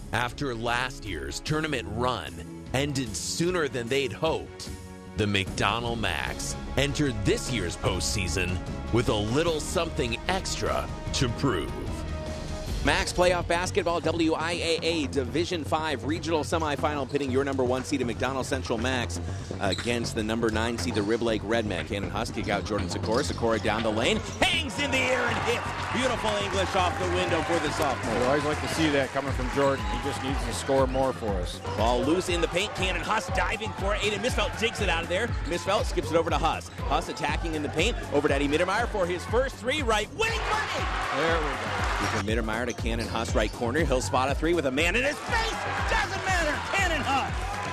After last year's tournament run ended sooner than they'd hoped, the McDonald Max entered this year's postseason with a little something extra to prove. Max Playoff Basketball WIAA Division 5 Regional Semifinal, pitting your number 1 seed, McDonald Central Max, against the number 9 seed, the Rib Lake Redmen. Cannon Husk kick out Jordan Sikora. Sikora down the lane, hangs in the air and hits. Beautiful English off the window for the sophomore. We always like to see that coming from Jordan. He just needs to score more for us. Ball loose in the paint. Cannon Husk diving for it. Aiden Misfelt digs it out of there. Misfelt skips it over to Husk. Husk attacking in the paint. Over to Eddie Mittermeier for his first three. Right wing money. There we go. From Mittermeier to Cannon Husk, right corner. He'll spot a three with a man in his face. Doesn't matter. Cannon Husk.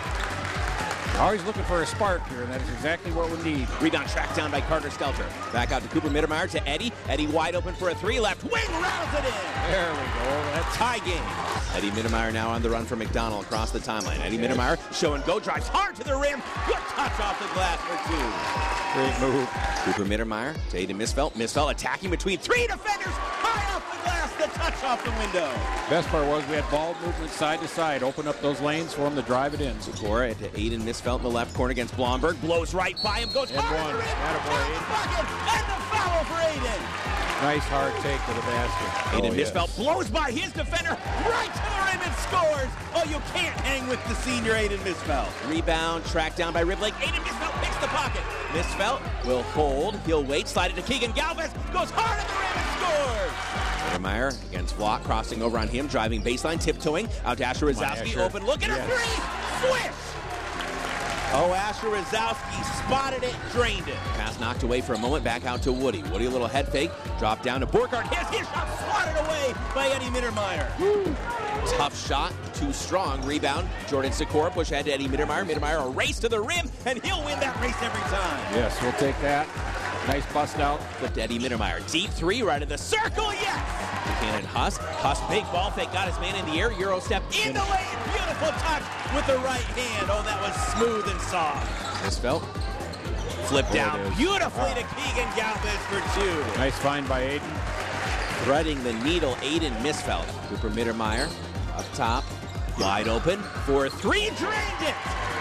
Always looking for a spark here, and that is exactly what we need. Rebound tracked down by Carter Stelter. Back out to Cooper Mittermeier to Eddie. Eddie wide open for a three. Left wing rattles it in. There we go. That's tie game. Eddie Mittermeier now on the run for McDonald across the timeline. Eddie Mittermeier show and go, drives hard to the rim. Good touch off the glass for two. Great move. Cooper Mittermeier to Aiden Misfelt. Misfelt attacking between three defenders. High off the glass. The touch off the window. Best part was we had ball movement side to side. Open up those lanes for him to drive it in. Sikora to Aiden Misfelt in the left corner against Blomberg. Blows right by him. Goes and hard one. to the rim. Bucket. And the foul for Aiden. Nice hard take to the basket. Aiden Misfelt blows by his defender right to the rim and scores. Oh, you can't hang with the senior Aiden Misfelt. Rebound tracked down by Rib Lake. Aiden Misfelt picks the pocket. Misfelt will hold. He'll wait. Slide it to Keegan Galvez. Goes hard at the rim and scores. Mittermeier against Flock, crossing over on him, driving baseline, tiptoeing out to Asher Rosowski. Open look at a three. Swish. Oh, Asher Rosowski spotted it, drained it. Pass knocked away for a moment, back out to Woody. Woody, a little head fake, drop down to Borkhardt. His shot swatted away by Eddie Mittermeier. Tough shot, too strong. Rebound, Jordan Sikora, push ahead to Eddie Mittermeier. Mittermeier a race to the rim, and he'll win that race every time. Yes, we'll take that. Nice bust out. Flip to Eddie Mittermeier. Deep three, right in the circle, yes! Cannon Husk. Husk, big ball fake, got his man in the air. Euro step in the lane. Beautiful touch with the right hand. Oh, that was smooth and soft. Misfelt. Flip down beautifully to Keegan Galvez for two. Nice find by Aiden. Threading the needle, Aiden Misfelt. Cooper Mittermeier up top. Wide open for three. Drained it.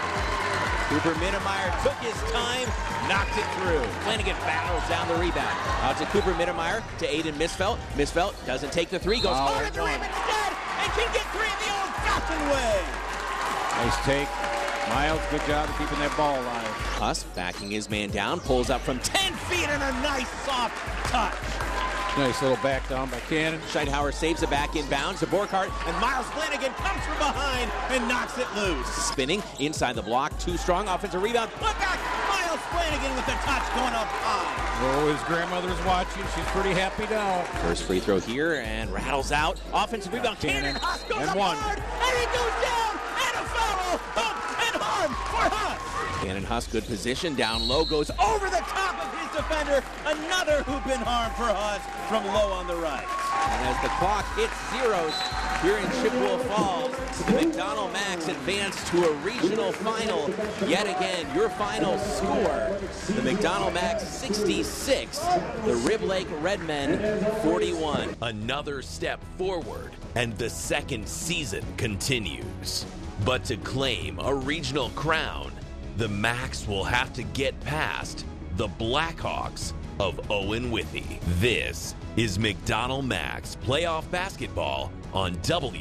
Cooper Mittermeier took his time, knocked it through. Flanagan battles down the rebound. Out to Cooper Mittermeier to Aiden Misfelt. Misfelt doesn't take the three, goes hard at the rim instead, and can get three in the old-fashioned way. Nice take. Miles, good job of keeping that ball alive. Husk backing his man down, pulls up from 10 feet and a nice soft touch. Nice little back down by Cannon. Scheidhauer saves it back inbounds to Borkhardt, and Miles Flanagan comes from behind and knocks it loose. Spinning inside the block, too strong. Offensive rebound, put back. Miles Flanagan with the touch going up high. Oh, his grandmother's watching. She's pretty happy now. First free throw here and rattles out. Offensive rebound, Cannon Husk goes up hard, and it goes down, and a foul. Up and hard for Husk. Cannon Husk, good position, down low, goes over the top of his defender. Another hoop in harm for Husk from low on the right. And as the clock hits zeros here in Chippewa Falls, the McDonald Max advanced to a regional final. Yet again, your final score, the McDonald Max 66, the Rib Lake Redmen 41. Another step forward, and the second season continues. But to claim a regional crown, the Max will have to get past the Blackhawks of Owen Withee. This is McDonald Max Playoff Basketball on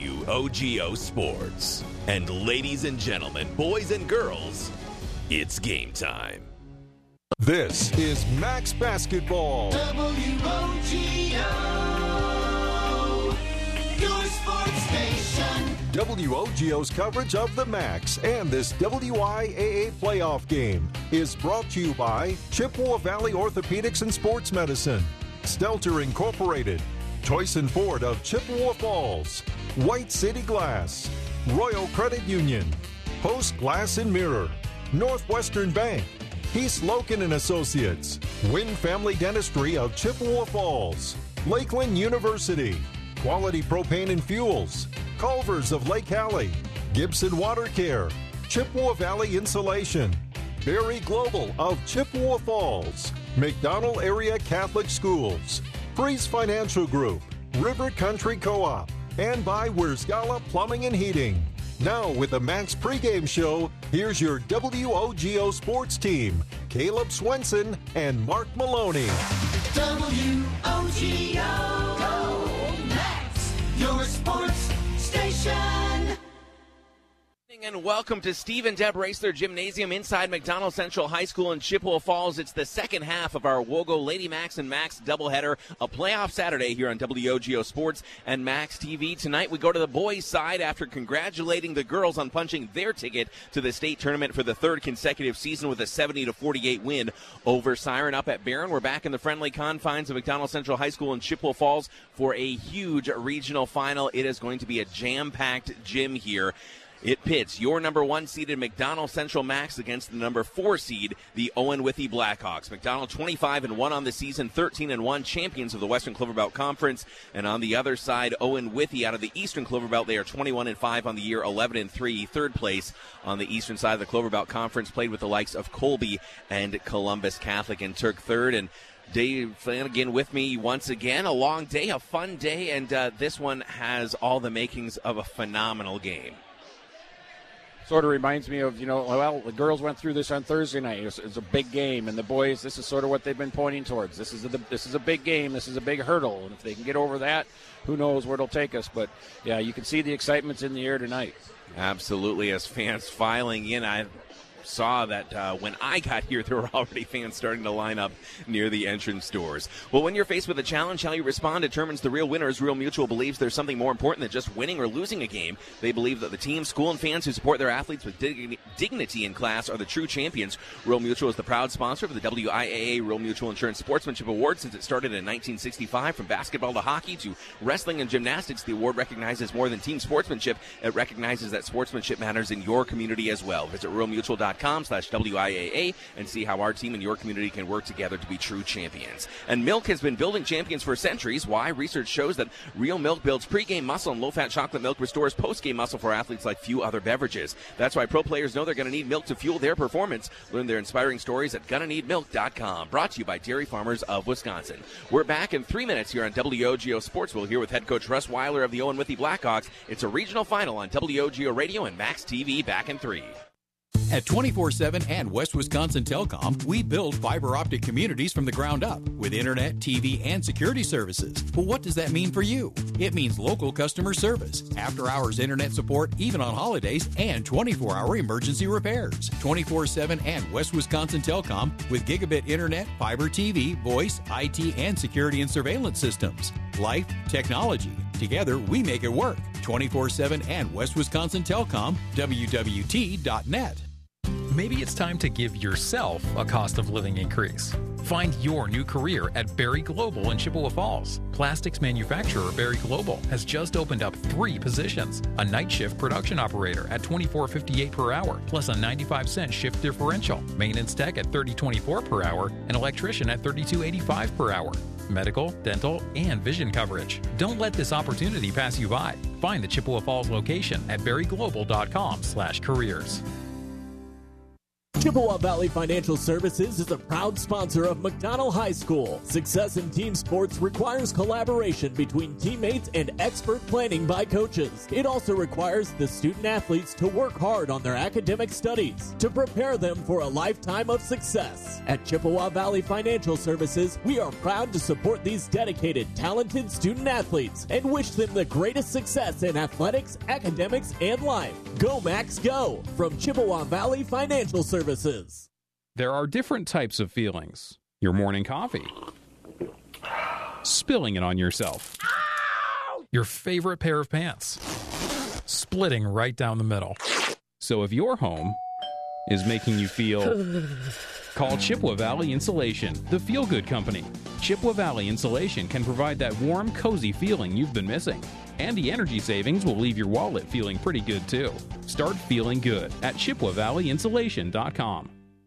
WOGO Sports. And ladies and gentlemen, boys and girls, it's game time. This is Max Basketball. WOGO, your sports station. WOGO's coverage of the Max and this WIAA playoff game is brought to you by Chippewa Valley Orthopedics and Sports Medicine, Stelter Incorporated, Toyson Ford of Chippewa Falls, White City Glass, Royal Credit Union, Post Glass and Mirror, Northwestern Bank, East Loken and Associates, Wynn Family Dentistry of Chippewa Falls, Lakeland University, Quality Propane and Fuels, Culvers of Lake Hallie, Gibson Water Care, Chippewa Valley Insulation, Berry Global of Chippewa Falls, McDonald Area Catholic Schools, Freeze Financial Group, River Country Co-op, and by Wersgala Plumbing and Heating. Now with the Max pregame show, here's your WOGO sports team, Caleb Swenson and Mark Maloney. WOGO Max, your sports station. And welcome to Steve and Deb Raceler Gymnasium inside McDonald Central High School in Chippewa Falls. It's the second half of our WOGO Lady Max and Max doubleheader, a playoff Saturday here on WOGO Sports and Max TV. Tonight we go to the boys' side after congratulating the girls on punching their ticket to the state tournament for the third consecutive season with a 70-48 win over Siren. Up at Barron, we're back in the friendly confines of McDonald Central High School in Chippewa Falls for a huge regional final. It is going to be a jam-packed gym here. It pits your number 1 seeded McDonald Central Max against the number 4 seed, the Owen Withee Blackhawks. McDonald 25-1 on the season, 13-1 champions of the Western Clover Belt Conference. And on the other side, Owen Withee out of the Eastern Clover Belt. They are 21-5 on the year, 11-3, third place on the eastern side of the Clover Belt Conference. Played with the likes of Colby and Columbus Catholic and took third. And Dave Flanagan with me once again. A long day, a fun day, and this one has all the makings of a phenomenal game. Sort of reminds me of, the girls went through this on Thursday night. It's a big game, and the boys, this is sort of what they've been pointing towards. This is a big game. This is a big hurdle, and if they can get over that, who knows where it'll take us. But, yeah, you can see the excitement's in the air tonight. Absolutely. As fans filing in, I saw that when I got here, there were already fans starting to line up near the entrance doors. Well, when you're faced with a challenge, how you respond determines the real winners. Real Mutual believes there's something more important than just winning or losing a game. They believe that the team, school, and fans who support their athletes with dignity in class are the true champions. Real Mutual is the proud sponsor of the WIAA Real Mutual Insurance Sportsmanship Award since it started in 1965. From basketball to hockey to wrestling and gymnastics, the award recognizes more than team sportsmanship. It recognizes that sportsmanship matters in your community as well. Visit realmutual.com/WIAA and see how our team and your community can work together to be true champions. And Milk has been building champions for centuries. Why? Research shows that Real Milk builds pregame muscle, and low-fat chocolate milk restores postgame muscle for athletes like few other beverages. That's why pro players know they're going to need milk to fuel their performance. Learn their inspiring stories at GonnaNeedMilk.com. Brought to you by Dairy Farmers of Wisconsin. We're back in 3 minutes here on WOGO Sports. We'll hear with head coach Russ Weiler of the Owen Withee Blackhawks. It's a regional final on WOGO Radio and Max TV. Back in 3. At 24/7 and West Wisconsin Telecom, we build fiber optic communities from the ground up with internet, TV, and security services. But what does that mean for you? It means local customer service, after-hours internet support even on holidays, and 24-hour emergency repairs. 24/7 and West Wisconsin Telecom with gigabit internet, fiber TV, voice, IT, and security and surveillance systems. Life, technology. Together, we make it work. 24/7 and West Wisconsin Telecom, WWT.net. Maybe it's time to give yourself a cost of living increase. Find your new career at Berry Global in Chippewa Falls. Plastics manufacturer Berry Global has just opened up 3 positions. A night shift production operator at $24.58 per hour, plus a 95-cent shift differential. Maintenance tech at $30.24 per hour, and electrician at $32.85 per hour. Medical, dental, and vision coverage. Don't let this opportunity pass you by. Find the Chippewa Falls location at berryglobal.com/careers. Chippewa Valley Financial Services is a proud sponsor of McDonald High School. Success in team sports requires collaboration between teammates and expert planning by coaches. It also requires the student athletes to work hard on their academic studies to prepare them for a lifetime of success. At Chippewa Valley Financial Services, we are proud to support these dedicated, talented student athletes and wish them the greatest success in athletics, academics, and life. Go Max Go! From Chippewa Valley Financial Services. There are different types of feelings. Your morning coffee. Spilling it on yourself. Your favorite pair of pants. Splitting right down the middle. So if your home is making you feel... Call Chippewa Valley Insulation, the feel-good company. Chippewa Valley Insulation can provide that warm, cozy feeling you've been missing. And the energy savings will leave your wallet feeling pretty good, too. Start feeling good at ChippewaValleyInsulation.com.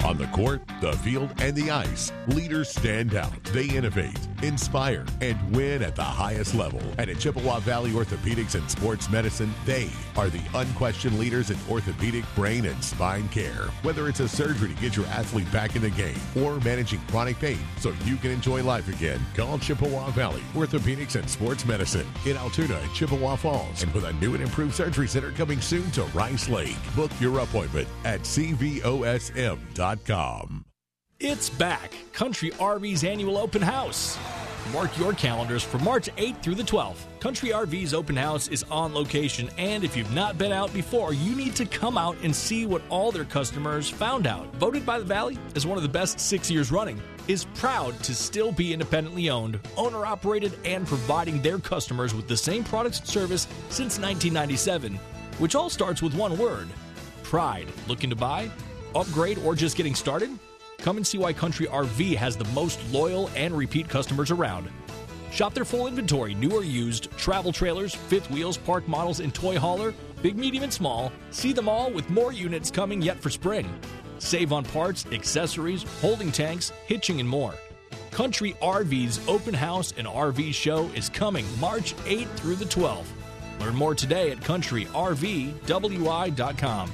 On the court, the field, and the ice, leaders stand out. They innovate, inspire, and win at the highest level. And at Chippewa Valley Orthopedics and Sports Medicine, they are the unquestioned leaders in orthopedic, brain, and spine care. Whether it's a surgery to get your athlete back in the game or managing chronic pain so you can enjoy life again, call Chippewa Valley Orthopedics and Sports Medicine in Altoona and Chippewa Falls. And with a new and improved surgery center coming soon to Rice Lake, book your appointment at cvosm.com. It's back, Country RV's annual open house. Mark your calendars for March 8th through the 12th. Country RV's open house is on location, and if you've not been out before, you need to come out and see what all their customers found out. Voted by the Valley as one of the best 6 years running, is proud to still be independently owned, owner-operated, and providing their customers with the same products and service since 1997, which all starts with one word: pride. Looking to buy, upgrade, or just getting started? Come and see why Country RV has the most loyal and repeat customers around. Shop their full inventory, new or used, travel trailers, fifth wheels, park models, and toy hauler, big, medium, and small. See them all with more units coming yet for spring. Save on parts, accessories, holding tanks, hitching, and more. Country RV's open house and RV show is coming March 8th through the 12th. Learn more today at countryrvwi.com.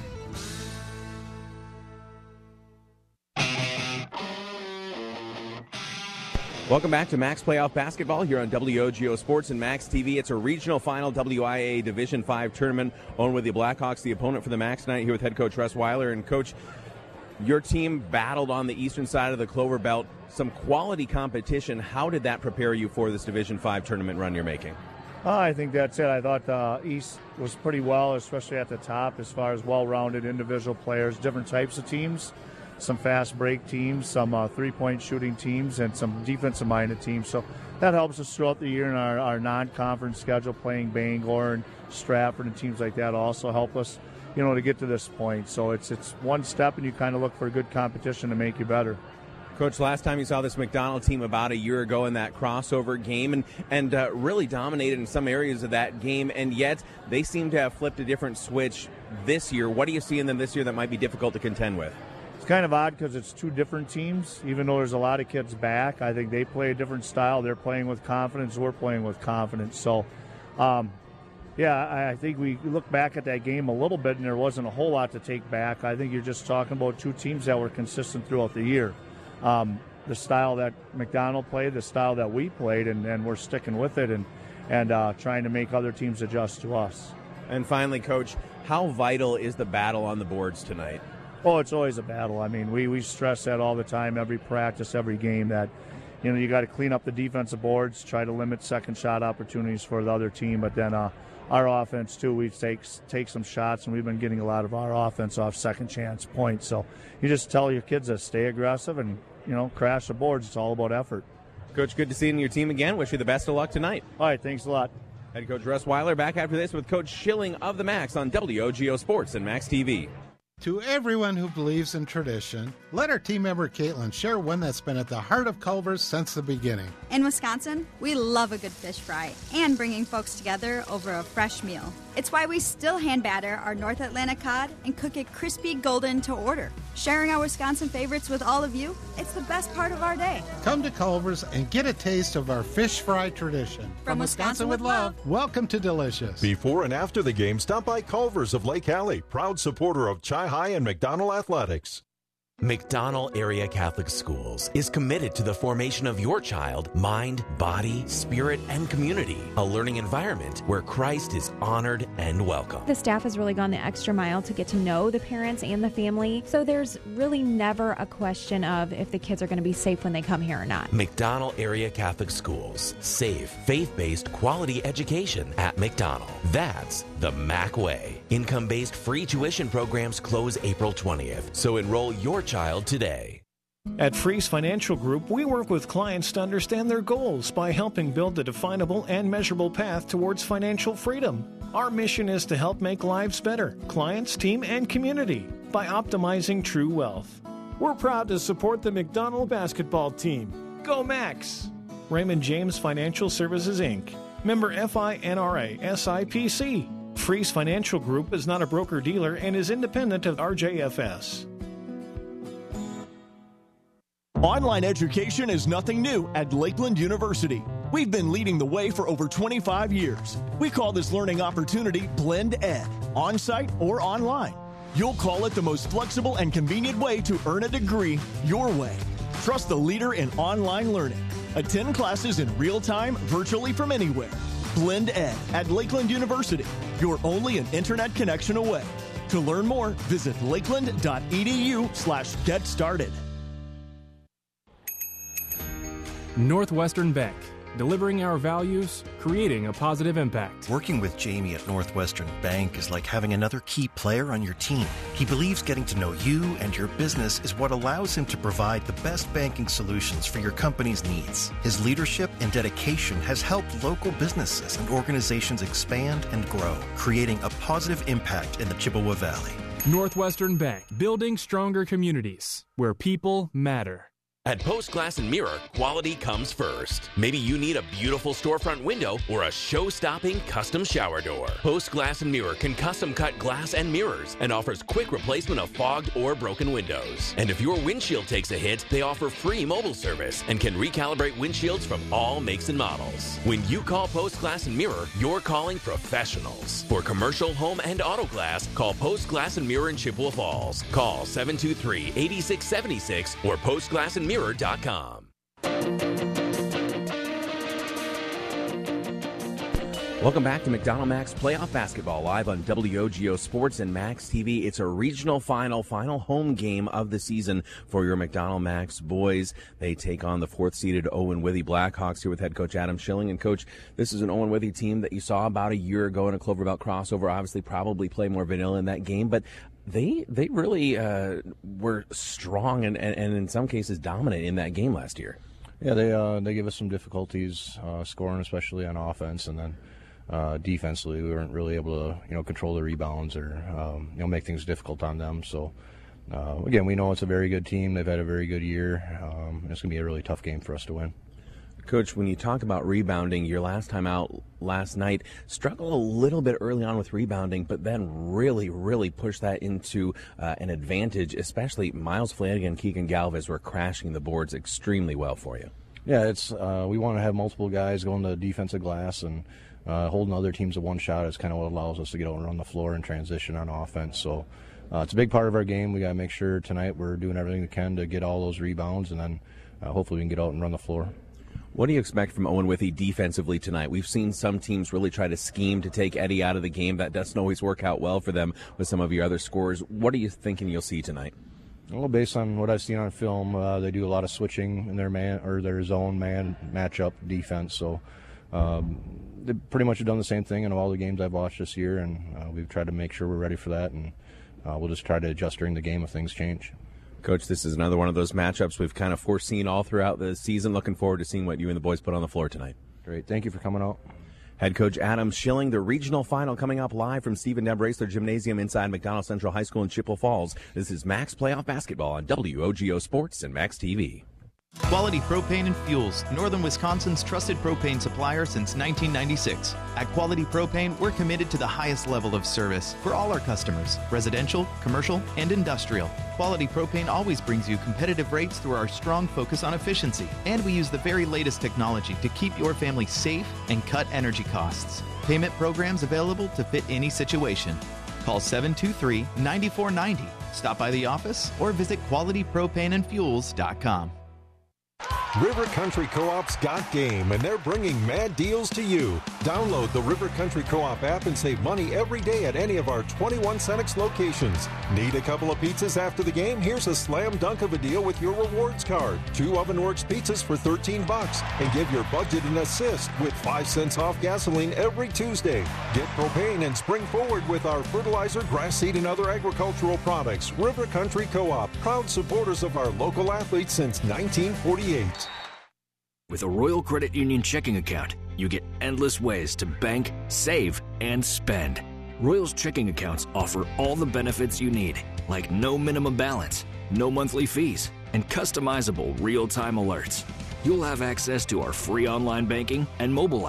Welcome back to Max Playoff Basketball here on WOGO Sports and Max TV. It's a regional final WIAA Division 5 tournament owned with the Blackhawks, the opponent for the Max tonight, here with head coach Russ Weiler. And coach, your team battled on the eastern side of the Clover Belt, some quality competition. How did that prepare you for this Division 5 tournament run you're making? I think that's it. I thought East was pretty well, especially at the top, as far as well-rounded individual players, different types of teams. Some fast break teams, some three-point shooting teams, and some defensive-minded teams. So that helps us throughout the year in our non-conference schedule, playing Bangor and Stratford and teams like that also help us, to get to this point. So it's one step, and you kind of look for a good competition to make you better. Coach, last time you saw this McDonald team about a year ago in that crossover game and really dominated in some areas of that game, and yet they seem to have flipped a different switch this year. What do you see in them this year that might be difficult to contend with? It's kind of odd because it's two different teams. Even though there's a lot of kids back, I think they play a different style. They're playing with confidence. We're playing with confidence. So, I think we look back at that game a little bit, and there wasn't a whole lot to take back. I think you're just talking about two teams that were consistent throughout the year. The style that McDonald played, the style that we played, and we're sticking with it and trying to make other teams adjust to us. And finally, Coach, how vital is the battle on the boards tonight? Oh, it's always a battle. I mean, we stress that all the time, every practice, every game, that, you got to clean up the defensive boards, try to limit second shot opportunities for the other team. But then our offense, too, we take some shots, and we've been getting a lot of our offense off second chance points. So you just tell your kids to stay aggressive and, crash the boards. It's all about effort. Coach, good to see you in your team again. Wish you the best of luck tonight. All right, thanks a lot. Head coach Russ Weiler back after this with Coach Schilling of the Max on WOGO Sports and Max TV. To everyone who believes in tradition, let our team member Caitlin share one that's been at the heart of Culver's since the beginning. In Wisconsin, we love a good fish fry and bringing folks together over a fresh meal. It's why we still hand batter our North Atlantic cod and cook it crispy golden to order. Sharing our Wisconsin favorites with all of you, it's the best part of our day. Come to Culver's and get a taste of our fish fry tradition. From Wisconsin with love. Welcome to Delicious. Before and after the game, stop by Culver's of Lake Hallie, proud supporter of Chi High and McDonald Athletics. McDonald Area Catholic Schools is committed to the formation of your child, mind, body, spirit, and community. A learning environment where Christ is honored and welcome. The staff has really gone the extra mile to get to know the parents and the family, so there's really never a question of if the kids are going to be safe when they come here or not. McDonald Area Catholic Schools. Safe, faith-based, quality education at McDonald. That's the Mac way. Income-based free tuition programs close April 20th, so enroll your child today. At Freeze Financial Group, we work with clients to understand their goals by helping build a definable and measurable path towards financial freedom. Our mission is to help make lives better, clients, team, and community, by optimizing true wealth. We're proud to support the McDonald basketball team. Go Max! Raymond James Financial Services, Inc., member FINRA SIPC. Freeze Financial Group is not a broker-dealer and is independent of RJFS. Online education is nothing new at Lakeland University. We've been leading the way for over 25 years. We call this learning opportunity Blend Ed, on-site or online. You'll call it the most flexible and convenient way to earn a degree your way. Trust the leader in online learning. Attend classes in real time, virtually from anywhere. Blend Ed at Lakeland University. You're only an internet connection away. To learn more, visit lakeland.edu/getstarted. Northwestern Bank, delivering our values, creating a positive impact. Working with Jamie at Northwestern Bank is like having another key player on your team. He believes getting to know you and your business is what allows him to provide the best banking solutions for your company's needs. His leadership and dedication has helped local businesses and organizations expand and grow, creating a positive impact in the Chippewa Valley. Northwestern Bank, building stronger communities where people matter. At Post Glass and Mirror, quality comes first. Maybe you need a beautiful storefront window or a show-stopping custom shower door. Post Glass and Mirror can custom cut glass and mirrors and offers quick replacement of fogged or broken windows. And if your windshield takes a hit, they offer free mobile service and can recalibrate windshields from all makes and models. When you call Post Glass and Mirror, you're calling professionals. For commercial, home, and auto glass, call Post Glass and Mirror in Chippewa Falls. Call 723-8676 or postglassandmirror.com. Welcome back to McDonald Max Playoff Basketball, live on WOGO Sports and Max TV. It's a regional final home game of the season for your McDonald Max boys. They take on the fourth-seeded Owen Withy Blackhawks here with head coach Adam Schilling. And, Coach, this is an Owen Withy team that you saw about a year ago in a Clover Belt crossover. Obviously, probably play more vanilla in that game, but they really were strong and in some cases dominant in that game last year. Yeah, they gave us some difficulties scoring, especially on offense, and then defensively we weren't really able to control the rebounds or make things difficult on them. So again, we know it's a very good team. They've had a very good year. It's going to be a really tough game for us to win. Coach, when you talk about rebounding, your last time out last night struggled a little bit early on with rebounding, but then really pushed that into an advantage, especially Miles Flanagan and Keegan Galvez were crashing the boards extremely well for you. Yeah, it's we want to have multiple guys going to defensive glass, and holding other teams to one shot is kind of what allows us to get out and run the floor and transition on offense. So it's a big part of our game. We got to make sure tonight we're doing everything we can to get all those rebounds, and then hopefully we can get out and run the floor. What do you expect from Owen Withy defensively tonight? We've seen some teams really try to scheme to take Eddie out of the game. That doesn't always work out well for them with some of your other scorers. What are you thinking you'll see tonight? Well, based on what I've seen on film, they do a lot of switching in their man or their zone man matchup defense. So they pretty much have done the same thing in all the games I've watched this year, and we've tried to make sure we're ready for that, and we'll just try to adjust during the game if things change. Coach, this is another one of those matchups we've kind of foreseen all throughout the season. Looking forward to seeing what you and the boys put on the floor tonight. Great. Thank you for coming out. Head coach Adam Schilling, the regional final coming up live from Stephen Deb Raceler Gymnasium inside McDonald Central High School in Chippewa Falls. This is Max Playoff Basketball on WOGO Sports and Max TV. Quality Propane and Fuels, Northern Wisconsin's trusted propane supplier since 1996. At Quality Propane, we're committed to the highest level of service for all our customers, residential, commercial, and industrial. Quality Propane always brings you competitive rates through our strong focus on efficiency, and we use the very latest technology to keep your family safe and cut energy costs. Payment programs available to fit any situation. Call 723-9490. Stop by the office or visit qualitypropaneandfuels.com. River Country Co-op's got game, and they're bringing mad deals to you. Download the River Country Co-op app and save money every day at any of our 21 Cenex locations. Need a couple of pizzas after the game? Here's a slam dunk of a deal with your rewards card. 2 Ovenworks pizzas for $13, and give your budget an assist with 5 cents off gasoline every Tuesday. Get propane and spring forward with our fertilizer, grass seed, and other agricultural products. River Country Co-op, proud supporters of our local athletes since 1948. With a Royal Credit Union checking account, you get endless ways to bank, save, and spend. Royal's checking accounts offer all the benefits you need, like no minimum balance, no monthly fees, and customizable real-time alerts. You'll have access to our free online banking and mobile app,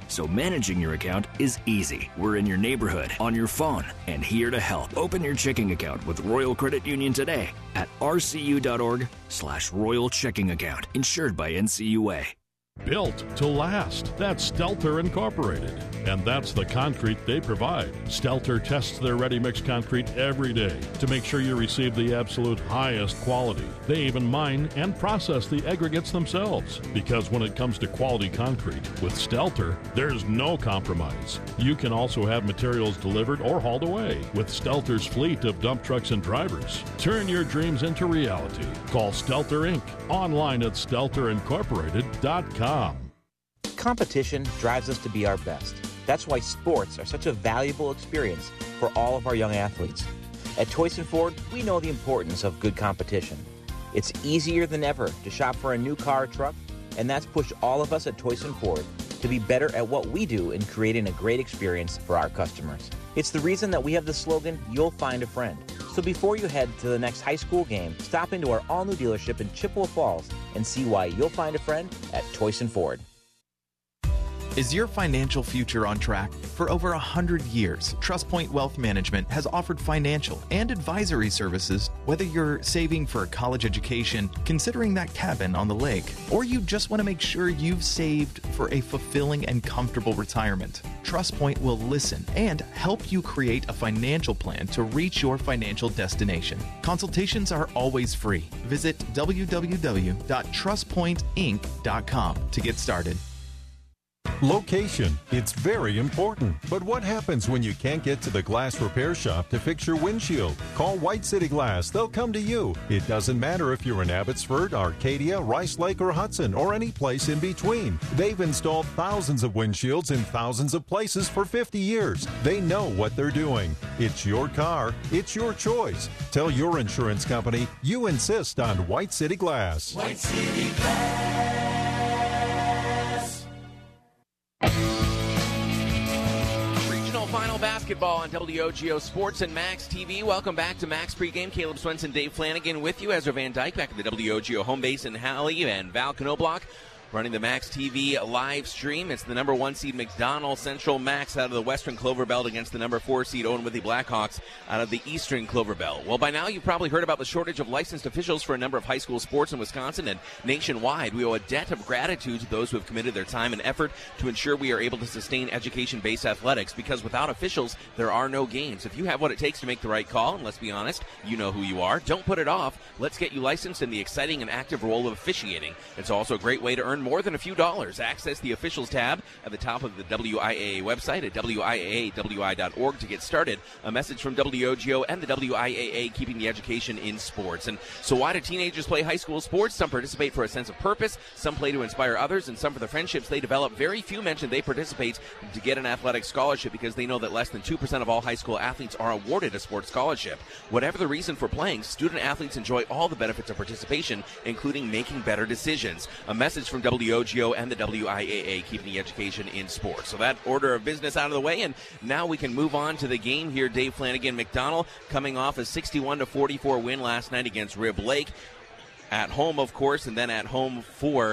So managing your account is easy. We're in your neighborhood, on your phone, and here to help. Open your checking account with Royal Credit Union today at rcu.org/Royal Checking Account. Insured by NCUA. Built to last. That's Stelter Incorporated. And that's the concrete they provide. Stelter tests their ready-mix concrete every day to make sure you receive the absolute highest quality. They even mine and process the aggregates themselves. Because when it comes to quality concrete, with Stelter, there's no compromise. You can also have materials delivered or hauled away with Stelter's fleet of dump trucks and drivers. Turn your dreams into reality. Call Stelter Inc. online at stelterincorporated.com. Competition drives us to be our best. That's why sports are such a valuable experience for all of our young athletes. At Toyson Ford, we know the importance of good competition. It's easier than ever to shop for a new car or truck, and that's pushed all of us at Toyson Ford to be better at what we do in creating a great experience for our customers. It's the reason that we have the slogan, "You'll find a friend." So before you head to the next high school game, stop into our all-new dealership in Chippewa Falls and see why you'll find a friend at Toyson Ford. Is your financial future on track? For over 100 years, TrustPoint Wealth Management has offered financial and advisory services, whether you're saving for a college education, considering that cabin on the lake, or you just want to make sure you've saved for a fulfilling and comfortable retirement. TrustPoint will listen and help you create a financial plan to reach your financial destination. Consultations are always free. Visit www.trustpointinc.com to get started. Location, it's very important. But what happens when you can't get to the glass repair shop to fix your windshield? Call White City Glass. They'll come to you. It doesn't matter if you're in Abbotsford, Arcadia, Rice Lake, or Hudson, or any place in between. They've installed thousands of windshields in thousands of places for 50 years. They know what they're doing. It's your car. It's your choice. Tell your insurance company you insist on White City Glass. White City Glass. Final basketball on WOGO Sports and Max TV. Welcome back to Max Pregame. Caleb Swenson, Dave Flanagan with you. Ezra Van Dyke back at the WOGO home base in Halley, and Val Knobloch running the Max TV live stream. It's the number 1 seed McDonell Central Max out of the Western Clover Belt against the number 4 seed Owen Withy Blackhawks out of the Eastern Clover Belt. Well, by now you've probably heard about the shortage of licensed officials for a number of high school sports in Wisconsin and nationwide. We owe a debt of gratitude to those who have committed their time and effort to ensure we are able to sustain education-based athletics, because without officials, there are no games. If you have what it takes to make the right call, and let's be honest, you know who you are, don't put it off. Let's get you licensed in the exciting and active role of officiating. It's also a great way to earn more than a few dollars. Access the officials tab at the top of the WIAA website at WIAAWI.org to get started. A message from WOGO and the WIAA, keeping the education in sports. And so why do teenagers play high school sports? Some participate for a sense of purpose, some play to inspire others, and some for the friendships they develop. Very few mention they participate to get an athletic scholarship because they know that less than 2% of all high school athletes are awarded a sports scholarship. Whatever the reason for playing, student athletes enjoy all the benefits of participation, including making better decisions. A message from WOGO and the WIAA, keeping the education in sports. So that order of business out of the way, and now we can move on to the game here. Dave Flanagan, McDonell coming off a 61-44 win last night against Rib Lake. At home, of course, and then at home for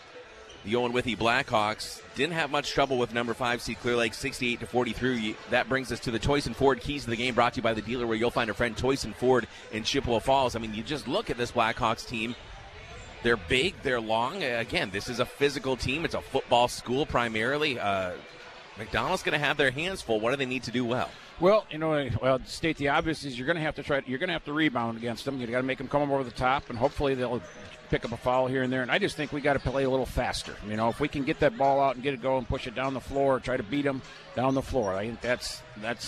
the Owen Withy Blackhawks. Didn't have much trouble with number 5 seed Clear Lake, 68-43. That brings us to the Toyson Ford keys to the game, brought to you by the dealer where you'll find a friend, Toyson Ford in Chippewa Falls. I mean, you just look at this Blackhawks team. They're big, they're long. Again, this is a physical team. It's a football school primarily. McDonell's going to have their hands full. What do they need to do well? Well, to state the obvious is you're going to have to rebound against them. You got to make them come over the top, and hopefully they'll pick up a foul here and there. And I just think we got to play a little faster. If we can get that ball out and get it going, push it down the floor, try to beat them down the floor. I think that's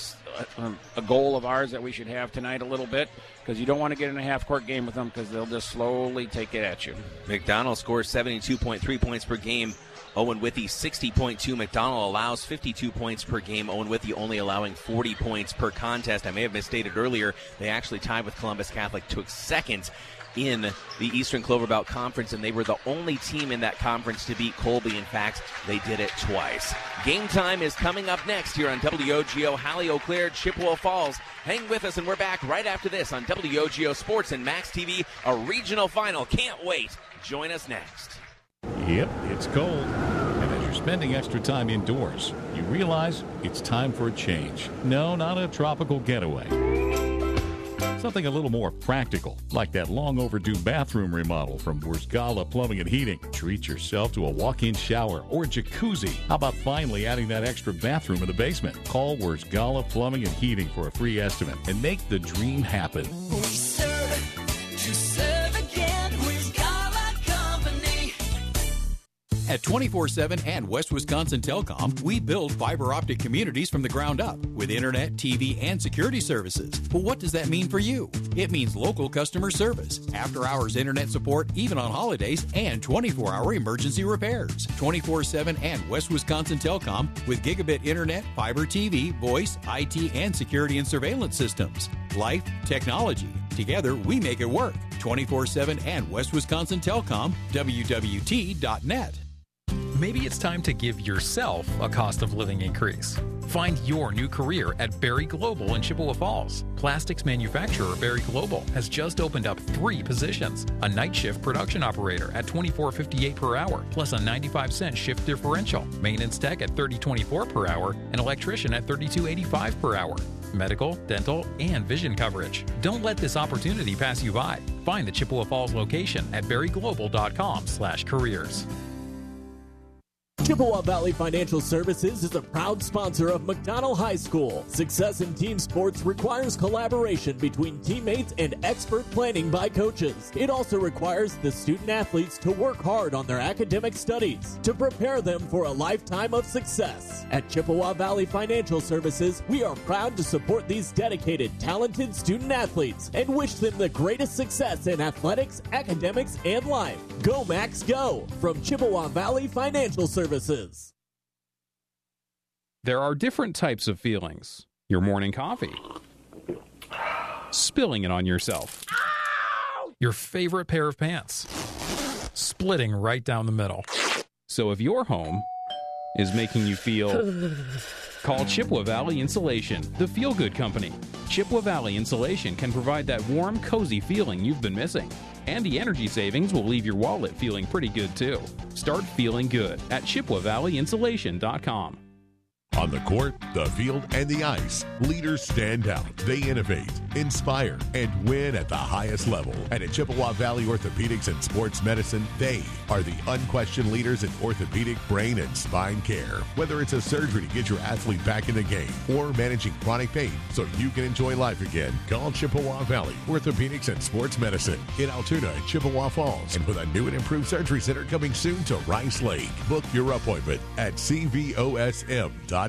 a goal of ours that we should have tonight a little bit, because you don't want to get in a half-court game with them because they'll just slowly take it at you. McDonell scores 72.3 points per game. Owen Withy 60.2. McDonell allows 52 points per game. Owen Withy only allowing 40 points per contest. I may have misstated earlier. They actually tied with Columbus Catholic, took second in the Eastern Clover Belt Conference, and they were the only team in that conference to beat Colby. In fact, they did it twice. Game time is coming up next here on WOGO, Halley, Eau Claire, Chippewa Falls. Hang with us, and we're back right after this on WOGO Sports and Max TV, a regional final. Can't wait. Join us next. Yep, it's cold. And as you you're spending extra time indoors, you realize it's time for a change. No, not a tropical getaway. Something a little more practical, like that long overdue bathroom remodel from Wurzgala Plumbing and Heating. Treat yourself to a walk-in shower or jacuzzi. How about finally adding that extra bathroom in the basement? Call Wurzgala Plumbing and Heating for a free estimate and make the dream happen. We serve to serve again. Wurzgala Company. At 24/7 and West Wisconsin Telecom, we build fiber optic communities from the ground up with internet, TV, and security services. But what does that mean for you? It means local customer service, after-hours internet support even on holidays, and 24-hour emergency repairs. 24/7 and West Wisconsin Telecom with gigabit internet, fiber TV, voice, IT, and security and surveillance systems. Life, technology. Together, we make it work. 24/7 and West Wisconsin Telecom, WWT.net. Maybe it's time to give yourself a cost of living increase. Find your new career at Berry Global in Chippewa Falls. Plastics manufacturer Berry Global has just opened up 3 positions. A night shift production operator at $24.58 per hour, plus a 95-cent shift differential. Maintenance tech at $30.24 per hour, and electrician at $32.85 per hour. Medical, dental, and vision coverage. Don't let this opportunity pass you by. Find the Chippewa Falls location at berryglobal.com/careers. Chippewa Valley Financial Services is a proud sponsor of McDonald High School. Success in team sports requires collaboration between teammates and expert planning by coaches. It also requires the student athletes to work hard on their academic studies to prepare them for a lifetime of success. At Chippewa Valley Financial Services, we are proud to support these dedicated, talented student athletes and wish them the greatest success in athletics, academics, and life. Go Max Go! From Chippewa Valley Financial Services. There are different types of feelings. Your morning coffee. Spilling it on yourself. Your favorite pair of pants. Splitting right down the middle. So if your home is making you feel... Call Chippewa Valley Insulation, the feel-good company. Chippewa Valley Insulation can provide that warm, cozy feeling you've been missing. And the energy savings will leave your wallet feeling pretty good, too. Start feeling good at ChippewaValleyInsulation.com. On the court, the field, and the ice, leaders stand out. They innovate, inspire, and win at the highest level. And at Chippewa Valley Orthopedics and Sports Medicine, they are the unquestioned leaders in orthopedic, brain, and spine care. Whether it's a surgery to get your athlete back in the game or managing chronic pain so you can enjoy life again, call Chippewa Valley Orthopedics and Sports Medicine in Altoona and Chippewa Falls. And with a new and improved surgery center coming soon to Rice Lake, book your appointment at cvosm.com.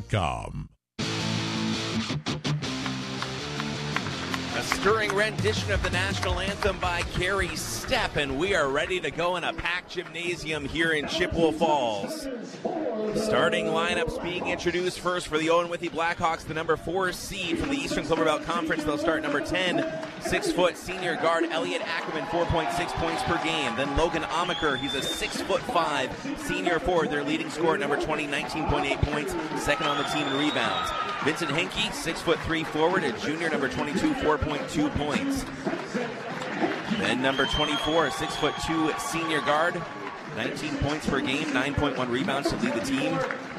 A stirring rendition of the national anthem by Carrie Stepp, and we are ready to go in a packed gymnasium here in Chippewa Falls. Starting lineups being introduced first for the Owen Withy Blackhawks, the number 4 seed from the Eastern Clover Belt Conference. They'll start number 10, 6-foot senior guard Elliot Ackerman, 4.6 points per game. Then Logan Amaker, he's a 6'5" senior forward, their leading scorer, number 20, 19.8 points, second on the team in rebounds. Vincent Henke, 6'3" forward, a junior, number 22, 4.2 points. Then number 24, a 6'2" senior guard, 19 points per game, 9.1 rebounds to lead the team.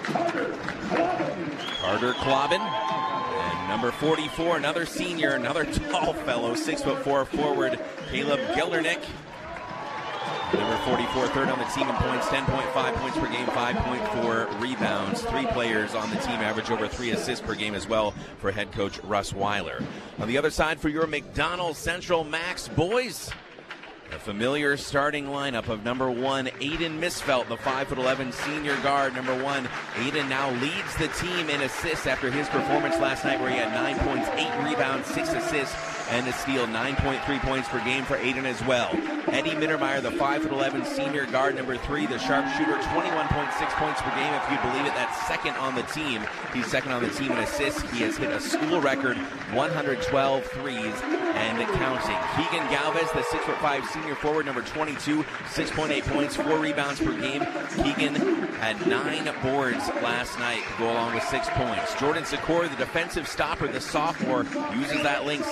Carter Clobbin. And number 44, another senior, another tall fellow, 6'4" forward, Caleb Geldernick. Number 44, third on the team in points, 10.5 points per game, 5.4 rebounds. 3 players on the team average over 3 assists per game as well for head coach Russ Weiler. On the other side for your McDonald Central Max boys, a familiar starting lineup of number 1, Aiden Misfelt, the 5'11" senior guard. Number 1, Aiden now leads the team in assists after his performance last night where he had 9 points, 8 rebounds, 6 assists, and a steal. 9.3 points per game for Aiden as well. Eddie Mittermeier, the 5'11" senior guard. Number 3, the sharpshooter, 21.6 points per game. If you believe it, that's second on the team. He's second on the team in assists. He has hit a school record 112 threes and counting. Keegan Galvez, the 6'5" senior forward, number 22, 6.8 points, 4 rebounds per game. Keegan had 9 boards last night to go along with 6 points. Jordan Sikora, the defensive stopper, the sophomore, uses that length, 6'2",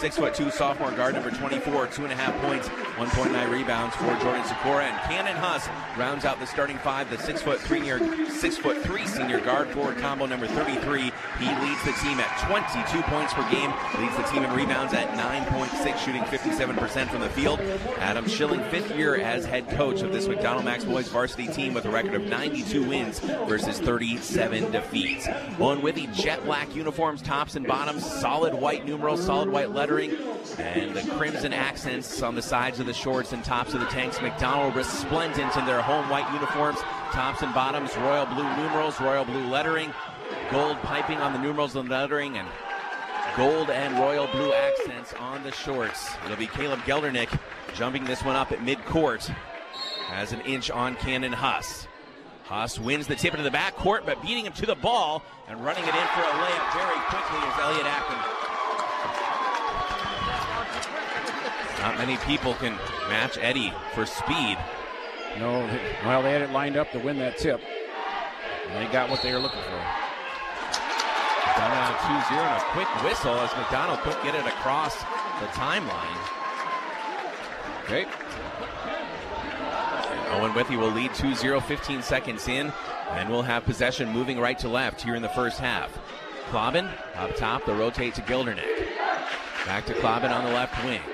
6'2", sophomore guard number 24, 2.5 points, 1.9 rebounds for Jordan Sikora. And Cannon Huss rounds out the starting five, the 6'3" senior guard forward combo number 33. He leads the team at 22 points per game, leads the team in rebounds at 9.6, shooting 57% from the field. Adam Schilling, 5th year as head coach of this McDonald Max boys varsity team with a record of 92 wins versus 37 defeats. Owen Withy, jet black uniforms, tops and bottoms, solid white numerals, solid white lettering, and the crimson accents on the sides of the shorts and tops of the tanks. McDonald resplendent in their home white uniforms, tops and bottoms, royal blue numerals, royal blue lettering, gold piping on the numerals and lettering, and gold and royal blue accents on the shorts. It'll be Caleb Geldernick jumping this one up at midcourt. Has an inch on Cannon Huss. Huss wins the tip into the backcourt, but beating him to the ball and running it in for a layup very quickly is Elliot Ackerman. Not many people can match Eddie for speed. No, well, they had it lined up to win that tip, and they got what they were looking for. Down on 2-0 and a quick whistle as McDonald couldn't get it across the timeline. Okay. Owen Withy will lead 2-0, 15 seconds in, and we'll have possession moving right to left here in the first half. Klobin up top, they'll rotate to Geldernick. Back to Klobin on the left wing.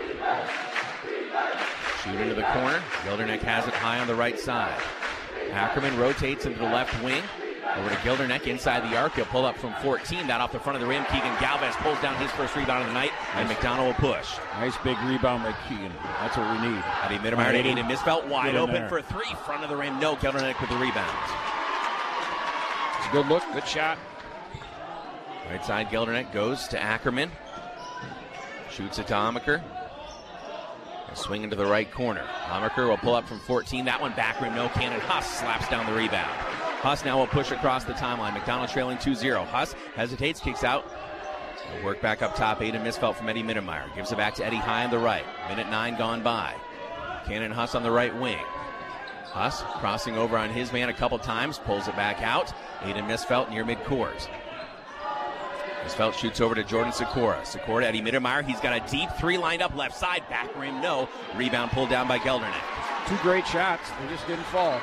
Shoot into the corner. Geldernick has it high on the right side. Ackerman rotates into the left wing. Over to Geldernick inside the arc. He'll pull up from 14. That off the front of the rim. Keegan Galvez pulls down his first rebound of the night, and McDonald will push. Nice big rebound by Keegan. That's what we need. Eddie Mittermeier to Aiden Misfelt. Wide open for three. Front of the rim. No. Geldernick with the rebound. It's a good look. Good shot. Right side Geldernick goes to Ackerman. Shoots it to Amaker. Swing into the right corner. Amaker will pull up from 14. That one back rim. No. Cannon Huss slaps down the rebound. Huss now will push across the timeline. McDonald trailing 2-0. Huss hesitates, kicks out. He'll work back up top. Aiden Misfelt from Eddie Mittermeier. Gives it back to Eddie high on the right. Minute 9 gone by. Cannon Huss on the right wing. Huss crossing over on his man a couple times. Pulls it back out. Aiden Misfelt near midcourt. Misfelt shoots over to Jordan Sikora. Sikora to Eddie Mittermeier. He's got a deep three lined up left side. Back rim, no. Rebound pulled down by Geldernick. Two great shots. They just didn't fall.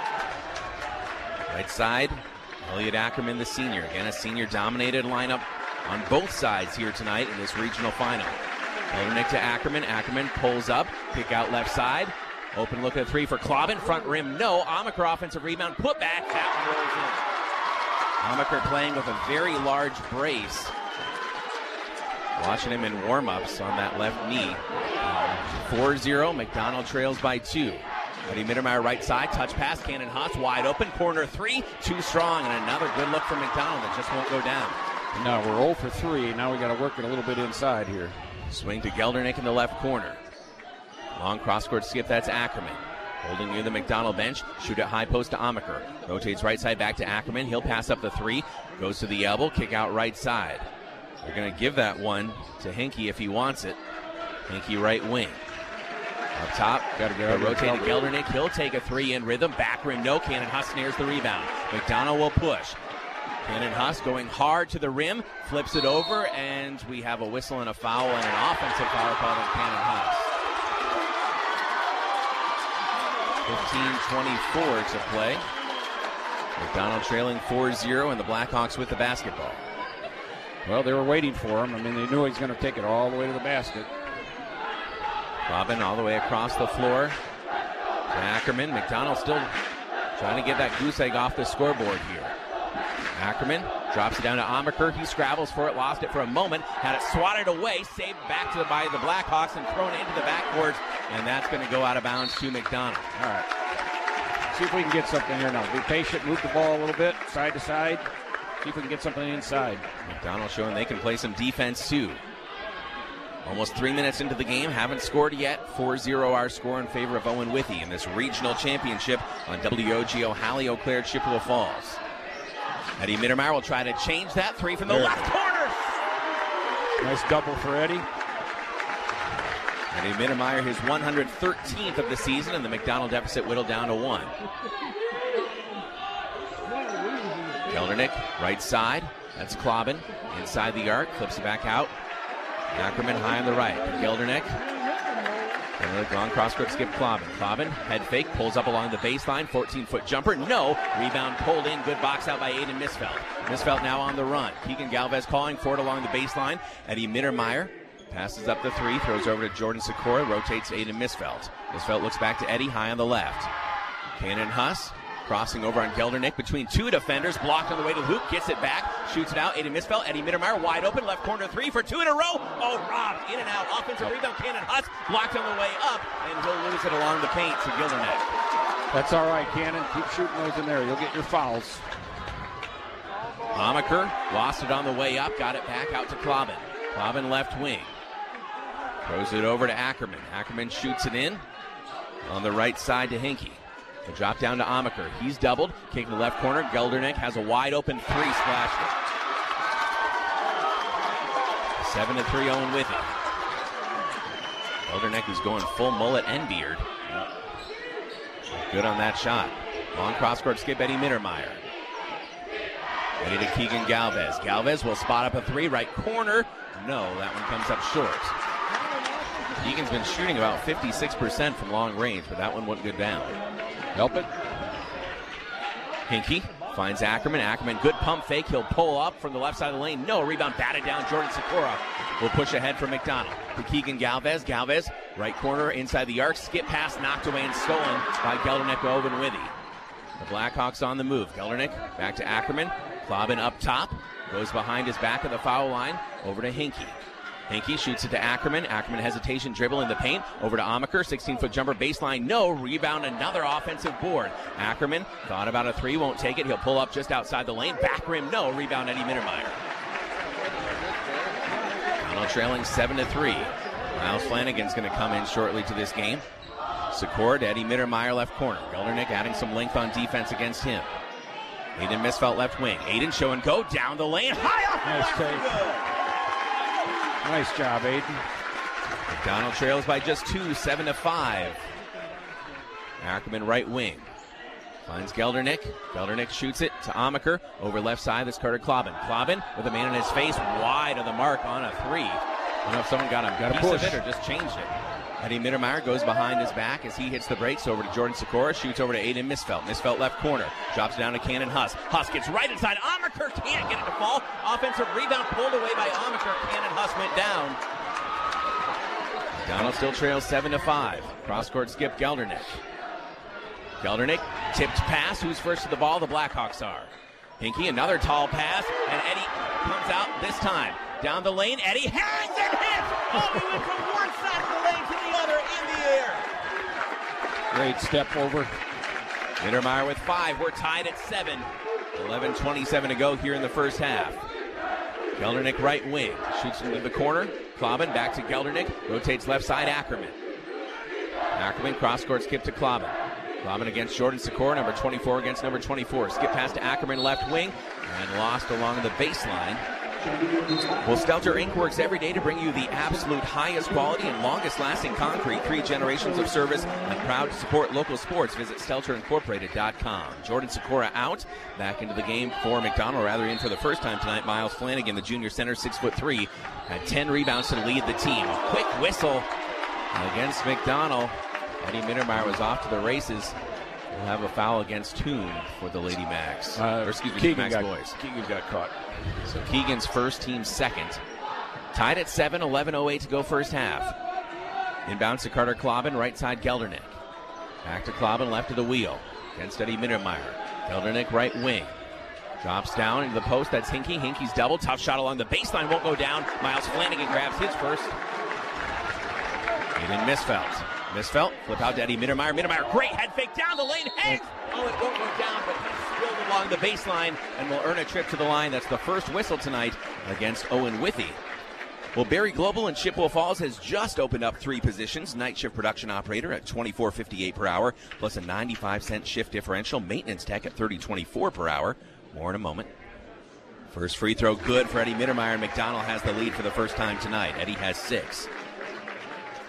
Right side, Elliot Ackerman, the senior. Again, a senior-dominated lineup on both sides here tonight in this regional final. Geldernick to Ackerman. Ackerman pulls up, kick out left side. Open look at a three for Klobin. Front rim, no. Amaker offensive rebound, put back. That one rolls in. Amaker playing with a very large brace. Watching him in warm-ups on that left knee. 4-0, McDonald trails by 2. Eddie Mittermeier right side, touch pass, Cannon Huss wide open, corner three, too strong, and another good look from McDonald that just won't go down. No, we're 0 for 3. Now we got to work it a little bit inside here. Swing to Geldernick in the left corner. Long cross-court skip, that's Ackerman. Holding near the McDonald bench, shoot at high post to Amaker. Rotates right side back to Ackerman. He'll pass up the three, goes to the elbow, kick out right side. They're going to give that one to Hinkie if he wants it. Hinkie right wing. Up top, got to go rotate to Geldernick. He'll take a three in rhythm. Back rim, no. Cannon Huss snares the rebound. McDonald will push. Cannon Huss going hard to the rim, flips it over, and we have a whistle and a foul and an offensive foul called on Cannon Huss. 15:24 to play. McDonald trailing 4-0, and the Blackhawks with the basketball. Well, they were waiting for him. I mean, they knew he was going to take it all the way to the basket. Robin all the way across the floor to Ackerman. McDonald still trying to get that goose egg off the scoreboard here. Ackerman drops it down to Amaker. He scrabbles for it, lost it for a moment, had it swatted away, saved back by the Blackhawks and thrown into the backcourt, and that's going to go out of bounds to McDonald. All right. See if we can get something here now. Be patient, move the ball a little bit, side to side. See if we can get something inside. McDonald showing they can play some defense too. Almost 3 minutes into the game, haven't scored yet. 4-0 our score in favor of Owen Withy in this regional championship on WOGO Halley Eau Claire, Chippewa Falls. Eddie Mittermeier will try to change that. Three from the left corner. Nice double for Eddie. Eddie Mittermeier, his 113th of the season, and the McDonald deficit whittled down to 1. Geldernick, right side. That's Klobin. Inside the arc, flips it back out. Ackerman high on the right. Gildernick. Another long cross-court skip. Clobbin, head fake, pulls up along the baseline. 14-foot jumper. No. Rebound pulled in. Good box out by Aiden Misfeld. Misfeld now on the run. Keegan Galvez calling for it along the baseline. Eddie Mittermeier passes up the three, throws over to Jordan Sikora, rotates Aiden Misfeld. Misfeld looks back to Eddie, high on the left. Cannon Huss crossing over on Gildernick between two defenders, blocked on the way to Luke, gets it back, shoots it out. Aiden Misfeld, Eddie Mittermeier wide open, left corner three for two in a row. Oh, robbed, in and out, offensive rebound. Cannon Huss blocked on the way up, and he'll lose it along the paint to Gildernick. That's all right, Cannon. Keep shooting those in there. You'll get your fouls. Amaker lost it on the way up, got it back out to Clobbin. Clobbin left wing. Throws it over to Ackerman. Ackerman shoots it in on the right side to Hinkie. The drop down to Amaker. He's doubled. Kick in the left corner. Gildernick has a wide open three, splashed it. 7-3 Owen Withey. Gildernick is going full mullet and beard. Good on that shot. Long cross-court skip, Eddie Mittermeier. Ready to Keegan Galvez. Galvez will spot up a three, right corner. No, that one comes up short. Keegan's been shooting about 56% from long range, but that one wouldn't go down. Help it. Hinkie finds Ackerman. Ackerman, good pump fake. He'll pull up from the left side of the lane. No, rebound batted down. Jordan Sikora will push ahead for McDonald. To Keegan Galvez. Galvez, right corner, inside the arc. Skip pass, knocked away and stolen by Gildernick to Owen Withey. The Blackhawks on the move. Gildernick back to Ackerman. Clobbin up top. Goes behind his back of the foul line. Over to Hinkie. Hinkie shoots it to Ackerman. Ackerman hesitation, dribble in the paint. Over to Amaker. 16-foot jumper baseline. No. Rebound, another offensive board. Ackerman thought about a three. Won't take it. He'll pull up just outside the lane. Back rim. No. Rebound, Eddie Mittermeier. Now trailing 7-3. Miles Flanagan's going to come in shortly to this game. Sikora to Eddie Mittermeier, left corner. Gildernick adding some length on defense against him. Aiden Misfeld, left wing. Aiden show and go down the lane. High off the left. Nice job, Aiden. McDonald trails by just 2, 7-5. Ackerman right wing. Finds Gildernick. Gildernick shoots it to Amaker. Over left side, this Carter Clobbin. Clobbin with a man in his face, wide of the mark on a three. I don't know if someone got a piece of it or just changed it. Eddie Mittermeier goes behind his back as he hits the brakes over to Jordan Sikora. Shoots over to Aiden Misfeld. Misfeld left corner. Drops down to Cannon Huss. Huss gets right inside. Amaker can't get it to fall. Offensive rebound pulled away by Amaker. Cannon Huss went down. Donald still trails 7-5. Cross-court skip Gildernick. Gildernick tipped pass. Who's first to the ball? The Blackhawks are. Hinkie, another tall pass, and Eddie comes out this time. Down the lane, Eddie hangs and hits! Oh, he went from one side of the lane to the other in the air. Great step over. Mittermeier with 5. We're tied at 7. 11:27 to go here in the first half. Gildernick right wing. Shoots into the corner. Clobbin back to Gildernick. Rotates left side, Ackerman. Ackerman cross-court skip to Clobbin. Clobbin against Jordan Sikora, number 24 against number 24. Skip pass to Ackerman left wing and lost along the baseline. Well, Stelter Inc. works every day to bring you the absolute highest quality and longest lasting concrete. 3 generations of service and proud to support local sports. Visit StelterIncorporated.com. Jordan Sikora out. Back into the game for McDonald, rather in for the first time tonight. Miles Flanagan, the junior center, 6'3", had 10 rebounds to lead the team. A quick whistle against McDonald. Eddie Mittermeier was off to the races. We'll have a foul against Toon for the Lady Macs. Keegan Macs boys. Keegan got caught. So Keegan's first, team second. Tied at 7, 11:08 to go first half. Inbounds to Carter Clobbin, right side Gildernick. Back to Clobbin, left of the wheel. Against Eddie Mittermeier. Gildernick right wing. Drops down into the post, that's Hinkie. Hinkie's double, tough shot along the baseline, won't go down. Miles Flanagan grabs his first. Aiden Misfeld. Misfeld, flip out to Eddie Mittermeier. Mittermeier, great head fake down the lane. Hangs. Oh, it won't go down, but he's drilled along the baseline and will earn a trip to the line. That's the first whistle tonight against Owen Withey. Well, Berry Global in Chippewa Falls has just opened up 3 positions. Night shift production operator at $24.58 per hour, plus a 95-cent shift differential. Maintenance tech at $30.24 per hour. More in a moment. First free throw good for Eddie Mittermeier, and McDonald has the lead for the first time tonight. Eddie has 6.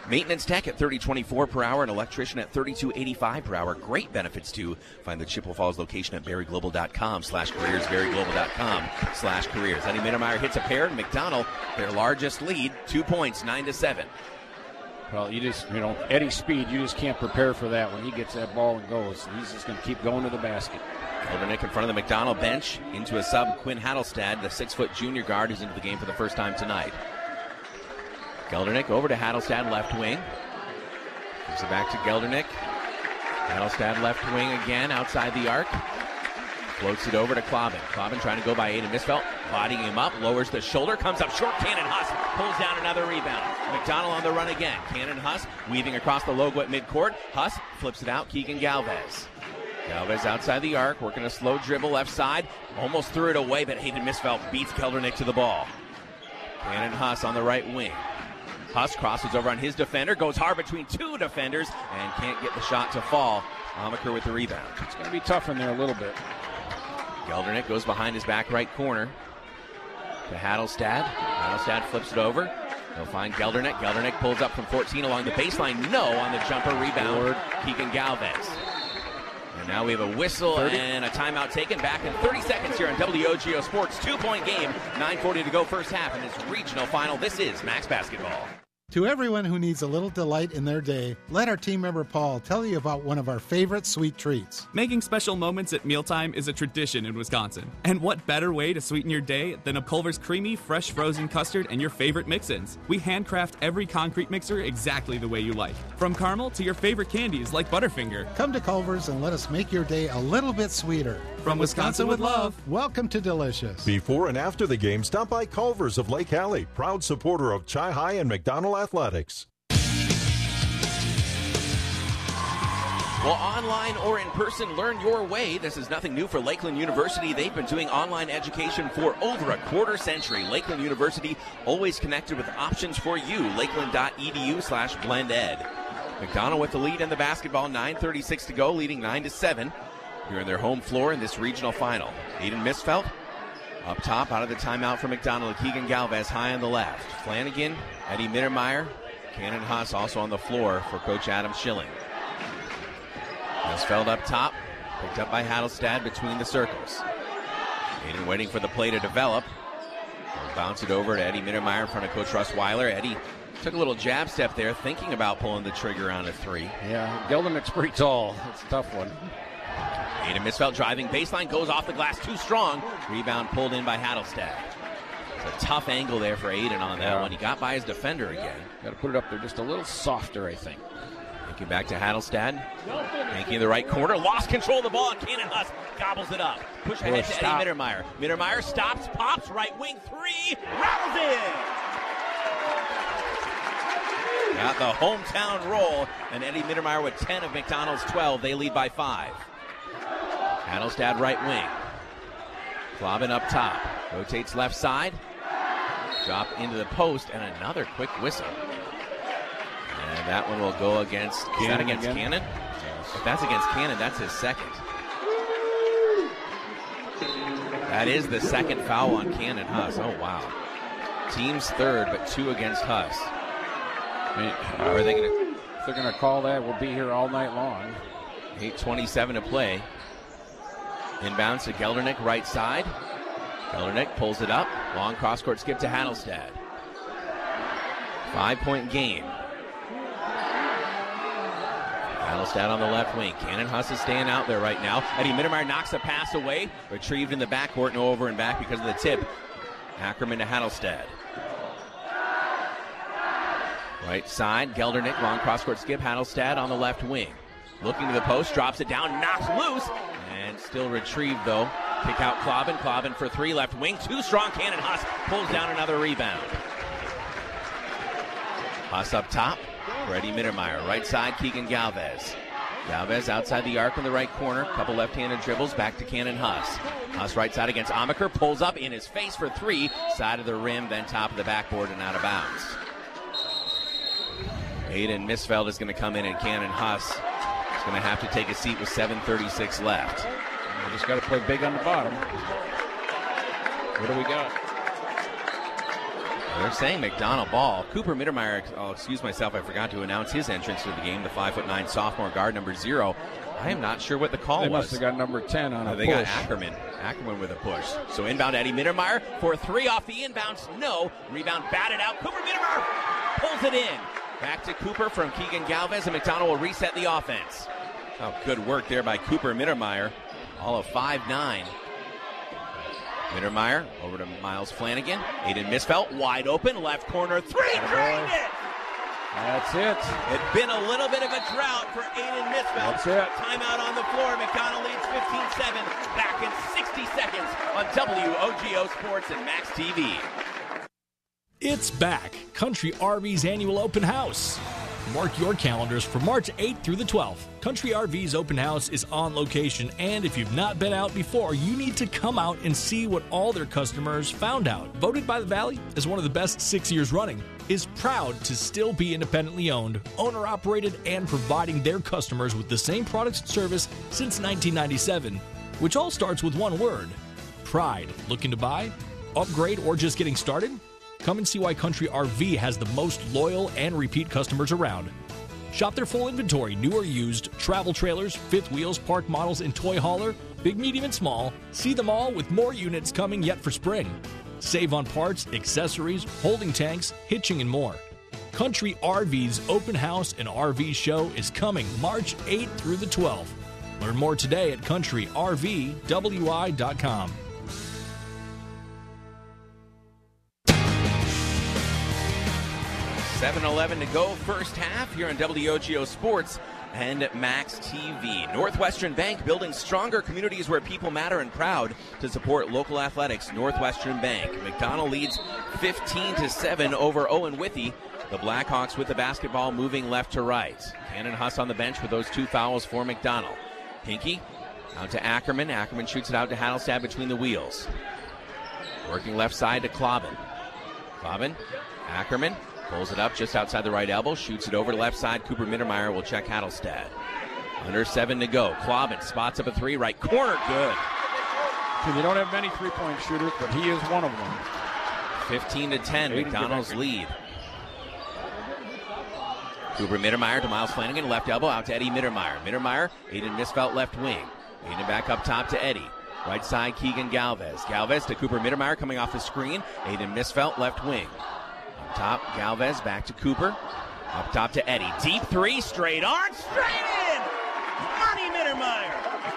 Maintenance tech at $30.24 per hour, an electrician at $32.85 per hour. Great benefits too. Find the Chippewa Falls location at berryglobal.com/careers, berryglobal.com/careers. Eddie Mittermeier hits a pair, and McDonald, their largest lead, 2 points, 9-7. Well, Eddie's speed, you just can't prepare for that when he gets that ball and goes. He's just going to keep going to the basket. Geldernick in front of the McDonald bench, into a sub, Quinn Hattelstad, the 6-foot junior guard, who's into the game for the first time tonight. Geldernick over to Hattelstad, left wing. Gives it back to Geldernick. Hattelstad left wing again, outside the arc. Floats it over to Clobbin. Clobbin trying to go by Aiden Misfelt. Bodying him up, lowers the shoulder, comes up short. Cannon Huss pulls down another rebound. McDonald on the run again. Cannon Huss weaving across the logo at midcourt. Huss flips it out, Keegan Galvez. Galvez outside the arc, working a slow dribble left side. Almost threw it away, but Aiden Misfelt beats Geldernick to the ball. Cannon Huss on the right wing. Huss crosses over on his defender, goes hard between two defenders, and can't get the shot to fall. Amaker with the rebound. It's going to be tough in there a little bit. Geldernick goes behind his back right corner to Hattelstad. Hattelstad flips it over. He'll find Geldernick. Geldernick pulls up from 14 along the baseline. No on the jumper rebound. Keegan Galvez. And now we have a whistle 30. And a timeout taken. Back in 30 seconds here on WOGO Sports. 2-point game. 9:40 to go first half in this regional final. This is Max Basketball. To everyone who needs a little delight in their day, let our team member Paul tell you about one of our favorite sweet treats. Making special moments at mealtime is a tradition in Wisconsin. And what better way to sweeten your day than a Culver's creamy, fresh frozen custard and your favorite mix-ins? We handcraft every concrete mixer exactly the way you like. From caramel to your favorite candies like Butterfinger. Come to Culver's and let us make your day a little bit sweeter. From Wisconsin with love. Welcome to Delicious. Before and after the game, stop by Culver's of Lake Hallie, proud supporter of Chi High and McDonald Athletics. Well, online or in person, learn your way. This is nothing new for Lakeland University. They've been doing online education for over a quarter century. Lakeland University, always connected with options for you. Lakeland.edu/blended. McDonald with the lead in the basketball, 9:36 to go, leading 9-7. Here on their home floor in this regional final. Aiden Misfelt up top out of the timeout for McDonald. Keegan Galvez high on the left. Flanagan, Eddie Mittermeier, Cannon Huss also on the floor for Coach Adam Schilling. Misfelt up top, picked up by Hattelstad between the circles. Aiden waiting for the play to develop. He'll bounce it over to Eddie Mittermeier in front of Coach Russ Weiler. Eddie took a little jab step there, thinking about pulling the trigger on a three. Yeah, Geldernick's pretty tall. It's a tough one. Aiden Misfelt driving baseline, goes off the glass too strong. Rebound pulled in by Hattelstad. It's a tough angle there for Aiden on that one. He got by his defender again. Got to put it up there just a little softer, I think. Thinking back to Hattelstad. Hanky in the right corner. Lost control of the ball, and Cannon Huss gobbles it up. Push ahead to Eddie Mittermeier. Mittermeier stops, pops, right wing three. Rattles in! Got the hometown roll, and Eddie Mittermeier with 10 of McDonald's 12. They lead by 5. Hattelstad right wing. Clobbin up top. Rotates left side. Drop into the post, and another quick whistle. And that one will go against Cannon. Is that against Cannon? Yes. If that's against Cannon, that's his second. That is the second foul on Cannon Huss. Oh, wow. Team's third, but 2 against Huss. Are they gonna, if they're going to call that, we'll be here all night long. 8:27 to play. Inbounds to Geldernick, right side. Geldernick pulls it up. Long cross-court skip to Hattelstad. 5-point game. Hattelstad on the left wing. Cannon Huss is staying out there right now. Eddie Mittermeier knocks a pass away. Retrieved in the backcourt, no over and back because of the tip. Ackerman to Hattelstad. Right side, Geldernick, long cross-court skip. Hattelstad on the left wing. Looking to the post, drops it down, knocks loose. And still retrieved, though. Kick out Clobbin. Clobbin for 3, left wing. Too strong. Cannon Huss pulls down another rebound. Huss up top for Eddie Mittermeier. Right side, Keegan Galvez. Galvez outside the arc in the right corner. Couple left-handed dribbles. Back to Cannon Huss. Huss right side against Amaker. Pulls up in his face for 3. Side of the rim, then top of the backboard and out of bounds. Aiden Misfelt is going to come in, and Cannon Huss is going to have to take a seat with 7:36 left. We just got to play big on the bottom. What do we got? They're saying McDonald ball. Cooper Mittermeier, excuse myself, I forgot to announce his entrance to the game, the 5'9" sophomore guard, number 0. I am not sure what the call They was. must have got number 10 on a They push. got Ackerman. Ackerman with a push. So inbound Eddie Mittermeier for 3 off the inbounds. No. Rebound batted out. Cooper Mittermeier pulls it in. Back to Cooper from Keegan Galvez, and McDonald will reset the offense. Oh, good work there by Cooper Mittermeier. All of 5'9". Mittermeier over to Miles Flanagan. Aiden Misfelt wide open. Left corner 3. Drained it. That's it. It's been a little bit of a drought for Aiden Misfelt. That's it. Timeout on the floor. McDonald leads 15-7. Back in 60 seconds on WOGO Sports and Max TV. It's back. Country RV's annual open house. Mark your calendars for March 8th through the 12th. Country RV's open house is on location, and if you've not been out before, you need to come out and see what all their customers found out. Voted by the Valley as one of the best 6 years running, is proud to still be independently owned, owner-operated, and providing their customers with the same products and service since 1997, which all starts with one word: pride. Looking to buy, upgrade, or just getting started? Come and see why Country RV has the most loyal and repeat customers around. Shop their full inventory, new or used, travel trailers, fifth wheels, park models, and toy hauler, big, medium, and small. See them all with more units coming yet for spring. Save on parts, accessories, holding tanks, hitching, and more. Country RV's open house and RV show is coming March 8th through the 12th. Learn more today at countryrvwi.com. 7:11 to go, first half here on WOGO Sports and Max TV. Northwestern Bank, building stronger communities where people matter, and proud to support local athletics. Northwestern Bank. McDonald leads 15-7 over Owen Withee. The Blackhawks with the basketball, moving left to right. Cannon Huss on the bench with those 2 fouls for McDonald. Pinky out to Ackerman. Ackerman shoots it out to Hattelstad between the wheels. Working left side to Clobbin. Clobbin, Ackerman. Pulls it up just outside the right elbow, shoots it over to left side. Cooper Mittermeier will check Hattelstad. Under 7 to go. Clobbin spots up a 3, right corner, good. They don't have many three-point shooters, but he is one of them. 15-10, McDonald's lead. Cooper Mittermeier to Miles Flanagan, left elbow out to Eddie Mittermeier. Mittermeier, Aiden Misfelt left wing. Aiden back up top to Eddie. Right side, Keegan Galvez. Galvez to Cooper Mittermeier coming off the screen. Aiden Misfelt left wing. Top, Galvez back to Cooper. Up top to Eddie. Deep 3, straight on, straight in! Money Mittermeier!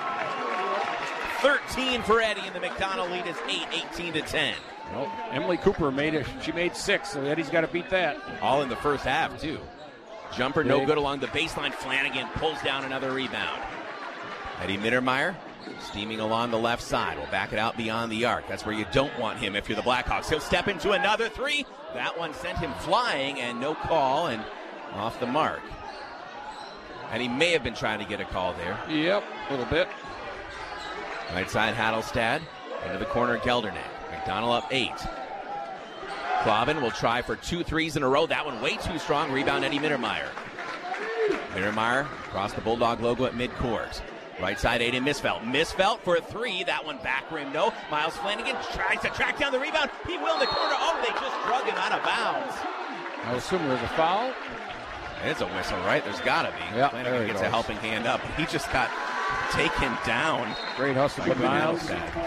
13 for Eddie, and the McDonald lead is 18-10. Well, Emily Cooper made it. She made 6, so Eddie's got to beat that. All in the first half, too. Jumper no good along the baseline. Flanagan pulls down another rebound. Eddie Mittermeier steaming along the left side. Will back it out beyond the arc. That's where you don't want him if you're the Blackhawks. He'll step into another 3. That one sent him flying, and no call, and off the mark. And he may have been trying to get a call there. Yep, a little bit. Right side, Hattelstad. Into the corner, Gelderneck. McDonald up 8. Clobbin will try for 2 threes in a row. That one way too strong. Rebound, Eddie Mittermeier. Mittermeier across the Bulldog logo at midcourt. Right side, Aiden Misfelt. Misfelt for a 3. That one back rim, no. Miles Flanagan tries to track down the rebound. He will in the corner. Oh, they just drug him out of bounds. I assume there's a foul. It's a whistle, right? There's got to be. Yep, Flanagan gets a helping hand up. He just got taken down. Great hustle by Miles.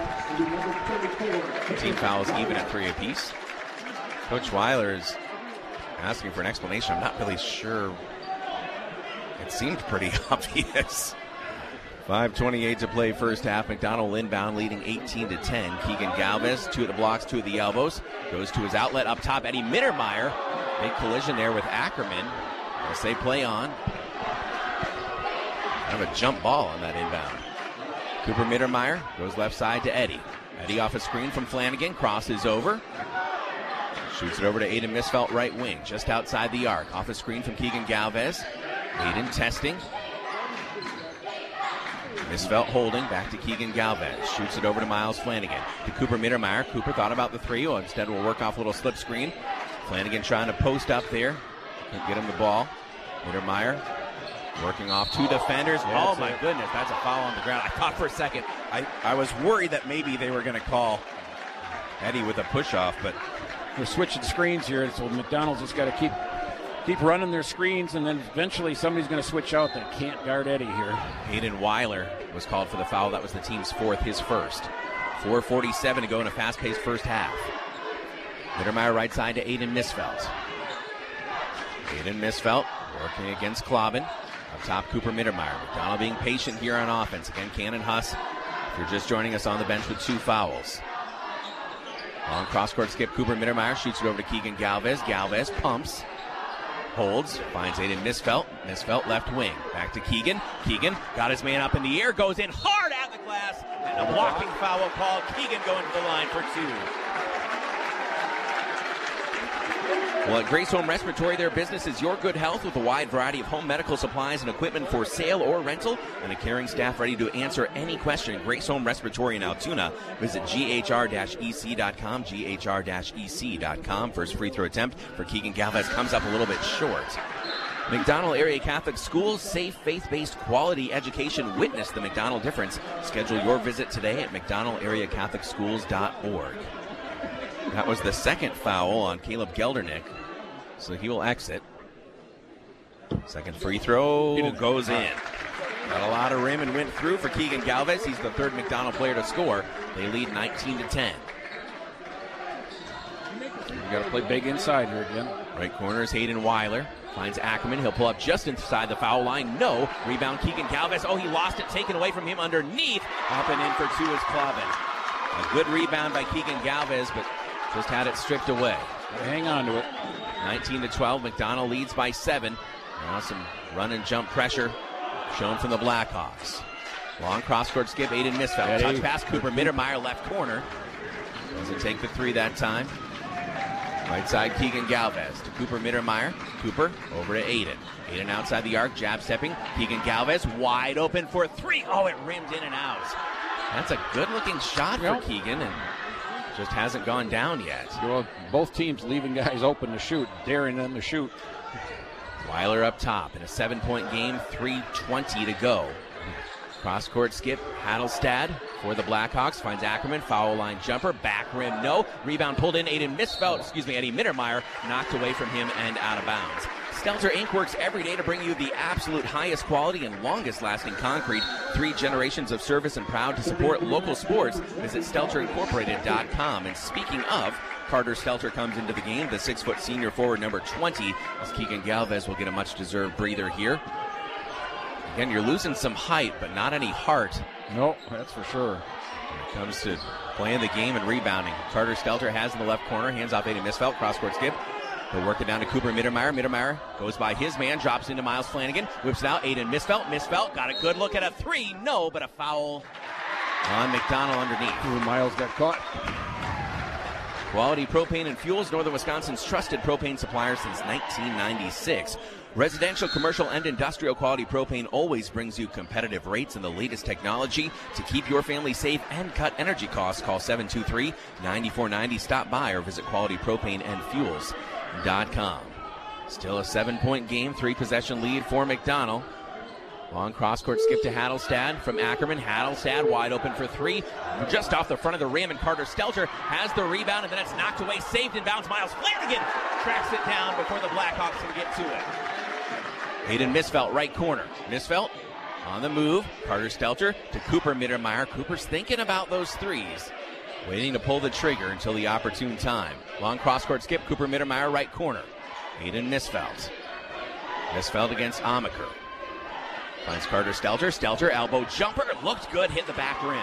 Team fouls even at 3 apiece. Coach Weiler is asking for an explanation. I'm not really sure. It seemed pretty obvious. 5:28 to play first half. McDonald inbound leading 18-10. Keegan Galvez, 2 at the blocks, 2 at the elbows. Goes to his outlet up top. Eddie Mittermeier. Big collision there with Ackerman. They'll say play on. Kind of a jump ball on that inbound. Cooper Mittermeier goes left side to Eddie. Eddie off a screen from Flanagan. Crosses over. Shoots it over to Aiden Misfelt, right wing. Just outside the arc. Off a screen from Keegan Galvez. Aiden testing. Misfelt holding, back to Keegan Galvez. Shoots it over to Miles Flanagan. To Cooper Mittermeier. Cooper thought about the 3. Instead will work off a little slip screen. Flanagan trying to post up there. Couldn't get him the ball. Mittermeier working off 2 defenders. Oh my goodness, that's a foul on the ground. I thought for a second, I was worried that maybe they were going to call Eddie with a push-off, but They're switching screens here, so McDonald's just got to keep running their screens, and then eventually somebody's going to switch out that can't guard Eddie here. Aiden Weiler was called for the foul. That was the team's fourth, his first. 4:47 to go in a fast-paced first half. Mittermeier right side to Aiden Misfelt. Aiden Misfelt working against Clobbin. Up top, Cooper Mittermeier. McDonald being patient here on offense. Again, Cannon Huss, if you're just joining us on the bench with 2 fouls. Long cross-court skip, Cooper Mittermeier shoots it over to Keegan Galvez. Galvez pumps, holds, finds Aiden Misfelt. Misfelt left wing. Back to Keegan. Keegan got his man up in the air, goes in hard at the glass, and a blocking foul called. Keegan going to the line for 2. Well, at Grace Home Respiratory, their business is your good health with a wide variety of home medical supplies and equipment for sale or rental, and a caring staff ready to answer any question. Grace Home Respiratory in Altoona. Visit ghr-ec.com, ghr-ec.com. First free throw attempt for Keegan Galvez comes up a little bit short. McDonald Area Catholic Schools, safe, faith-based, quality education. Witness the McDonald difference. Schedule your visit today at mcdonaldareacatholicschools.org. That was the second foul on Caleb Geldernick, so he will exit. Second free throw goes in. Got a lot of rim and went through for Keegan Galvez. He's the third McDonald player to score. They lead 19-10. You got to play big inside here again. Right corner is Hayden Weiler. Finds Ackerman. He'll pull up just inside the foul line. No. Rebound Keegan Galvez. Oh, he lost it. Taken away from him underneath. Up and in for 2 is Clobbin. A good rebound by Keegan Galvez, but just had it stripped away. Hang on to it. 19-12. McDonald leads by 7. Now some run and jump pressure shown from the Blackhawks. Long cross-court skip. Aiden Misfelt. Touch pass. Cooper Mittermeier left corner. Doesn't take the 3 that time. Right side, Keegan Galvez to Cooper Mittermeier. Cooper over to Aiden. Aiden outside the arc, jab stepping. Keegan Galvez wide open for 3. Oh, it rimmed in and out. That's a good-looking shot for Keegan, and just hasn't gone down yet. Well, both teams leaving guys open to shoot, daring them to shoot. Weiler up top in a 7-point game, 3:20 to go. Cross-court skip, Hadelstad for the Blackhawks. Finds Ackerman, foul line jumper, back rim, no. Rebound pulled in, Eddie Mittermeier knocked away from him and out of bounds. Stelter Inc. works every day to bring you the absolute highest quality and longest-lasting concrete. 3 generations of service and proud to support local sports. Visit StelterIncorporated.com. And speaking of, Carter Stelter comes into the game, the 6-foot senior forward, number 20, as Keegan Galvez will get a much-deserved breather here. Again, you're losing some height, but not any heart. No, that's for sure. When it comes to playing the game and rebounding, Carter Stelter has in the left corner, hands off Aiden Misfelt, cross-court skip. He'll work it down to Cooper Mittermeier. Mittermeier goes by his man, drops into Miles Flanagan, whips it out. Aiden Misfelt. Misfelt got a good look at a 3. No, but a foul on McDonald underneath. Miles got caught. Quality Propane and Fuels, Northern Wisconsin's trusted propane supplier since 1996. Residential, commercial, and industrial quality propane always brings you competitive rates and the latest technology to keep your family safe and cut energy costs. Call 723-9490. Stop by or visit qualitypropaneandfuels.com. Still a 7-point game, 3-possession lead for McDonald. Long cross-court skip to Hadelstad from Ackerman. Hadelstad wide open for 3. Just off the front of the rim, and Carter Stelter has the rebound, and then it's knocked away, saved in bounds. Miles Flanagan tracks it down before the Blackhawks can get to it. Aiden Misfelt, right corner. Misfelt on the move. Carter Stelter to Cooper Mittermeier. Cooper's thinking about those 3s. Waiting to pull the trigger until the opportune time. Long cross-court skip. Cooper Mittermeier, right corner. Aiden Misfelt. Misfelt against Amaker. Finds Carter Stelter. Stelter, elbow jumper. Looked good. Hit the back rim.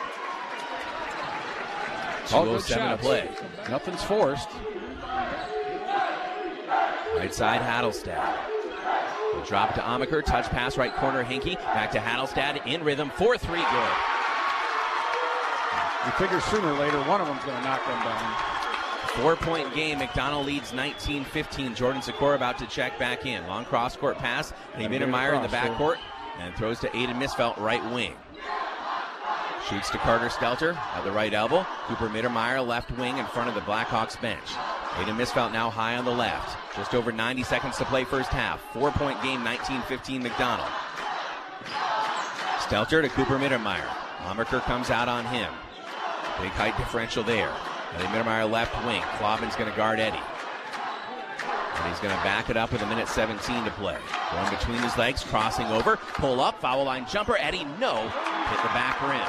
2:07 to play. Nothing's forced. Right side, Hadelstad. We'll drop it to Amaker. Touch pass, right corner, Hinkie. Back to Hadelstad. In rhythm. 4-3 good. You figure sooner or later one of them's going to knock them down. 4-point game. McDonald leads 19-15. Jordan Sikora about to check back in. Long cross-court pass. Mittermeier in the backcourt. And throws to Aiden Misfelt, right wing. Shoots to Carter Stelter at the right elbow. Cooper Mittermeier, left wing in front of the Blackhawks bench. Aiden Misfelt now high on the left. Just over 90 seconds to play first half. 4-point game, 19-15 McDonald. Stelter to Cooper Mittermeier. Amaker comes out on him. Big height differential there. Eddie Mittermeier left wing. Clobbin's going to guard Eddie. And he's going to back it up with 1:17 to play. Going between his legs, crossing over, pull up, foul line jumper. Eddie, no. Hit the back rim.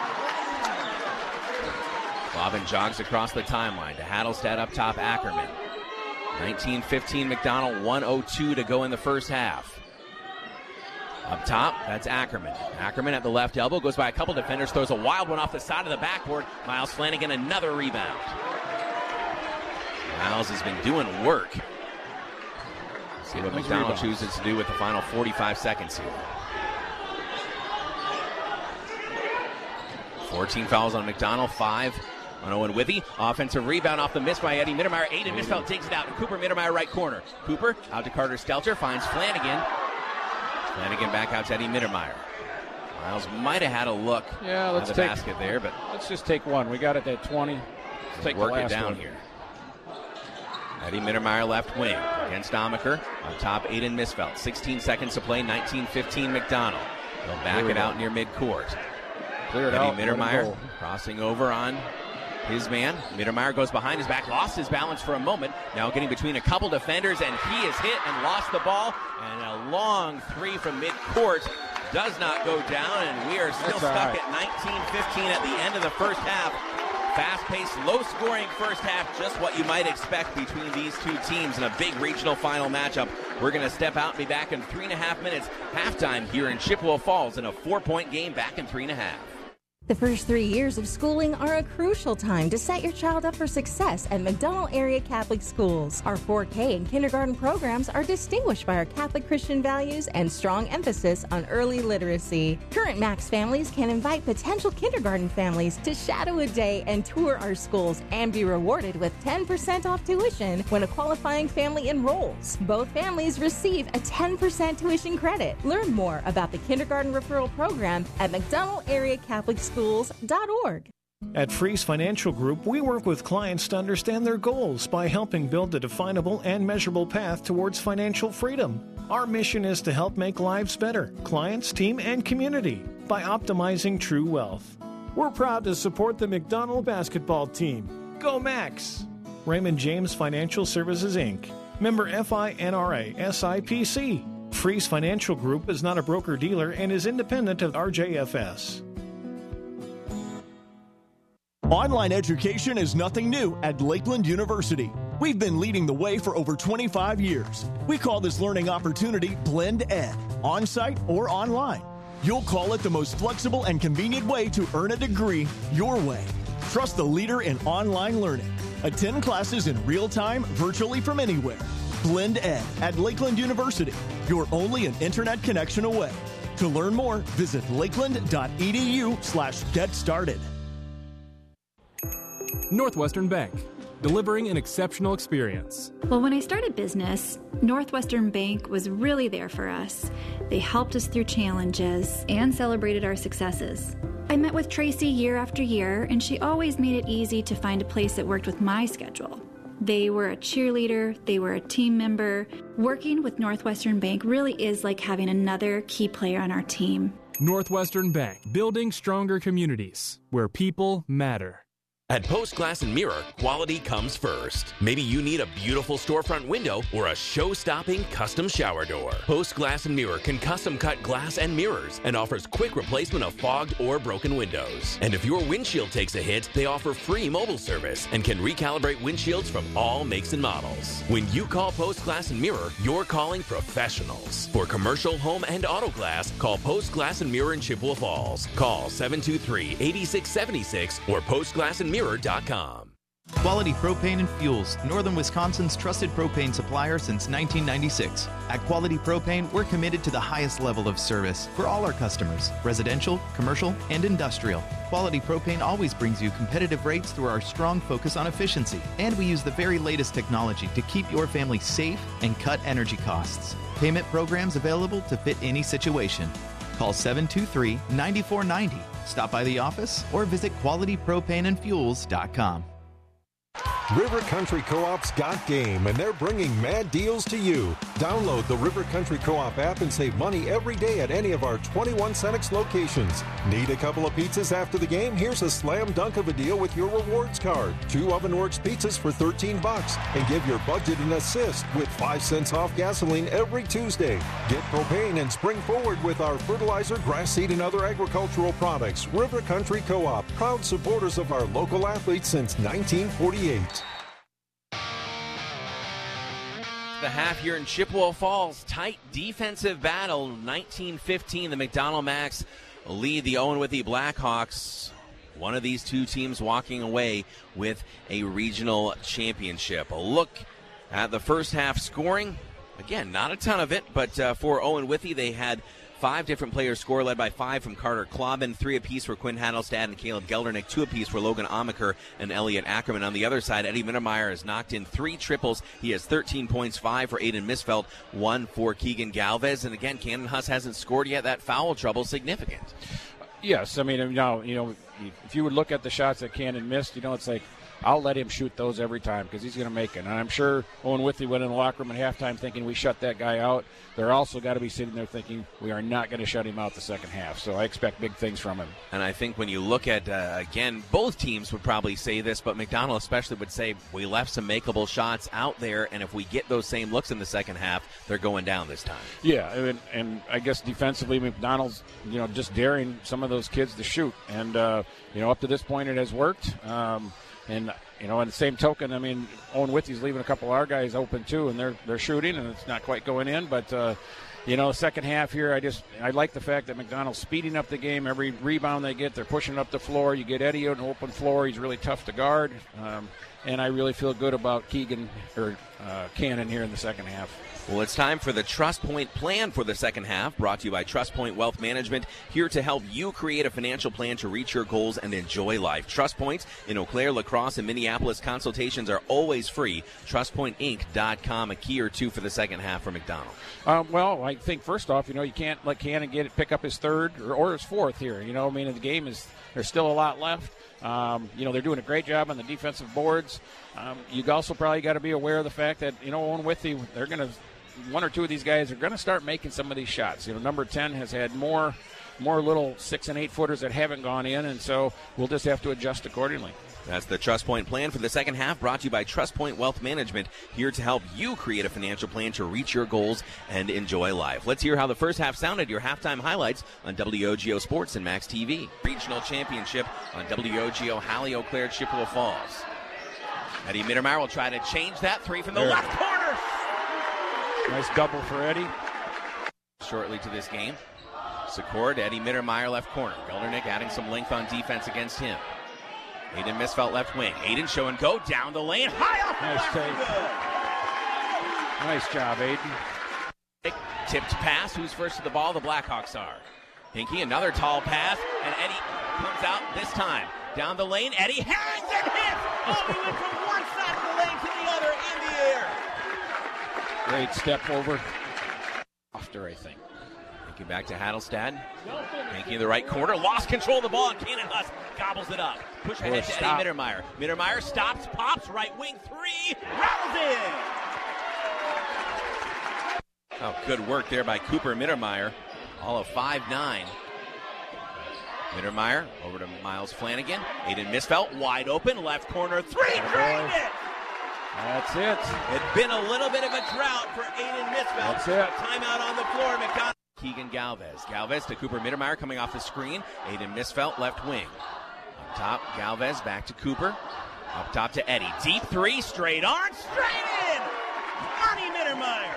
Clobbin jogs across the timeline to Hattelstad up top, Ackerman. 19-15 McDonald, 1:02 to go in the first half. Up top, that's Ackerman. Ackerman at the left elbow, goes by a couple defenders, throws a wild one off the side of the backboard. Miles Flanagan, another rebound. Miles has been doing work. See what McDonald chooses to do with the final 45 seconds here. 14 fouls on McDonald, 5 on Owen Withy. Offensive rebound off the miss by Eddie Mittermeier. Aiden Misfeld digs it out. Cooper Mittermeier right corner. Cooper out to Carter Stelter, finds Flanagan. Flanagan back out to Eddie Mittermeier. Miles might have had a look at the basket there, but let's just take one. We got it at 20. Let's take work the last it down one here. Eddie Mittermeier left wing against Amaker. On top, Aiden Misfeld. 16 seconds to play, 19-15 McDonald. They'll back it out near midcourt. Clear it Eddie out. Mittermeier crossing over on his man. Mittermeier goes behind his back, lost his balance for a moment. Now getting between a couple defenders, and he is hit and lost the ball. And a long three from midcourt does not go down, and we are still stuck at 19-15 at the end of the first half. Fast-paced, low-scoring first half, just what you might expect between these two teams in a big regional final matchup. We're going to step out and be back in 3.5 minutes. Halftime here in Chippewa Falls in a 4-point game, back in 3.5. The first 3 years of schooling are a crucial time to set your child up for success at McDonald Area Catholic Schools. Our 4K and kindergarten programs are distinguished by our Catholic Christian values and strong emphasis on early literacy. Current Max families can invite potential kindergarten families to shadow a day and tour our schools and be rewarded with 10% off tuition when a qualifying family enrolls. Both families receive a 10% tuition credit. Learn more about the kindergarten referral program at McDonald Area Catholic Schools.org. At Freeze Financial Group, we work with clients to understand their goals by helping build a definable and measurable path towards financial freedom. Our mission is to help make lives better, clients, team, and community, by optimizing true wealth. We're proud to support the McDonald basketball team. Go Max! Raymond James Financial Services, Inc., member FINRA SIPC. Freeze Financial Group is not a broker-dealer and is independent of RJFS. Online education is nothing new at Lakeland University. We've been leading the way for over 25 years. We call this learning opportunity Blend Ed, on-site or online. You'll call it the most flexible and convenient way to earn a degree your way. Trust the leader in online learning. Attend classes in real time, virtually from anywhere. Blend Ed at Lakeland University. You're only an internet connection away. To learn more, visit lakeland.edu/getstarted. Northwestern Bank, delivering an exceptional experience. Well, when I started business, Northwestern Bank was really there for us. They helped us through challenges and celebrated our successes. I met with Tracy year after year, and she always made it easy to find a place that worked with my schedule. They were a cheerleader, they were a team member. Working with Northwestern Bank really is like having another key player on our team. Northwestern Bank, building stronger communities where people matter. At Post Glass and Mirror, quality comes first. Maybe you need a beautiful storefront window or a show-stopping custom shower door. Post Glass and Mirror can custom cut glass and mirrors and offers quick replacement of fogged or broken windows. And if your windshield takes a hit, they offer free mobile service and can recalibrate windshields from all makes and models. When you call Post Glass and Mirror, you're calling professionals. For commercial, home, and auto glass, call Post Glass and Mirror in Chippewa Falls. Call 723-8676 or postglassandmirror.com. Quality Propane and Fuels, Northern Wisconsin's trusted propane supplier since 1996. At Quality Propane, we're committed to the highest level of service for all our customers, residential, commercial, and industrial. Quality Propane always brings you competitive rates through our strong focus on efficiency, and we use the very latest technology to keep your family safe and cut energy costs. Payment programs available to fit any situation. Call 723-9490. Stop by the office or visit qualitypropaneandfuels.com. River Country Co-op's got game, and they're bringing mad deals to you. Download the River Country Co-op app and save money every day at any of our 21 Cenex locations. Need a couple of pizzas after the game? Here's a slam dunk of a deal with your rewards card. 2 Ovenworks pizzas for $13 and give your budget an assist with 5 cents off gasoline every Tuesday. Get propane and spring forward with our fertilizer, grass seed, and other agricultural products. River Country Co-op, proud supporters of our local athletes since 1948. The half here in Chippewa Falls. Tight defensive battle. 19-15, the McDonald Max lead the Owen Withee Blackhawks. One of these two teams walking away with a regional championship. A look at the first half scoring. Again, not a ton of it, but for Owen Withee, they had 5 different players score, led by 5 from Carter Klobin, 3 apiece for Quinn Hadelstad and Caleb Geldernick, 2 apiece for Logan Amaker and Elliot Ackerman. On the other side, Eddie Mittermeier has knocked in 3 triples. He has 13 points, 5 for Aiden Misfeld, 1 for Keegan Galvez. And again, Cannon Huss hasn't scored yet. That foul trouble significant. Yes, I mean, now, if you would look at the shots that Cannon missed, it's like, I'll let him shoot those every time because he's going to make it. And I'm sure Owen Withee went in the locker room at halftime thinking we shut that guy out. They're also got to be sitting there thinking we are not going to shut him out the second half. So I expect big things from him. And I think when you look at, again, both teams would probably say this, but McDonald especially would say we left some makeable shots out there, and if we get those same looks in the second half, they're going down this time. Yeah, and I guess defensively McDonald's, just daring some of those kids to shoot. And, up to this point it has worked. And, on the same token, I mean, Owen Withee's leaving a couple of our guys open, too, and they're shooting, and it's not quite going in. But, second half here, I like the fact that McDonald's speeding up the game. Every rebound they get, they're pushing up the floor. You get Eddie on an open floor. He's really tough to guard. And I really feel good about Cannon here in the second half. Well, it's time for the Trust Point Plan for the second half, brought to you by Trust Point Wealth Management, here to help you create a financial plan to reach your goals and enjoy life. Trust Points in Eau Claire, La Crosse, and Minneapolis. Consultations are always free. TrustPointInc.com, a key or two for the second half for McDonald. Well, I think first off, you can't let Cannon pick up his third or his fourth here. The game there's still a lot left. They're doing a great job on the defensive boards. You also probably got to be aware of the fact that, Owen Withee, they're going to, 1 or 2 of these guys are going to start making some of these shots. Number 10 has had more little 6 and 8 footers that haven't gone in, and so we'll just have to adjust accordingly. That's the Trust Point Plan for the second half, brought to you by Trust Point Wealth Management, here to help you create a financial plan to reach your goals and enjoy life. Let's hear how the first half sounded. Your halftime highlights on WOGO Sports and Max TV. Regional Championship on WOGO Halley, Eau Claire, Chippewa Falls. Eddie Mittermeier will try to change that 3 from the left corner. Nice double for Eddie. Shortly to this game. Secor to Eddie Mittermeier, left corner. Geldernick adding some length on defense against him. Aiden Misfeld, left wing. Aiden show and go down the lane. High off the Nice job, Aiden. Tipped pass. Who's first to the ball? The Blackhawks are. Hinkie, another tall pass, and Eddie comes out this time. Down the lane, Eddie hangs and hits! Oh, he went from one side of the lane to the other in the air. Great step over. After, I think. Hinkie back to Hadelstad. Hinkie in the right corner. Lost control of the ball, and Cannon Huss gobbles it up. Push ahead to Eddie Mittermeier. Mittermeier stops, pops, right wing 3, rattles in! Oh, good work there by Cooper Mittermeier. All of 5'9". Mittermeier over to Miles Flanagan. Aiden Misfeld wide open, left corner 3, drained it! That's it. It's been a little bit of a drought for Aiden Misfeld. That's it. Timeout on the floor, McDonald. Keegan Galvez. Galvez to Cooper Mittermeier coming off the screen. Aiden Misfeld, left wing. Up top, Galvez back to Cooper. Up top to Eddie. Deep 3, straight on, straight in! Arnie Mittermeier.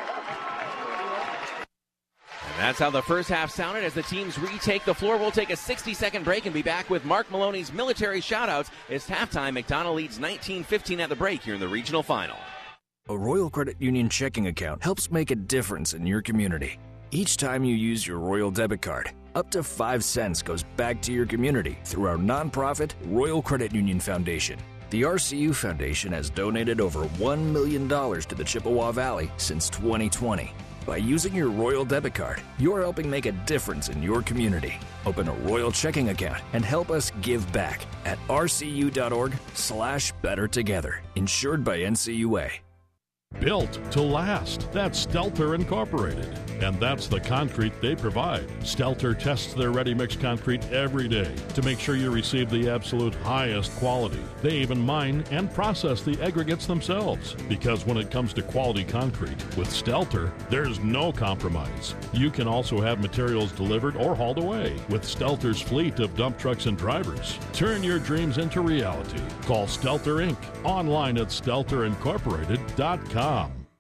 And that's how the first half sounded as the teams retake the floor. We'll take a 60-second break and be back with Mark Maloney's military shoutouts. It's halftime. McDonald leads 19-15 at the break here in the regional final. A Royal Credit Union checking account helps make a difference in your community. Each time you use your Royal debit card, up to 5 cents goes back to your community through our nonprofit Royal Credit Union Foundation. The RCU Foundation has donated over $1 million to the Chippewa Valley since 2020. By using your Royal debit card, you're helping make a difference in your community. Open a Royal checking account and help us give back at rcu.org/bettertogether. Insured by NCUA. Built to last. That's Stelter Incorporated. And that's the concrete they provide. Stelter tests their ready-mix concrete every day to make sure you receive the absolute highest quality. They even mine and process the aggregates themselves. Because when it comes to quality concrete, with Stelter, there's no compromise. You can also have materials delivered or hauled away with Stelter's fleet of dump trucks and drivers. Turn your dreams into reality. Call Stelter Inc. online at stelterincorporated.com.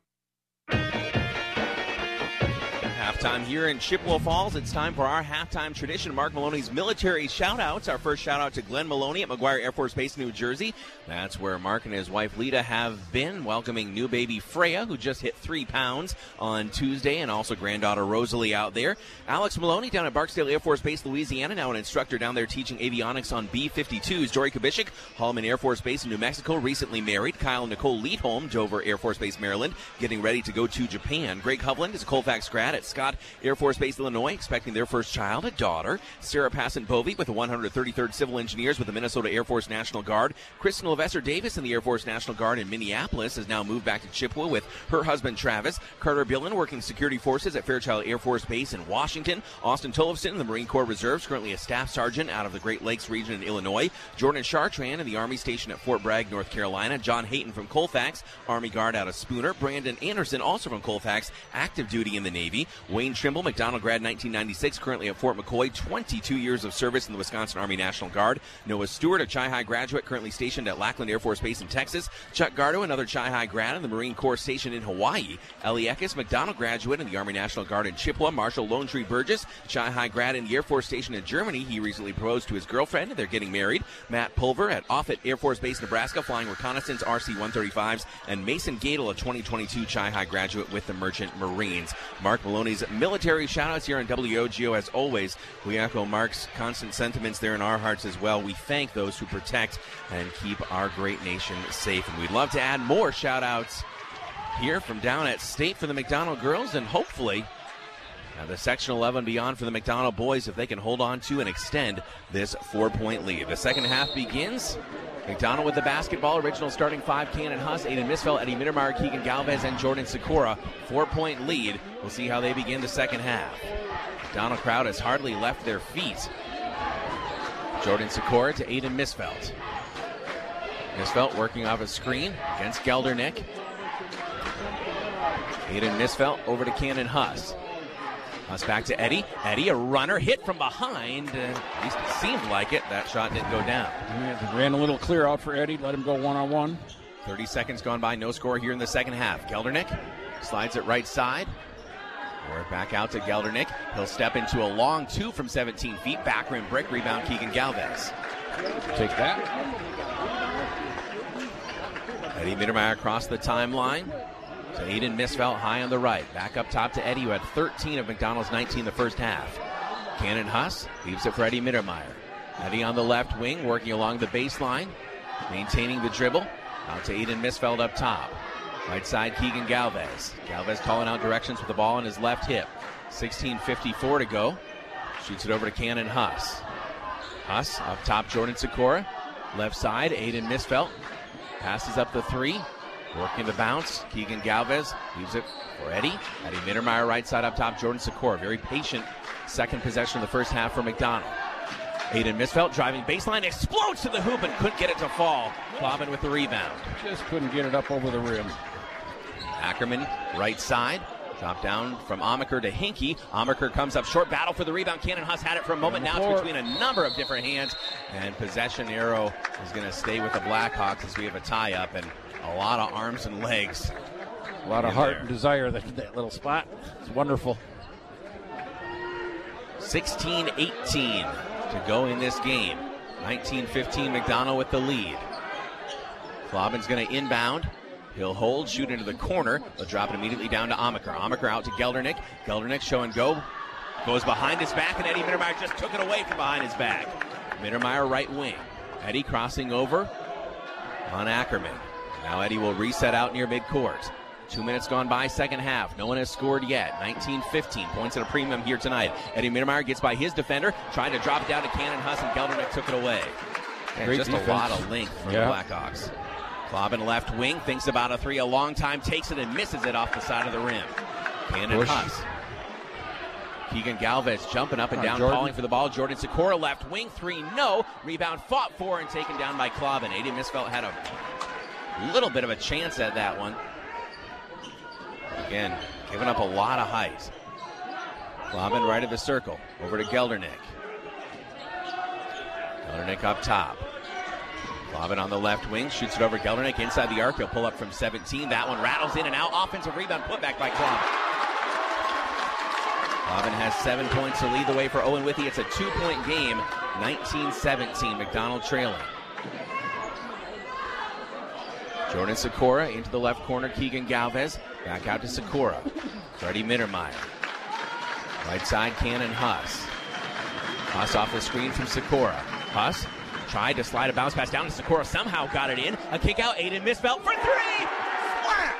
Halftime here in Chippewa Falls. It's time for our halftime tradition, Mark Maloney's military shout-outs. Our first shout-out to Glenn Maloney at McGuire Air Force Base, New Jersey. That's where Mark and his wife Lita have been, welcoming new baby Freya, who just hit 3 pounds on Tuesday, and also granddaughter Rosalie out there. Alex Maloney down at Barksdale Air Force Base, Louisiana, now an instructor down there teaching avionics on B-52s. Jory Kubishik, Holloman Air Force Base in New Mexico, recently married. Kyle and Nicole Leadholm, Dover Air Force Base, Maryland, getting ready to go to Japan. Greg Hovland is a Colfax grad at Scott Air Force Base, Illinois, expecting their first child, a daughter. Sarah Passant-Bovey with the 133rd Civil Engineers with the Minnesota Air Force National Guard. Kristen Levesser Davis in the Air Force National Guard in Minneapolis has now moved back to Chippewa with her husband Travis. Carter Billen working security forces at Fairchild Air Force Base in Washington. Austin Tollefson in the Marine Corps Reserves, currently a staff sergeant out of the Great Lakes region in Illinois. Jordan Chartrand in the Army station at Fort Bragg, North Carolina. John Hayton from Colfax, Army Guard out of Spooner. Brandon Anderson, also from Colfax, active duty in the Navy. Wayne Trimble, McDonald grad 1996, currently at Fort McCoy, 22 years of service in the Wisconsin Army National Guard. Noah Stewart, a Chi-High graduate, currently stationed at Lackland Air Force Base in Texas. Chuck Gardo, another Chi-High grad in the Marine Corps station in Hawaii. Ellie Eckes, McDonald graduate in the Army National Guard in Chippewa. Marshall Lone Tree Burgess, Chi-High grad in the Air Force Station in Germany. He recently proposed to his girlfriend, and they're getting married. Matt Pulver at Offutt Air Force Base, Nebraska, flying reconnaissance RC-135s. And Mason Gadel, a 2022 Chi-High graduate with the Merchant Marines. Mark Maloney's military shout-outs here on WOGO. As always, we echo Mark's constant sentiments there in our hearts as well. We thank those who protect and keep our great nation safe. And we'd love to add more shout-outs here from down at State for the McDonald girls, and hopefully the Section 11 beyond for the McDonald boys if they can hold on to and extend this 4-point lead. The second half begins. McDonald with the basketball. Original starting 5, Cannon Huss, Aiden Misfeld, Eddie Mittermeier, Keegan Galvez, and Jordan Sikora. 4-point lead. We'll see how they begin the second half. McDonald crowd has hardly left their feet. Jordan Sikora to Aiden Misfeld. Misfeld working off a screen against Geldernick. Aiden Misfeld over to Cannon Huss. Huss back to Eddie. Eddie, a runner, hit from behind. At least it seemed like it. That shot didn't go down. Yeah, ran a little clear out for Eddie. Let him go one-on-one. 30 seconds gone by. No score here in the second half. Geldernick slides it right side. Or back out to Geldernick. He'll step into a long 2 from 17 feet. Back rim brick. Rebound Keegan Galvez. Take that. Eddie Mittermeier across the timeline. To Aiden Misfeld high on the right. Back up top to Eddie, who had 13 of McDonald's 19 the first half. Cannon Huss leaves it for Eddie Mittermeier. Eddie on the left wing, working along the baseline. Maintaining the dribble. Out to Aiden Misfeld up top. Right side, Keegan Galvez. Galvez calling out directions with the ball on his left hip. 16:54 to go. Shoots it over to Cannon Huss. Huss up top, Jordan Sikora. Left side, Aiden Misfeld. Passes up the 3. Working the bounce. Keegan Galvez leaves it for Eddie. Eddie Mittermeier right side up top, Jordan Sikora. Very patient second possession of the first half for McDonald. Aiden Misfeld driving baseline, explodes to the hoop and couldn't get it to fall. Clobbin with the rebound. Just couldn't get it up over the rim. Ackerman right side. Drop down from Amaker to Hinkie. Amaker comes up short. Battle for the rebound. Cannon Huss had it for a moment. Now it's between a number of different hands. And possession arrow is going to stay with the Blackhawks as we have a tie-up. And a lot of arms and legs. A lot of heart and desire, that little spot. It's wonderful. 16-18 to go in this game. 19-15 McDonald with the lead. Clobbin's going to inbound. He'll hold, shoot into the corner. They'll drop it immediately down to Amaker. Amaker out to Geldernick. Geldernick show and go. Goes behind his back, and Eddie Mittermeier just took it away from behind his back. Mittermeier right wing. Eddie crossing over on Ackerman. Now Eddie will reset out near midcourt. 2 minutes gone by, second half. No one has scored yet. 19-15. Points at a premium here tonight. Eddie Mittermeier gets by his defender, trying to drop it down to Cannon Huss, and Geldernick took it away. And just defense. A lot of length from the Blackhawks. Klobin left wing, thinks about a three a long time, takes it and misses it off the side of the rim. Cannon Huss. Keegan Galvez jumping up and down, calling for the ball. Jordan Sikora left wing, three, no. Rebound fought for and taken down by Klobin. Aiden Misfelt had a little bit of a chance at that one. Again, giving up a lot of height. Klobin right of the circle, over to Geldernick. Geldernick up top. Klobin on the left wing, shoots it over Geldernick inside the arc. He'll pull up from 17. That one rattles in and out. Offensive rebound put back by Klobin. Klobin has 7 points to lead the way for Owen Withey. It's a 2-point game, 19-17. McDonald trailing. Jordan Sikora into the left corner. Keegan Galvez back out to Sikora. Freddie Mittermeier. Right side, Cannon Huss. Huss off the screen from Sikora. Huss tried to slide a bounce pass down to Sikora. Somehow got it in. A kick out. Aiden Misfelt for three. Splash!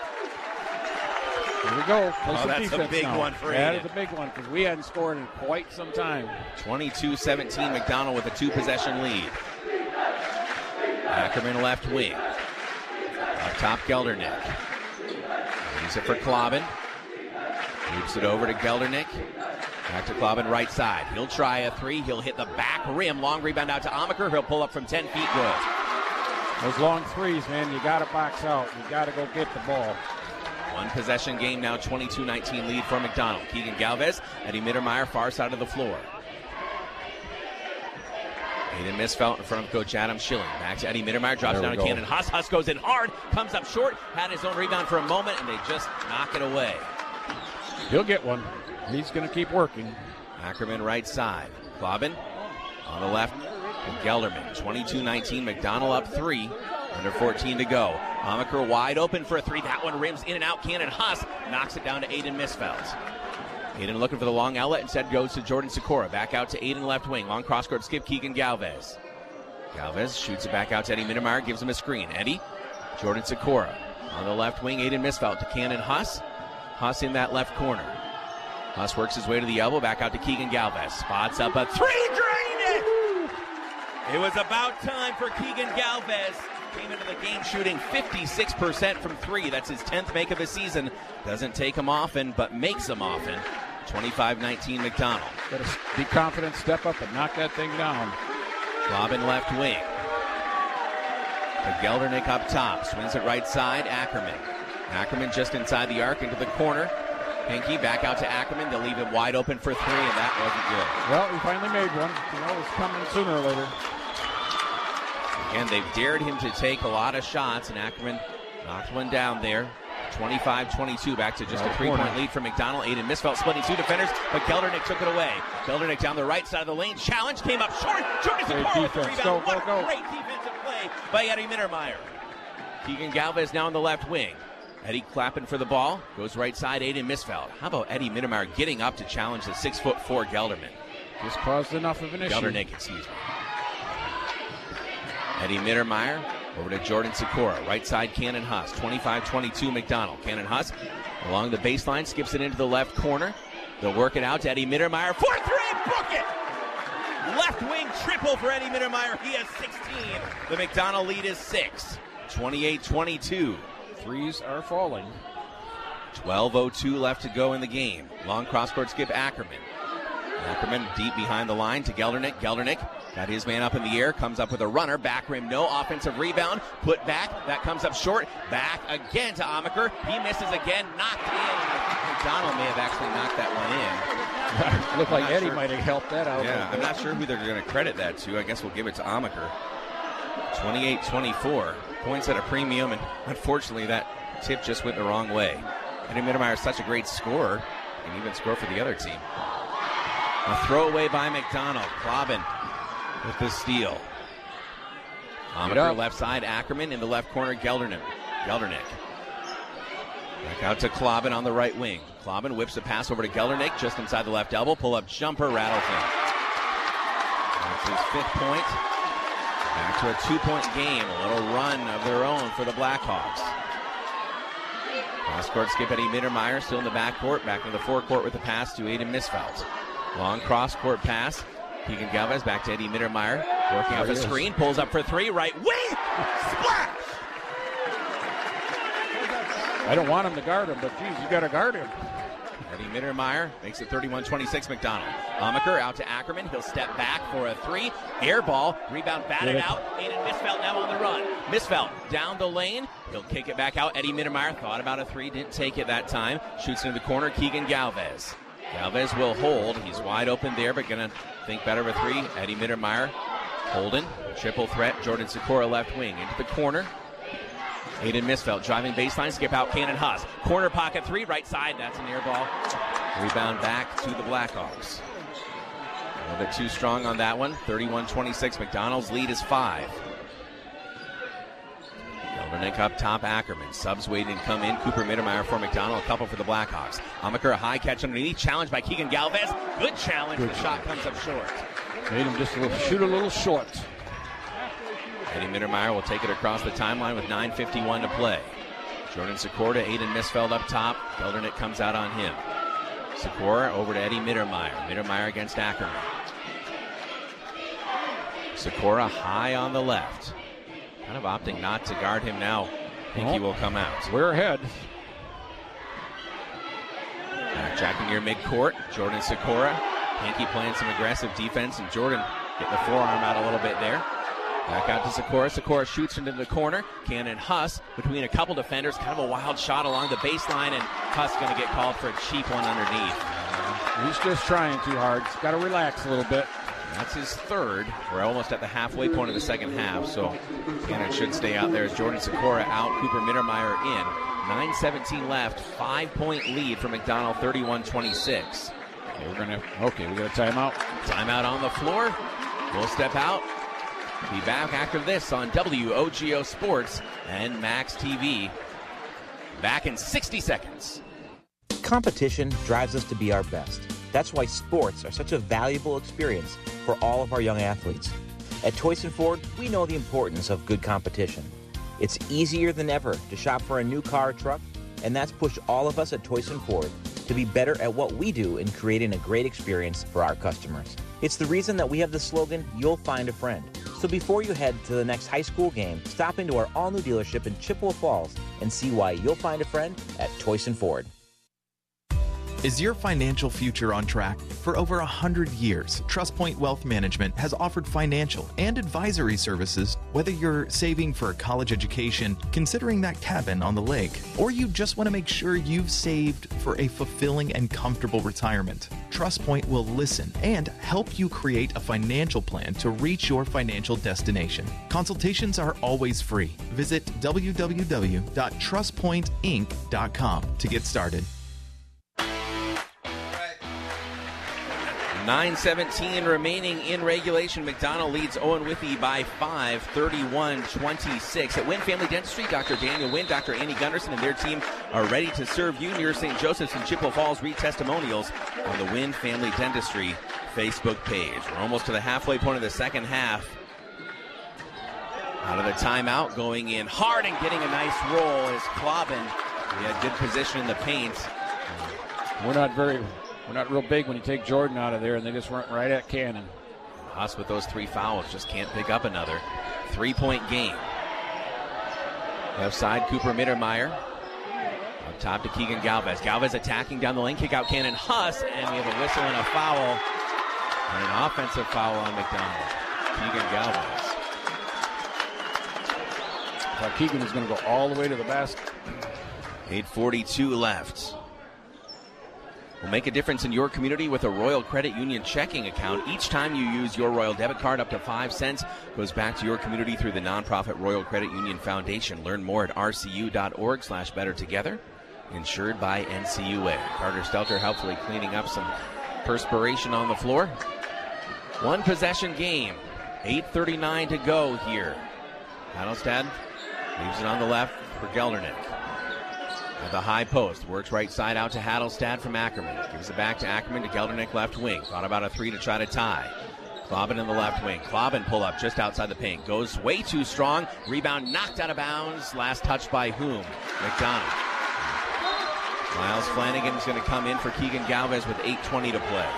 Here we go. That's a big one for Aiden. That is a big one because we hadn't scored in quite some time. 22-17, McDonald with a 2-possession lead. Ackerman left wing. Up top, Geldernick. Use it for Klobin. Loops it over to Geldernick. Back to Klobin right side. He'll try a three. He'll hit the back rim. Long rebound out to Amaker. He'll pull up from 10 feet. Good. Those long threes, man, you got to box out. You got to go get the ball. One possession game now, 22-19 lead for McDonald. Keegan Galvez, Eddie Mittermeier, far side of the floor. Aiden Misfelt in front of Coach Adam Schilling. Back to Eddie Mittermeier, drops down to Cannon Huss. Huss goes in hard, comes up short, had his own rebound for a moment, and they just knock it away. He'll get one. He's going to keep working. Ackerman right side. Klobin on the left. And Gelderman. 22-19. McDonald up 3. Under 14 to go. Amaker wide open for a three. That one rims in and out. Cannon Huss knocks it down to Aiden Misfelt. Aiden looking for the long outlet. Instead goes to Jordan Sikora. Back out to Aiden left wing. Long cross-court skip. Keegan Galvez. Galvez shoots it back out to Eddie Mittermeier. Gives him a screen. Eddie. Jordan Sikora. On the left wing. Aiden Misfelt to Cannon Huss. Huss in that left corner. Huss works his way to the elbow. Back out to Keegan Galvez. Spots up a three. Drained it! It was about time for Keegan Galvez. Came into the game shooting 56% from three. That's his 10th make of the season. Doesn't take him often, but makes him often. 25-19 McDonald. Got to be confident, step up, and knock that thing down. Klobin left wing. To Geldernick up top. Swings it right side. Ackerman. Ackerman just inside the arc into the corner. Pinky back out to Ackerman. They'll leave him wide open for three, and that wasn't good. Well, we finally made one. You know, it's coming sooner or later. Again, they've dared him to take a lot of shots, and Ackerman knocked one down there. 25-22, back to just a three-point lead for McDonald. Aiden Misfelt splitting two defenders, but Geldernick took it away. Geldernick down the right side of the lane. Challenge came up short. Jordan Sikora with the rebound. What a great defensive play by Eddie Mittermeier. Keegan Galvez now on the left wing. Eddie clapping for the ball. Goes right side, Aiden Misfelt. How about Eddie Mittermeier getting up to challenge the 6'4" Gelderman? Just caused enough of an issue. Geldernick, excuse me. Eddie Mittermeier over to Jordan Sikora. Right side, Cannon Huss. 25-22 McDonald. Cannon Huss along the baseline, skips it into the left corner. They'll work it out to Eddie Mittermeier. 4-3, book it! Left wing triple for Eddie Mittermeier. He has 16. The McDonald lead is 6. 28-22. Threes are falling. 12:02 left to go in the game. Long cross-court skip, Ackerman. Ackerman deep behind the line to Geldernick. Geldernick got his man up in the air, comes up with a runner. Back rim, no offensive rebound. Put back, that comes up short. Back again to Amaker. He misses again, knocked in. I think McDonald may have actually knocked that one in. Looked like Eddie might have helped that out. Yeah, I'm not sure who they're going to credit that to. I guess we'll give it to Amaker. 28-24. Points at a premium, and unfortunately that tip just went the wrong way. Eddie Mittermeier is such a great scorer, and even score for the other team. A throwaway by McDonald. Klobin with the steal. Amaker left side, Ackerman in the left corner, Geldernick. Back out to Klobin on the right wing. Klobin whips a pass over to Geldernick, just inside the left elbow. Pull-up jumper, rattles in. That's his 5th point. Back to a 2-point game. A little run of their own for the Blackhawks. Cross-court skip, Eddie Mittermeier still in the backcourt. Back into the forecourt with the pass to Aiden Misfelt. Long cross-court pass. Keegan Galvez back to Eddie Mittermeier. Working off a screen. Pulls up for three. Right wing. Splash! I don't want him to guard him, but geez, you got to guard him. Eddie Mittermeier makes it 31-26 McDonald. Amaker out to Ackerman. He'll step back for a three. Air ball. Rebound batted out. Aiden Misfeld now on the run. Misfeld down the lane. He'll kick it back out. Eddie Mittermeier thought about a three. Didn't take it that time. Shoots into the corner. Keegan Galvez. Galvez will hold. He's wide open there, but going to think better of a three. Eddie Mittermeier holding. Triple threat. Jordan Sikora left wing. Into the corner. Aiden Misfeld driving baseline, skip out Cannon Huss. Corner pocket three, right side, that's an air ball. Rebound back to the Blackhawks. A little bit too strong on that one. 31-26, McDonald's lead is 5. Geldernick up top, Ackerman. Subs waiting to come in. Cooper Mittermeier for McDonald, a couple for the Blackhawks. Amaker, a high catch underneath, challenged by Keegan Galvez. Good challenge, the shot comes up short. Made him just shoot a little short. Eddie Mittermeier will take it across the timeline with 9:51 to play. Jordan Sikora to Aiden Misfeld up top. Geldernick comes out on him. Sikora over to Eddie Mittermeier. Mittermeier against Ackerman. Sikora high on the left. Kind of opting not to guard him now. Hinkie will come out. We're ahead. Jacking near midcourt. Jordan Sikora. Hinkie playing some aggressive defense, and Jordan getting the forearm out a little bit there. Back out to Sikora. Sikora shoots into the corner. Cannon Huss between a couple defenders. Kind of a wild shot along the baseline, and Huss going to get called for a cheap one underneath. He's just trying too hard. He's got to relax a little bit. That's his third. We're almost at the halfway point of the second half, so Cannon should stay out there as Jordan Sikora out, Cooper Mittermeier in. 9:17 left. 5-point lead for McDonald, 31-26. Okay, we got a timeout. Timeout on the floor. We'll step out. Be back after this on WOGO Sports and Max TV. Back in 60 seconds. Competition drives us to be our best. That's why sports are such a valuable experience for all of our young athletes. At Toyson Ford, we know the importance of good competition. It's easier than ever to shop for a new car or truck, and that's pushed all of us at Toyson Ford to be better at what we do in creating a great experience for our customers. It's the reason that we have the slogan, "You'll find a friend." So before you head to the next high school game, stop into our all-new dealership in Chippewa Falls and see why you'll find a friend at Toyson Ford. Is your financial future on track? For over 100 years, TrustPoint Wealth Management has offered financial and advisory services, whether you're saving for a college education, considering that cabin on the lake, or you just want to make sure you've saved for a fulfilling and comfortable retirement. TrustPoint will listen and help you create a financial plan to reach your financial destination. Consultations are always free. Visit www.trustpointinc.com to get started. 9:17 remaining in regulation. McDonald leads Owen Withee by 5, 31-26. At Wynn Family Dentistry, Dr. Daniel Wynn, Dr. Annie Gunderson, and their team are ready to serve you near St. Joseph's and Chippewa Falls. Read testimonials on the Wynn Family Dentistry Facebook page. We're almost to the halfway point of the second half. Out of the timeout, going in hard and getting a nice roll is Klobin. He had good position in the paint. We're not real big when you take Jordan out of there, and they just went right at Cannon. Us with those 3 fouls just can't pick up another. 3-point game. Left side, Cooper Mittermeier. Up top to Keegan Galvez. Galvez attacking down the lane, kick out Cannon Huss, and we have a whistle and a foul. And an offensive foul on McDonald. Keegan Galvez. I thought Keegan was going to go all the way to the basket. 8:42 left. Will make a difference in your community with a Royal Credit Union checking account. Each time you use your Royal debit card, up to 5 cents goes back to your community through the nonprofit Royal Credit Union Foundation. Learn more at rcu.org/bettertogether. Insured by NCUA. Carter Stelter helpfully cleaning up some perspiration on the floor. One possession game. 8:39 to go here. Adelstad leaves it on the left for Geldernick. At the high post, works right side out to Hadelstad from Ackerman. Gives it back to Ackerman to Geldernick left wing. Thought about a 3 to try to tie. Klobin in the left wing. Klobin pull up just outside the paint. Goes way too strong. Rebound knocked out of bounds. Last touch by whom? McDonald. Miles Flanagan is going to come in for Keegan Galvez with 8:20 to play.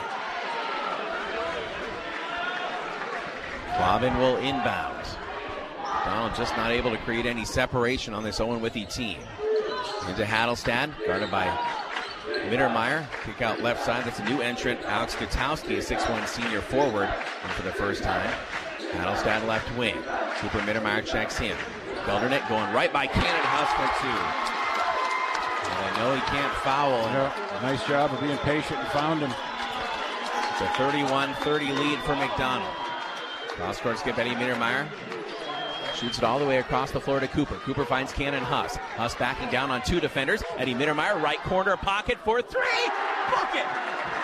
Klobin will inbound. McDonald just not able to create any separation on this Owen Withee team. Into Hadelstad, guarded by Mittermeier. Kick out left side. That's a new entrant, Alex Gutowski, a 6'1 senior forward, and for the first time. Hadelstad left wing. Cooper Mittermeier checks in. Geldernick going right by Cannon Huss for 2. And I know he can't foul. Nice job of being patient and found him. It's a 31-30 lead for McDonald. Cross-court skip Eddie Mittermeier. Shoots it all the way across the floor to Cooper. Cooper finds Cannon Huss. Huss backing down on 2 defenders. Eddie Mittermeier, right corner pocket for 3. Book it!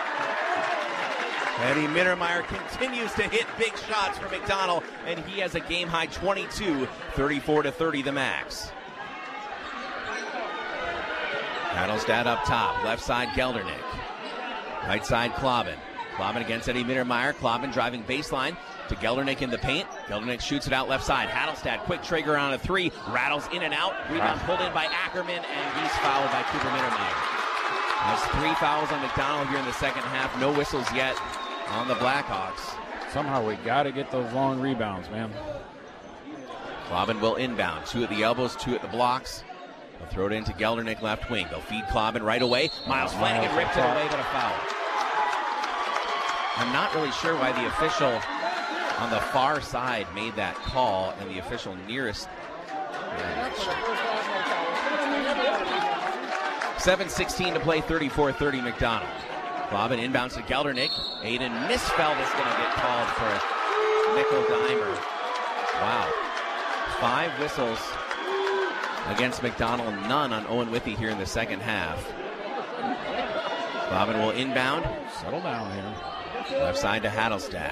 Eddie Mittermeier continues to hit big shots for McDonald, and he has a game-high 22, 34-30 the max. Hadelstad up top, left side Geldernick. Right side Clobbin. Clobbin against Eddie Mittermeier. Clobbin driving baseline to Geldernick in the paint. Geldernick shoots it out left side. Hadelstad, quick trigger on a 3. Rattles in and out. Rebound pulled in by Ackerman, and he's fouled by Cooper Mittermeier. There's 3 fouls on McDonald here in the second half. No whistles yet on the Blackhawks. Somehow we got to get those long rebounds, man. Clobbin will inbound. 2 at the elbows, 2 at the blocks. They'll throw it into Geldernick left wing. They'll feed Clobbin right away. Miles Flanagan ripped it away, but a foul. I'm not really sure why the official on the far side made that call and the official nearest. 7:16 to play, 34-30 McDonald. Clobbin inbounds to Geldernick. Aiden Misfeld is going to get called for a nickel dimer. Wow. 5 whistles against McDonald, none on Owen Withey here in the second half. Clobbin will inbound. Settle down here. Left side to Hadelstad.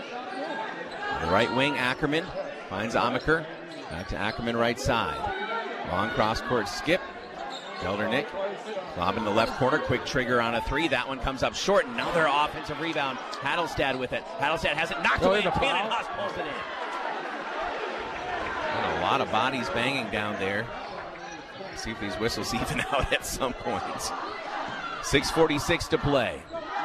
The right wing, Ackerman finds Amaker. Back to Ackerman right side. Long cross-court skip. Geldernick. Clobbin the left corner. Quick trigger on a 3. That one comes up short. Another offensive rebound. Hadelstad with it. Hadelstad has it knocked away. Cannon Huss pulls it in. And a lot of bodies banging down there. Let's see if these whistles even out at some point. 6:46 to play.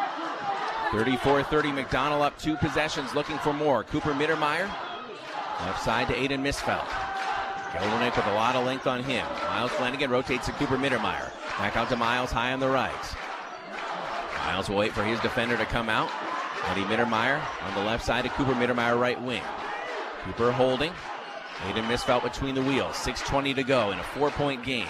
34-30 McDonald up 2 possessions, looking for more. Cooper Mittermeier, left side to Aiden Misfeld. Geldernick with a lot of length on him. Miles Flanagan rotates to Cooper Mittermeier. Back out to Miles high on the right. Miles will wait for his defender to come out. Eddie Mittermeier on the left side to Cooper Mittermeier right wing. Cooper holding. Aiden Misfeld between the wheels. 6:20 to go in a 4-point game.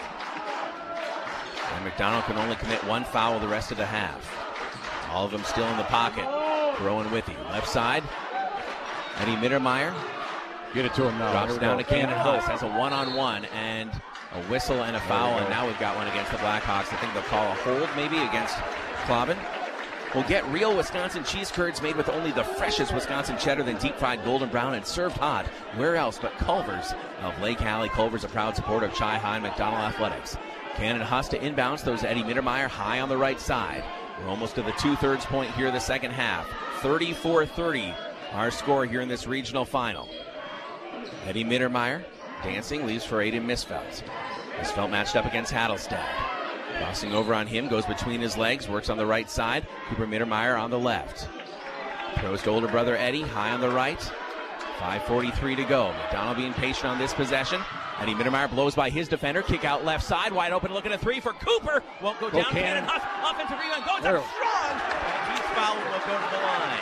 And McDonald can only commit 1 foul the rest of the half. All of them still in the pocket. Throwing with you. Left side. Eddie Mittermeier. Get it to him now. Drops down to Cannon Huss. Has a 1-on-1 and a whistle and a foul. And now we've got one against the Blackhawks. I think they'll call a hold maybe against Clobbin. We'll get real Wisconsin cheese curds made with only the freshest Wisconsin cheddar, then deep-fried golden brown and served hot. Where else but Culver's of Lake Hallie. Culver's a proud supporter of Chi-High McDonald Athletics. Cannon Huss to inbounds. Throws Eddie Mittermeier high on the right side. We're almost to the 2/3 point here in the second half. 34-30, our score here in this regional final. Eddie Mittermeier dancing, leaves for Aiden Misfeld. Misfeld matched up against Hadelstad. Crossing over on him, goes between his legs, works on the right side. Cooper Mittermeier on the left. Throws to older brother Eddie, high on the right. 5:43 to go. McDonald being patient on this possession. Eddie Mittermeier blows by his defender. Kick out left side. Wide open, looking at 3 for Cooper. Won't go down. Cannon Huss. Offensive rebound. Goes up strong. And he's fouled and will go to the line.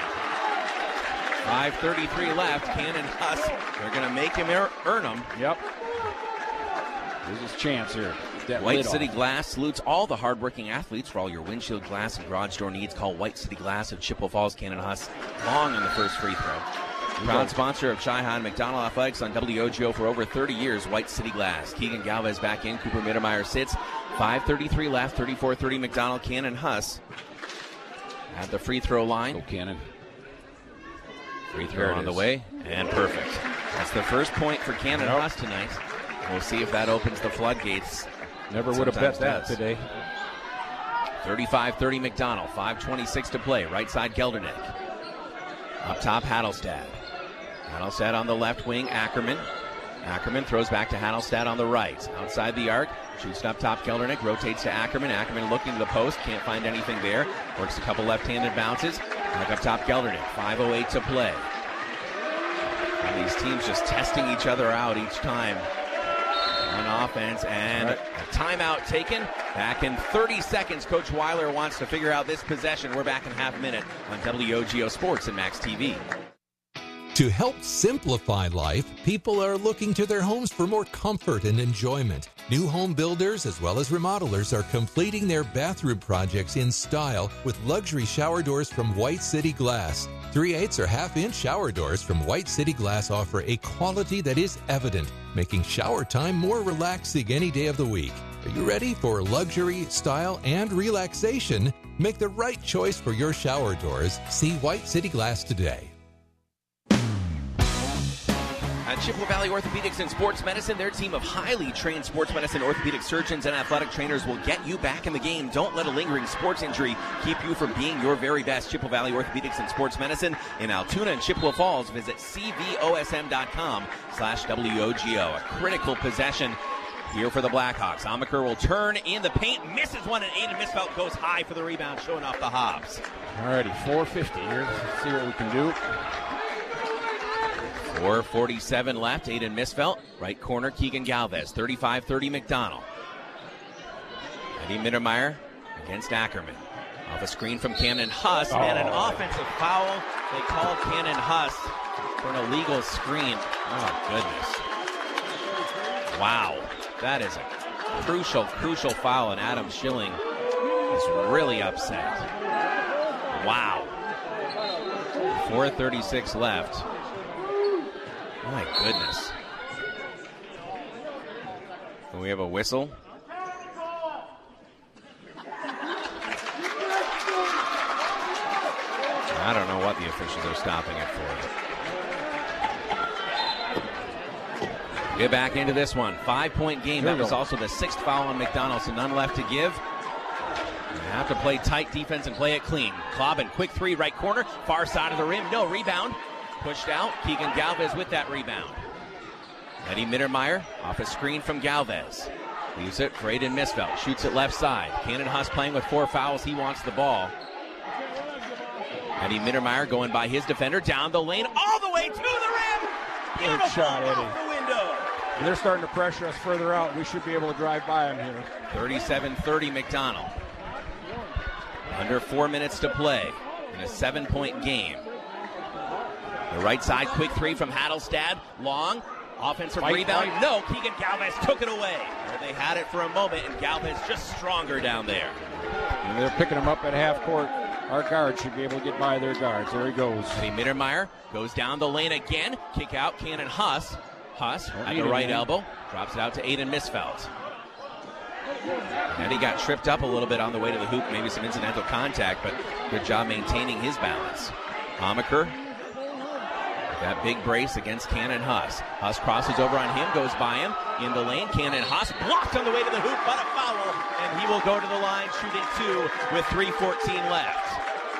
5:33 left. Cannon Huss. They're going to make him earn them. Yep. There's his chance here. White City Glass salutes all the hardworking athletes. For all your windshield glass and garage door needs, call White City Glass of Chippewa Falls. Cannon Huss long on the first free throw. Proud sponsor of Chi-High McDonald Athletics on WOGO for over 30 years, White City Glass. Keegan Galvez back in. Cooper Mittermeier sits. 5:33 left, 34-30 McDonald. Cannon Huss at the free throw line. Go Cannon. Free throw on the way, and perfect. That's the first point for Cannon Huss tonight. We'll see if that opens the floodgates. Never would have bet that today. 35-30 McDonald. 5:26 to play. Right side Geldernick. Up top Hadelstad. Hadelstad on the left wing, Ackerman. Ackerman throws back to Hadelstad on the right. Outside the arc, shoots up top Geldernick, rotates to Ackerman. Ackerman looking to the post, can't find anything there. Works a couple left-handed bounces. Back up top Geldernick, 5:08 to play. And these teams just testing each other out each time. on offense, and a timeout taken. Back in 30 seconds, Coach Weiler wants to figure out this possession. We're back in half a minute on WOGO Sports and Max TV. To help simplify life, people are looking to their homes for more comfort and enjoyment. New home builders as well as remodelers are completing their bathroom projects in style with luxury shower doors from White City Glass. 3/8 or half-inch shower doors from White City Glass offer a quality that is evident, making shower time more relaxing any day of the week. Are you ready for luxury, style, and relaxation? Make the right choice for your shower doors. See White City Glass today. At Chippewa Valley Orthopedics and Sports Medicine, their team of highly trained sports medicine orthopedic surgeons and athletic trainers will get you back in the game. Don't let a lingering sports injury keep you from being your very best. Chippewa Valley Orthopedics and Sports Medicine in Altoona and Chippewa Falls. Visit cvosm.com/WOGO. A critical possession here for the Blackhawks. Amaker will turn in the paint, misses one, and Aiden Misfelt goes high for the rebound, showing off the Hobbs. All righty, 4:50 here. Let's see what we can do. 4:47 left. Aiden Misfelt, right corner, Keegan Galvez. 35-30 McDonald. Eddie Mittermeier against Ackerman. Off a screen from Cannon Huss, and an offensive foul. They called Cannon Huss for an illegal screen. Oh, goodness. Wow. That is a crucial foul, and Adam Schilling is really upset. Wow. 4:36 left. My goodness. And we have a whistle. I don't know what the officials are stopping it for. Get back into this one. 5-point game. That was also the 6th foul on McDonald, so none left to give. You have to play tight defense and play it clean. Clobbin, quick three, right corner, far side of the rim. No rebound. Pushed out. Keegan Galvez with that rebound. Eddie Mittermeier off a screen from Galvez. Leaves it for Aiden Misfelt. Shoots it left side. Cannon Huss playing with 4 fouls. He wants the ball. Eddie Mittermeier going by his defender. Down the lane. All the way to the rim. Beautiful shot, Eddie. Off the window. And they're starting to pressure us further out. We should be able to drive by them here. 37-30 McDonald. Under 4 minutes to play in a 7-point game. The right side, quick three from Hadelstad. Long, offensive rebound. No, Keegan Galvez took it away. They had it for a moment, and Galvez just stronger down there. And they're picking him up at half court. Our guards should be able to get by their guards. There he goes. Eddie Mittermeier goes down the lane again. Kick out, Cannon Huss. Huss at the right elbow. Drops it out to Aiden Misfelt. And Eddie got tripped up a little bit on the way to the hoop. Maybe some incidental contact, but good job maintaining his balance. Amaker. That big brace against Cannon Huss. Huss crosses over on him, goes by him in the lane. Cannon Huss blocked on the way to the hoop, but a foul, and he will go to the line shooting 2 with 3:14 left.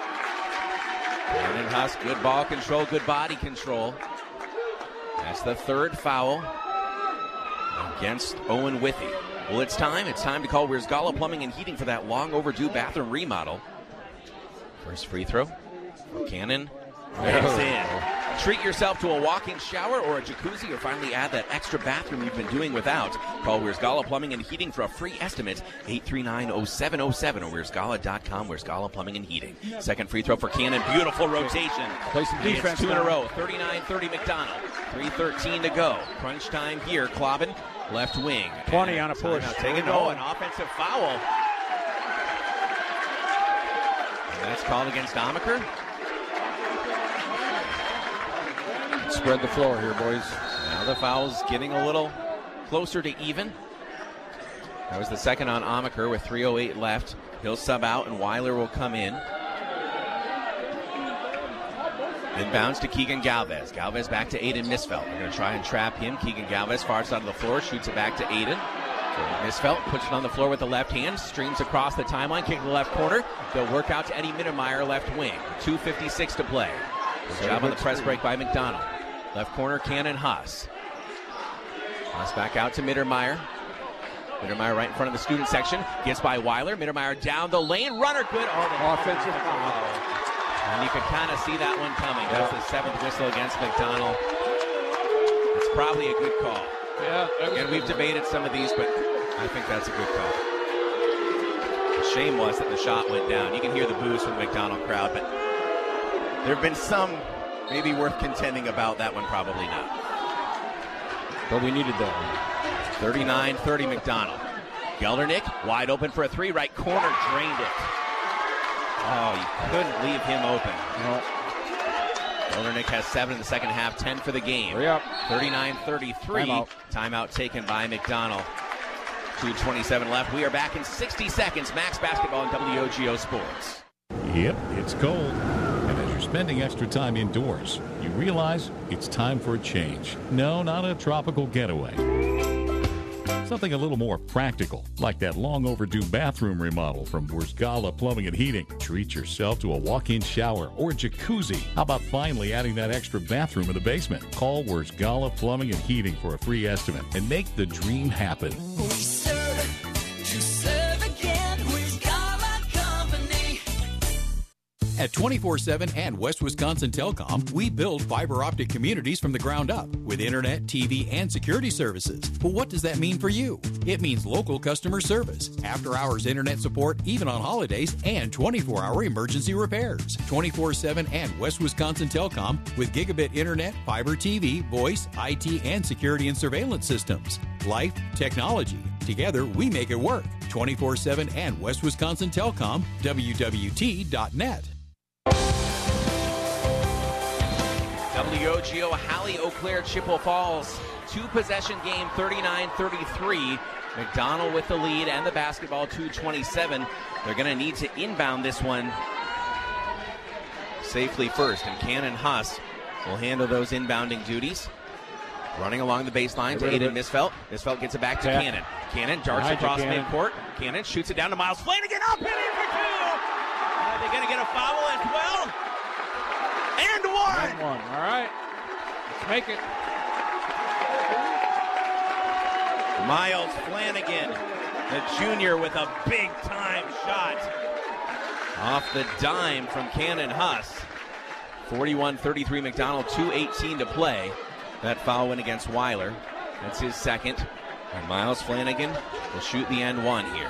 Cannon Huss, good ball control, good body control. That's the 3rd foul against Owen Withy. Well, it's time to call Wiersgala Plumbing and Heating for that long overdue bathroom remodel. First free throw for Cannon. It's in. Treat yourself to a walk-in shower or a jacuzzi, or finally add that extra bathroom you've been doing without. Call Wiersgala Plumbing and Heating for a free estimate, 839-0707 or Wiersgala.com. Wiersgala Plumbing and Heating. Second free throw for Cannon. Beautiful rotation. Play some defense. It's 2 in a row. 39-30 McDonald. 3:13 to go. Crunch time here. Clobbin, left wing. 20 on a push. Taking an offensive foul. And that's called against Amaker. Spread the floor here, boys. Now the foul's getting a little closer to even. That was the second on Amaker with 3:08 left. He'll sub out and Weiler will come in. Inbounds to Keegan Galvez. Galvez back to Aiden Misfelt. They're going to try and trap him. Keegan Galvez, far side of the floor, shoots it back to Aiden. Misfelt puts it on the floor with the left hand, streams across the timeline, kick to the left corner. They'll work out to Eddie Mittermeier, left wing. 2:56 to play. Good job on the press break by McDonald. Left corner, Cannon Huss. Huss back out to Mittermeier. Mittermeier right in front of the student section. Gets by Weiler. Mittermeier down the lane. Runner good. Oh, the offensive foul. And you could kind of see that one coming. That's the 7th whistle against McDonald. It's probably a good call. Yeah. And we've debated some of these, but I think that's a good call. The shame was that the shot went down. You can hear the boos from the McDonald crowd, but there have been some maybe worth contending about. That one probably not. But we needed that one. 39-30 McDonald. Geldernick wide open for a three, right corner, drained it. Oh, you couldn't leave him open. No. Geldernick has 7 in the second half, 10 for the game. Hurry up. 39-33. Timeout taken by McDonald. 2:27 left. We are back in 60 seconds. Max Basketball on WOGO Sports. Yep, it's cold. And as you're spending extra time indoors, you realize it's time for a change. No, not a tropical getaway. Something a little more practical, like that long overdue bathroom remodel from Wurzgala Plumbing and Heating. Treat yourself to a walk-in shower or jacuzzi. How about finally adding that extra bathroom in the basement? Call Wurzgala Plumbing and Heating for a free estimate and make the dream happen. We serve to serve again. Wurzgala Company. At 24/7 and West Wisconsin Telecom, we build fiber optic communities from the ground up with internet, TV, and security services. But what does that mean for you? It means local customer service, after-hours internet support, even on holidays, and 24-hour emergency repairs. 24/7 and West Wisconsin Telecom with gigabit internet, fiber TV, voice, IT, and security and surveillance systems. Life, technology. Together, we make it work. 24/7 and West Wisconsin Telecom, WWT.net. WOGO, Halley, Eau Claire, Chippewa Falls. Two-possession game, 39-33. McDonald with the lead and the basketball, 2:27. They're going to need to inbound this one safely first, and Cannon Huss will handle those inbounding duties. Running along the baseline to Aiden Misfelt. Misfelt gets it back to Cannon. Cannon darts across midcourt. Cannon shoots it down to Miles Flanagan. Up hitting for two. Are they going to get a foul as well? And one. All right. Let's make it. Miles Flanagan, the junior, with a big-time shot. Off the dime from Cannon Huss. 41-33 McDonald, 2:18 to play. That foul went against Weiler. That's his second. And Miles Flanagan will shoot the end one here.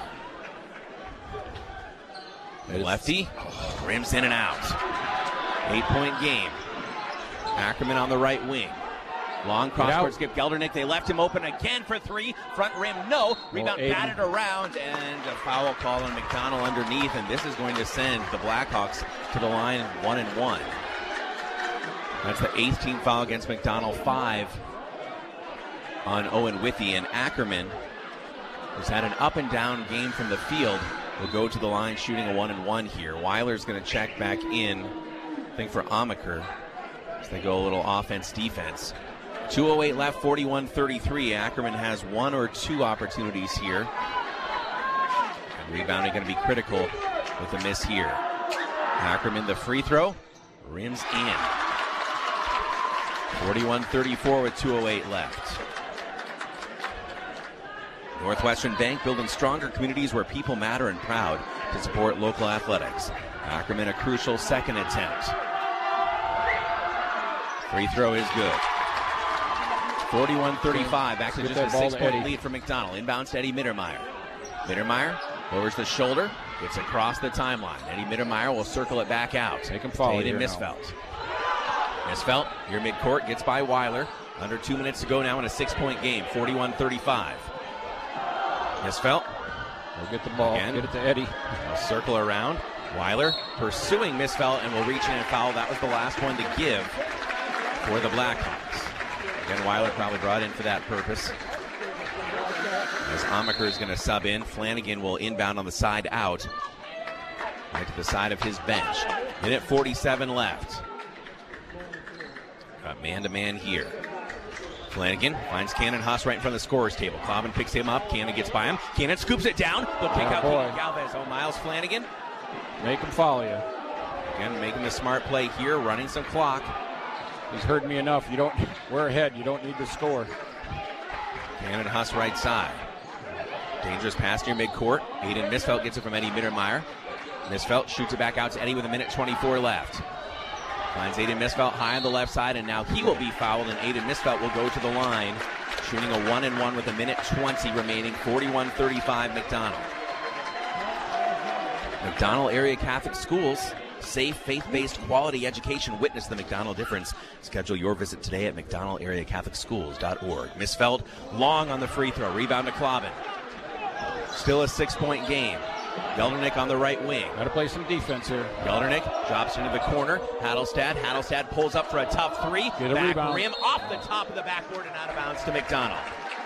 Lefty rims in and out. 8-point game. Ackerman on the right wing. Long cross-court skip. Geldernick, they left him open again for three. Front rim, no. Rebound batted around, and a foul call on McDonald underneath, and this is going to send the Blackhawks to the line 1-1. That's the 8th team foul against McDonald, 5 on Owen Withey, and Ackerman, who's had an up-and-down game from the field, will go to the line shooting a 1-1 here. Weiler's going to check back in, I think, for Amaker, as they go a little offense-defense. 2:08 left, 41-33. Ackerman has one or two opportunities here. And rebounding going to be critical with a miss here. Ackerman, the free throw, rims in. 41-34 with 2:08 left. Northwestern Bank, building stronger communities where people matter and proud to support local athletics. Ackerman, a crucial second attempt. Free throw is good. 41-35, back to just a 6-point lead for McDonald. Inbounds to Eddie Mittermeier. Mittermeier lowers the shoulder, gets across the timeline. Eddie Mittermeier will circle it back out. Take him follow Aiden Misfelt. Misfelt, here midcourt, gets by Weiler. Under 2 minutes to go now in a 6-point game, 41-35. Misfelt. We'll get the ball, get it to Eddie. He'll circle around. Weiler pursuing Misfelt and will reach in and foul. That was the last one to give for the Blackhawks. Again, Weiler probably brought in for that purpose. As Amaker is going to sub in, Flanagan will inbound on the side out. Right to the side of his bench. Minute 47 left. Got man-to-man here. Flanagan finds Cannon Huss right in front of the scorer's table. Clobbin picks him up. Cannon gets by him. Cannon scoops it down. They'll pick up Galvez. Oh, Miles Flanagan. Make him follow you. Again, making the smart play here, running some clock. He's heard me enough. We're ahead. You don't need to score. Cannon Huss right side. Dangerous pass near midcourt. Aiden Misfelt gets it from Eddie Mittermeier. Misfelt shoots it back out to Eddie with a minute 24 left. Finds Aiden Misfelt high on the left side, and now he will be fouled, and Aiden Misfelt will go to the line shooting a 1-and-1 with 1:20 remaining, 41-35 McDonald. McDonald Area Catholic Schools, safe, faith-based, quality education. Witness the McDonald difference. Schedule your visit today at mcdonaldareacatholicschools.org. Misfeld long on the free throw. Rebound to Cloven. Still a 6-point game. Geldernick on the right wing. Got to play some defense here. Geldernick drops into the corner. Hattelstad pulls up for a tough three. Get a back rebound. rim off the top of the backboard and out of bounds to McDonald.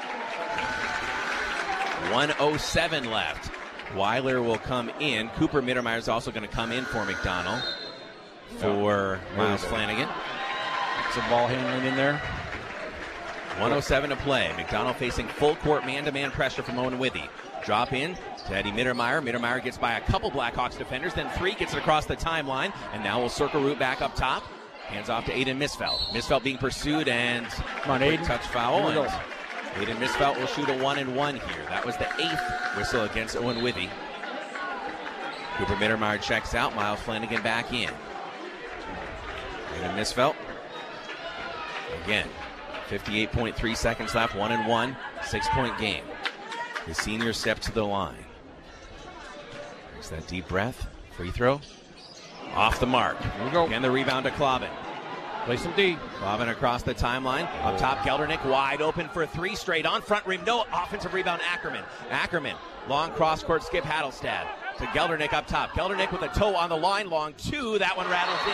1:07 left. Weiler will come in. Cooper Mittermeier is also going to come in for McDonald for Miles Flanagan. Some ball handling in there. 1:07 to play. McDonald facing full court man-to-man pressure from Owen Withy. Drop in to Eddie Mittermeier. Mittermeier gets by a couple Blackhawks defenders, then three, gets it across the timeline, and now will circle route back up top. Hands off to Aiden Misfeld. Misfeld being pursued, and come on, Aiden. Touch foul. Here we go. Aiden Misfeld will shoot a 1-and-1 here. That was the 8th whistle against Owen Withy. Cooper Mittermeier checks out. Miles Flanagan back in. Aiden Misfeld. Again, 58.3 seconds left. 1-and-1. 6-point game. The senior steps to the line. Takes that deep breath. Free throw. Off the mark. Here we go. And the rebound to Cloven. Play some D. Cloven across the timeline. Up top, Geldernick wide open for three straight on front rim. No offensive rebound, Ackerman. Ackerman, long cross-court skip, Hattelstad. To Geldernick up top. Geldernick with a toe on the line. Long two. That one rattles in.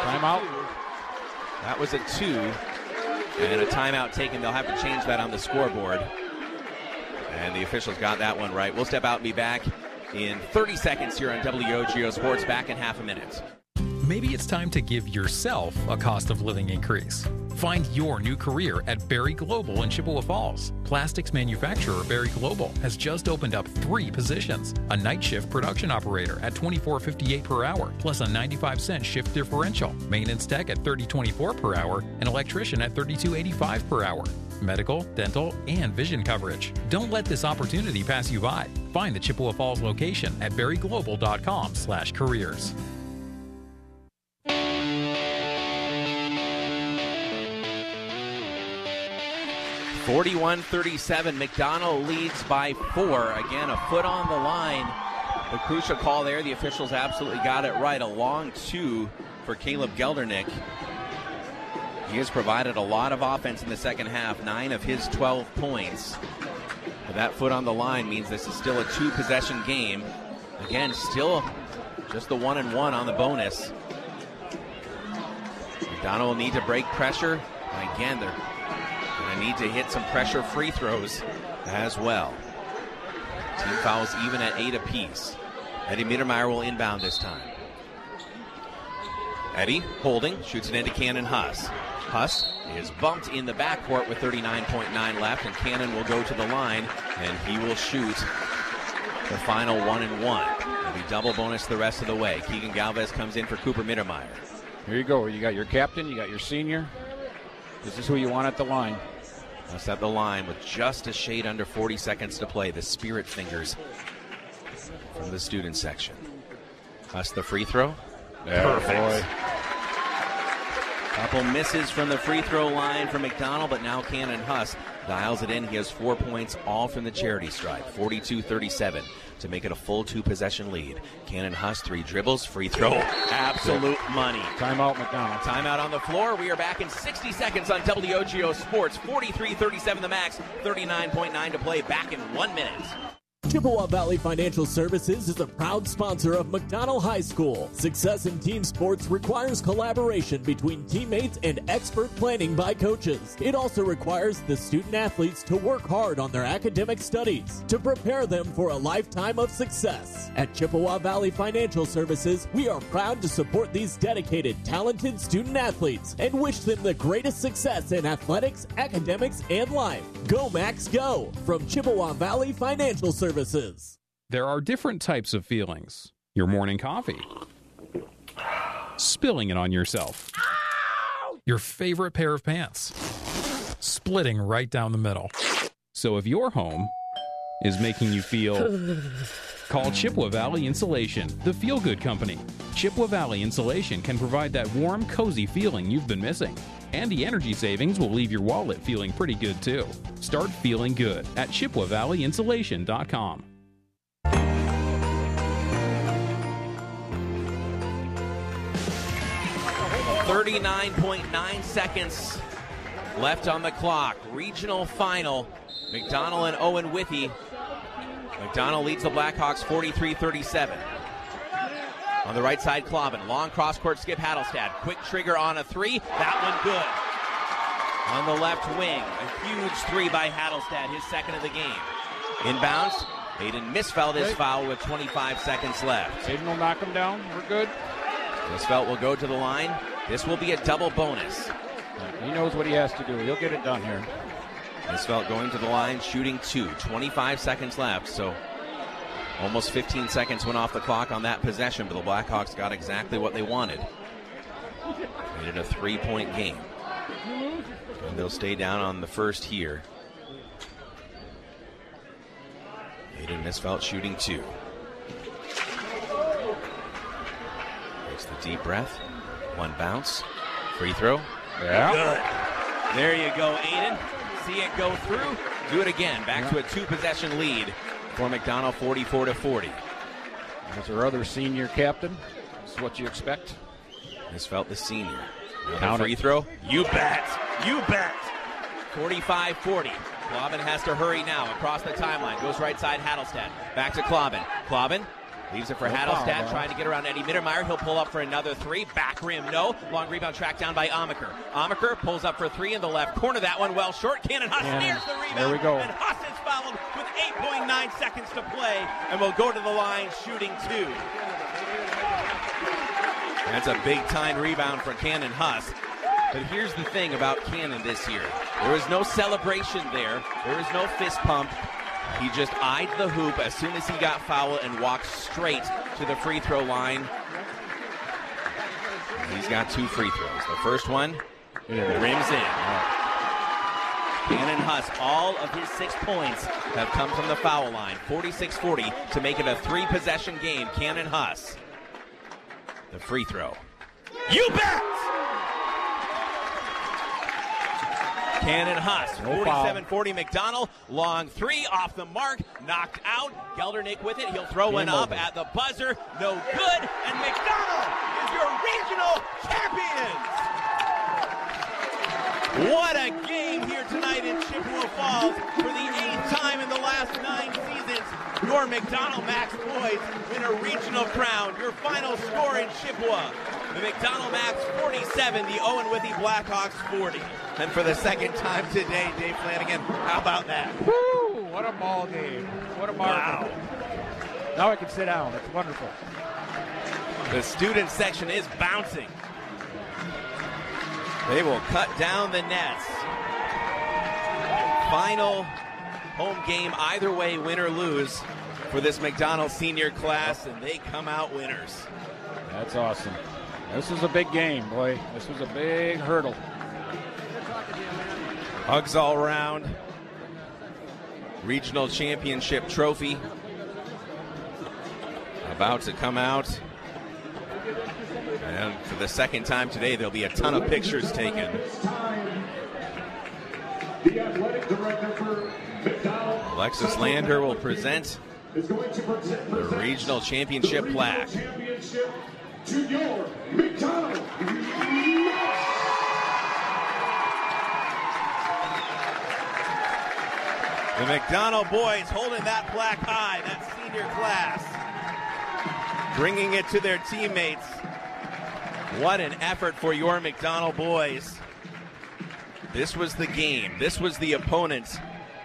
That was a 2. And a timeout taken. They'll have to change that on the scoreboard. And the officials got that one right. We'll step out and be back in 30 seconds here on WOGO Sports. Back in half a minute. Maybe it's time to give yourself a cost of living increase. Find your new career at Berry Global in Chippewa Falls. Plastics manufacturer Berry Global has just opened up 3 positions. A night shift production operator at $24.58 per hour, plus a 95-cent shift differential. Maintenance tech at $30.24 per hour, and electrician at $32.85 per hour. Medical, dental, and vision coverage. Don't let this opportunity pass you by. Find the Chippewa Falls location at berryglobal.com/careers. 41-37. McDonald leads by 4. Again, a foot on the line. The crucial call there. The officials absolutely got it right. A long 2 for Caleb Geldernick. He has provided a lot of offense in the second half. 9 of his 12 points. But that foot on the line means this is still a 2-possession game. Again, still just the 1-and-1 on the bonus. McDonald will need to break pressure. And again, they're going to need to hit some pressure free throws as well. Team fouls even at 8 apiece. Eddie Mittermeier will inbound this time. Eddie holding, shoots it into Cannon Huss. Huss is bumped in the backcourt with 39.9 left, and Cannon will go to the line, and he will shoot the final 1-and-1. It'll be double bonus the rest of the way. Keegan Galvez comes in for Cooper Mittermeier. Here you go. You got your captain, you got your senior. This is who you want at the line. Huss at the line with just a shade under 40 seconds to play. The Spirit Fingers from the student section. Huss the free throw. Perfect. Boy. Couple misses from the free throw line for McDonald, but now Cannon Huss dials it in. He has 4 points, all from the charity stripe. 42-37 to make it a full 2-possession lead. Cannon Huss, 3 dribbles, free throw. Absolute money. Timeout, McDonald. Timeout on the floor. We are back in 60 seconds on WOGO Sports. 43-37 the max, 39.9 to play. Back in 1 minute. Chippewa Valley Financial Services is a proud sponsor of McDonald High School. Success in team sports requires collaboration between teammates and expert planning by coaches. It also requires the student athletes to work hard on their academic studies to prepare them for a lifetime of success. At Chippewa Valley Financial Services, we are proud to support these dedicated, talented student athletes and wish them the greatest success in athletics, academics, and life. Go Max Go! From Chippewa Valley Financial Services. There are different types of feelings. Your morning coffee. Spilling it on yourself. Your favorite pair of pants. Splitting right down the middle. So if your home is making you feel, call Chippewa Valley Insulation, the feel-good company. Chippewa Valley Insulation can provide that warm, cozy feeling you've been missing. And the energy savings will leave your wallet feeling pretty good, too. Start feeling good at ChippewaValleyInsulation.com. 39.9 seconds left on the clock. Regional final. McDonell and Owen Withee. McDonell leads the Blackhawks 43-37. On the right side, Clobbin. Long cross-court skip, Hattelstad. Quick trigger on a three. That one good. On the left wing, a huge three by Hattelstad, his second of the game. Inbounds, Aiden Misfeld is fouled with 25 seconds left. Aiden will knock him down. We're good. Misfeld will go to the line. This will be a double bonus. He knows what he has to do. He'll get it done here. Misfeld going to the line, shooting 2. 25 seconds left, so almost 15 seconds went off the clock on that possession, but the Blackhawks got exactly what they wanted. Made it a 3-point game. And they'll stay down on the first here. Aiden Misfeld shooting 2. Takes the deep breath. One bounce. Free throw. Yeah. Good. There you go, Aiden. See it go through. Do it again. Back to a 2-possession lead for McDonell, 44-40. There's our other senior captain. That's what you expect. Misfeld, the senior. Count free it. throw. You bet. You bet. 45-40. Clobbin has to hurry now across the timeline. Goes right side, Hattelstad. Back to Clobbin. Clobbin leaves it for Hattelstad, trying to get around Eddie Mittermeier. He'll pull up for another three. Back rim, no. Long rebound tracked down by Amaker. Amaker pulls up for 3 in the left corner. That one well short. Cannon Huss snares the rebound. There we go. And Huss is fouled with 8.9 seconds to play and will go to the line shooting 2. That's a big-time rebound for Cannon Huss. But here's the thing about Cannon this year. There was no celebration there. There was no fist pump. He just eyed the hoop as soon as he got fouled and walked straight to the free throw line. He's got 2 free throws. The first one rims in. Cannon Huss, all of his 6 points have come from the foul line. 46-40 to make it a 3-possession game. Cannon Huss. The free throw. You bet! Cannon Huss, 47-40 McDonell. Long 3 off the mark, knocked out. Geldernick with it. He'll throw one up at the buzzer. No good. And McDonell is your regional champions. What a game here tonight in Chippewa Falls. For the 8th time in the last 9 seasons, your McDonell Max boys win a regional crown. Your final score in Chippewa, the McDonell Max 47, the Owen Withee Blackhawks 40. And for the second time today, Dave Flanagan, how about that? Woo! What a ball game. What a mark. Wow. Now I can sit down. It's wonderful. The student section is bouncing. They will cut down the nets. Final home game, either way, win or lose, for this McDonell senior class, and they come out winners. That's awesome. This is a big game, boy. This was a big hurdle. Hugs all around. Regional championship trophy about to come out. And for the second time today, there'll be a ton of pictures taken. Alexis Lander will present the regional championship plaque. To your McDonell. The McDonell boys holding that plaque high, that senior class, bringing it to their teammates. What an effort for your McDonell boys. This was the game. This was the opponent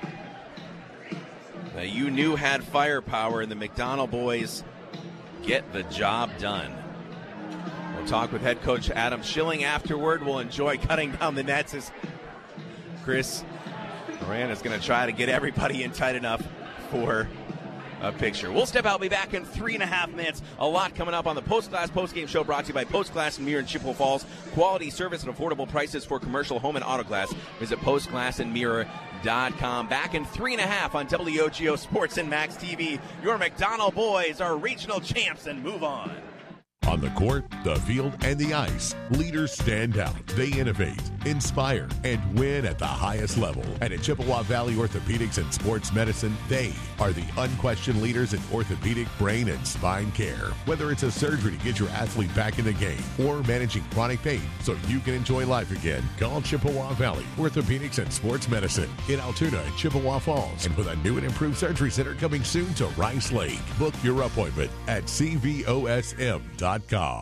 that you knew had firepower, and the McDonell boys get the job done. We'll talk with head coach Adam Schilling afterward. We'll enjoy cutting down the nets as Chris Moran is going to try to get everybody in tight enough for a picture. We'll step out. Be back in 3.5 minutes. A lot coming up on the Post Class Postgame Show, brought to you by Post Glass and Mirror in Chippewa Falls. Quality service and affordable prices for commercial, home, and auto glass. Visit postglassandmirror.com. Back in 3.5 on WOGO Sports and Max TV. Your McDonell boys are regional champs, and move on. On the court, the field, and the ice, leaders stand out. They innovate, inspire, and win at the highest level. And at Chippewa Valley Orthopedics and Sports Medicine, they are the unquestioned leaders in orthopedic, brain, and spine care. Whether it's a surgery to get your athlete back in the game or managing chronic pain so you can enjoy life again, call Chippewa Valley Orthopedics and Sports Medicine in Altoona and Chippewa Falls. And with a new and improved surgery center coming soon to Rice Lake, book your appointment at cvosm.com.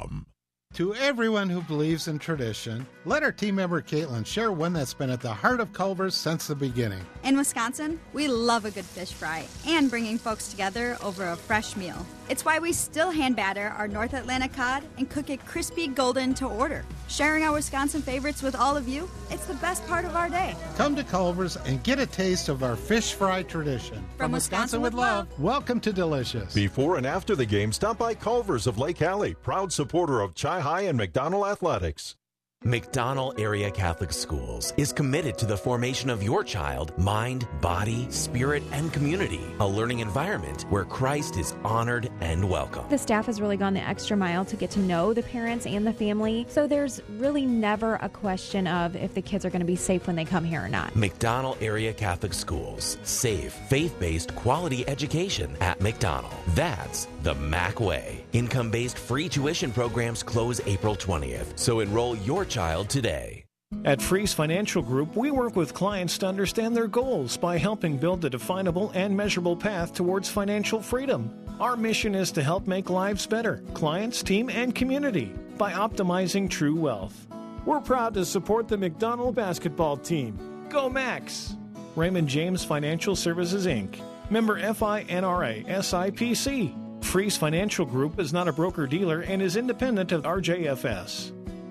To everyone who believes in tradition, let our team member Caitlin share one that's been at the heart of Culver's since the beginning. In Wisconsin, we love a good fish fry and bringing folks together over a fresh meal. It's why we still hand batter our North Atlantic cod and cook it crispy golden to order. Sharing our Wisconsin favorites with all of you, it's the best part of our day. Come to Culver's and get a taste of our fish fry tradition. From Wisconsin with love. Welcome to Delicious. Before and after the game, stop by Culver's of Lake Hallie, proud supporter of Chi High and McDonald Athletics. McDonald Area Catholic Schools is committed to the formation of your child, mind, body, spirit, and community. A learning environment where Christ is honored and welcome. The staff has really gone the extra mile to get to know the parents and the family, so there's really never a question of if the kids are going to be safe when they come here or not. McDonald Area Catholic Schools. Safe, faith-based, quality education at McDonald. That's the Mac way. Income-based free tuition programs close April 20th, so enroll your child today. At Freeze Financial Group, we work with clients to understand their goals by helping build a definable and measurable path towards financial freedom. Our mission is to help make lives better, clients, team, and community, by optimizing true wealth. We're proud to support the McDonald basketball team. Go Max! Raymond James Financial Services, Inc., member FINRA SIPC. Freeze Financial Group is not a broker-dealer and is independent of RJFS.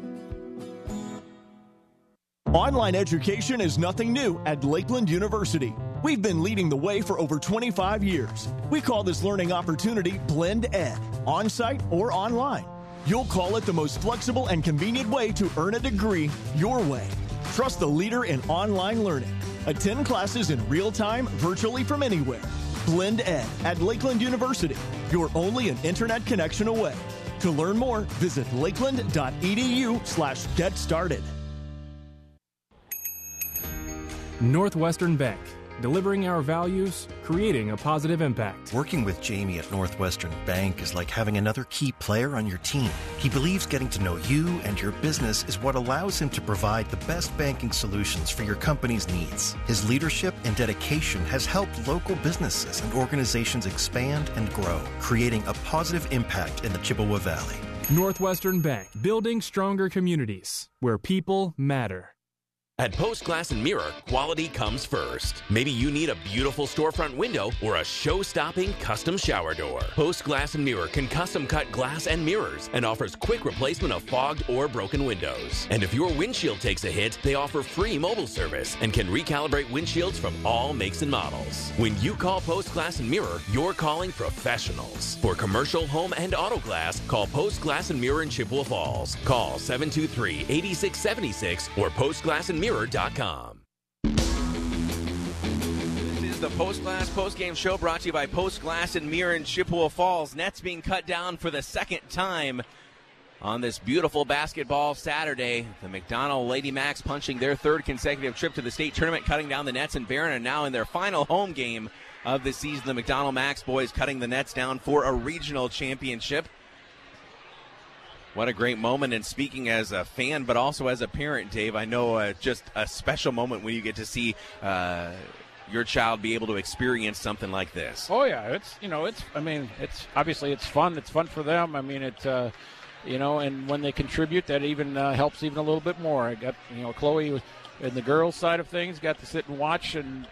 Online education is nothing new at Lakeland University. We've been leading the way for over 25 years. We call this learning opportunity Blend Ed, on-site or online. You'll call it the most flexible and convenient way to earn a degree your way. Trust the leader in online learning. Attend classes in real time, virtually from anywhere. Blend Ed at Lakeland University. You're only an internet connection away. To learn more, visit lakeland.edu/get started. Northwestern Bank, delivering our values, creating a positive impact. Working with Jamie at Northwestern Bank is like having another key player on your team. He believes getting to know you and your business is what allows him to provide the best banking solutions for your company's needs. His leadership and dedication has helped local businesses and organizations expand and grow, creating a positive impact in the Chippewa Valley. Northwestern Bank, building stronger communities where people matter. At Post Glass and Mirror, quality comes first. Maybe you need a beautiful storefront window or a show-stopping custom shower door. Post Glass and Mirror can custom cut glass and mirrors and offers quick replacement of fogged or broken windows. And if your windshield takes a hit, they offer free mobile service and can recalibrate windshields from all makes and models. When you call Post Glass and Mirror, you're calling professionals. For commercial, home, and auto glass, call Post Glass and Mirror in Chippewa Falls. Call 723-8676 or postglassandmirror.com. This is the Post Glass postgame show brought to you by Post Glass and Mirror in Chippewa Falls. Nets being cut down for the second time on this beautiful basketball Saturday. The McDonald Lady Macs punching their third consecutive trip to the state tournament, cutting down the Nets in Barron, and now in their final home game of the season, the McDonald Macs boys cutting the Nets down for a regional championship. What a great moment, and speaking as a fan but also as a parent, Dave, I know just a special moment when you get to see your child be able to experience something like this. Oh yeah, it's obviously it's fun. It's fun for them. I mean, and when they contribute, that even helps even a little bit more. I got Chloe in the girls' side of things got to sit and watch, and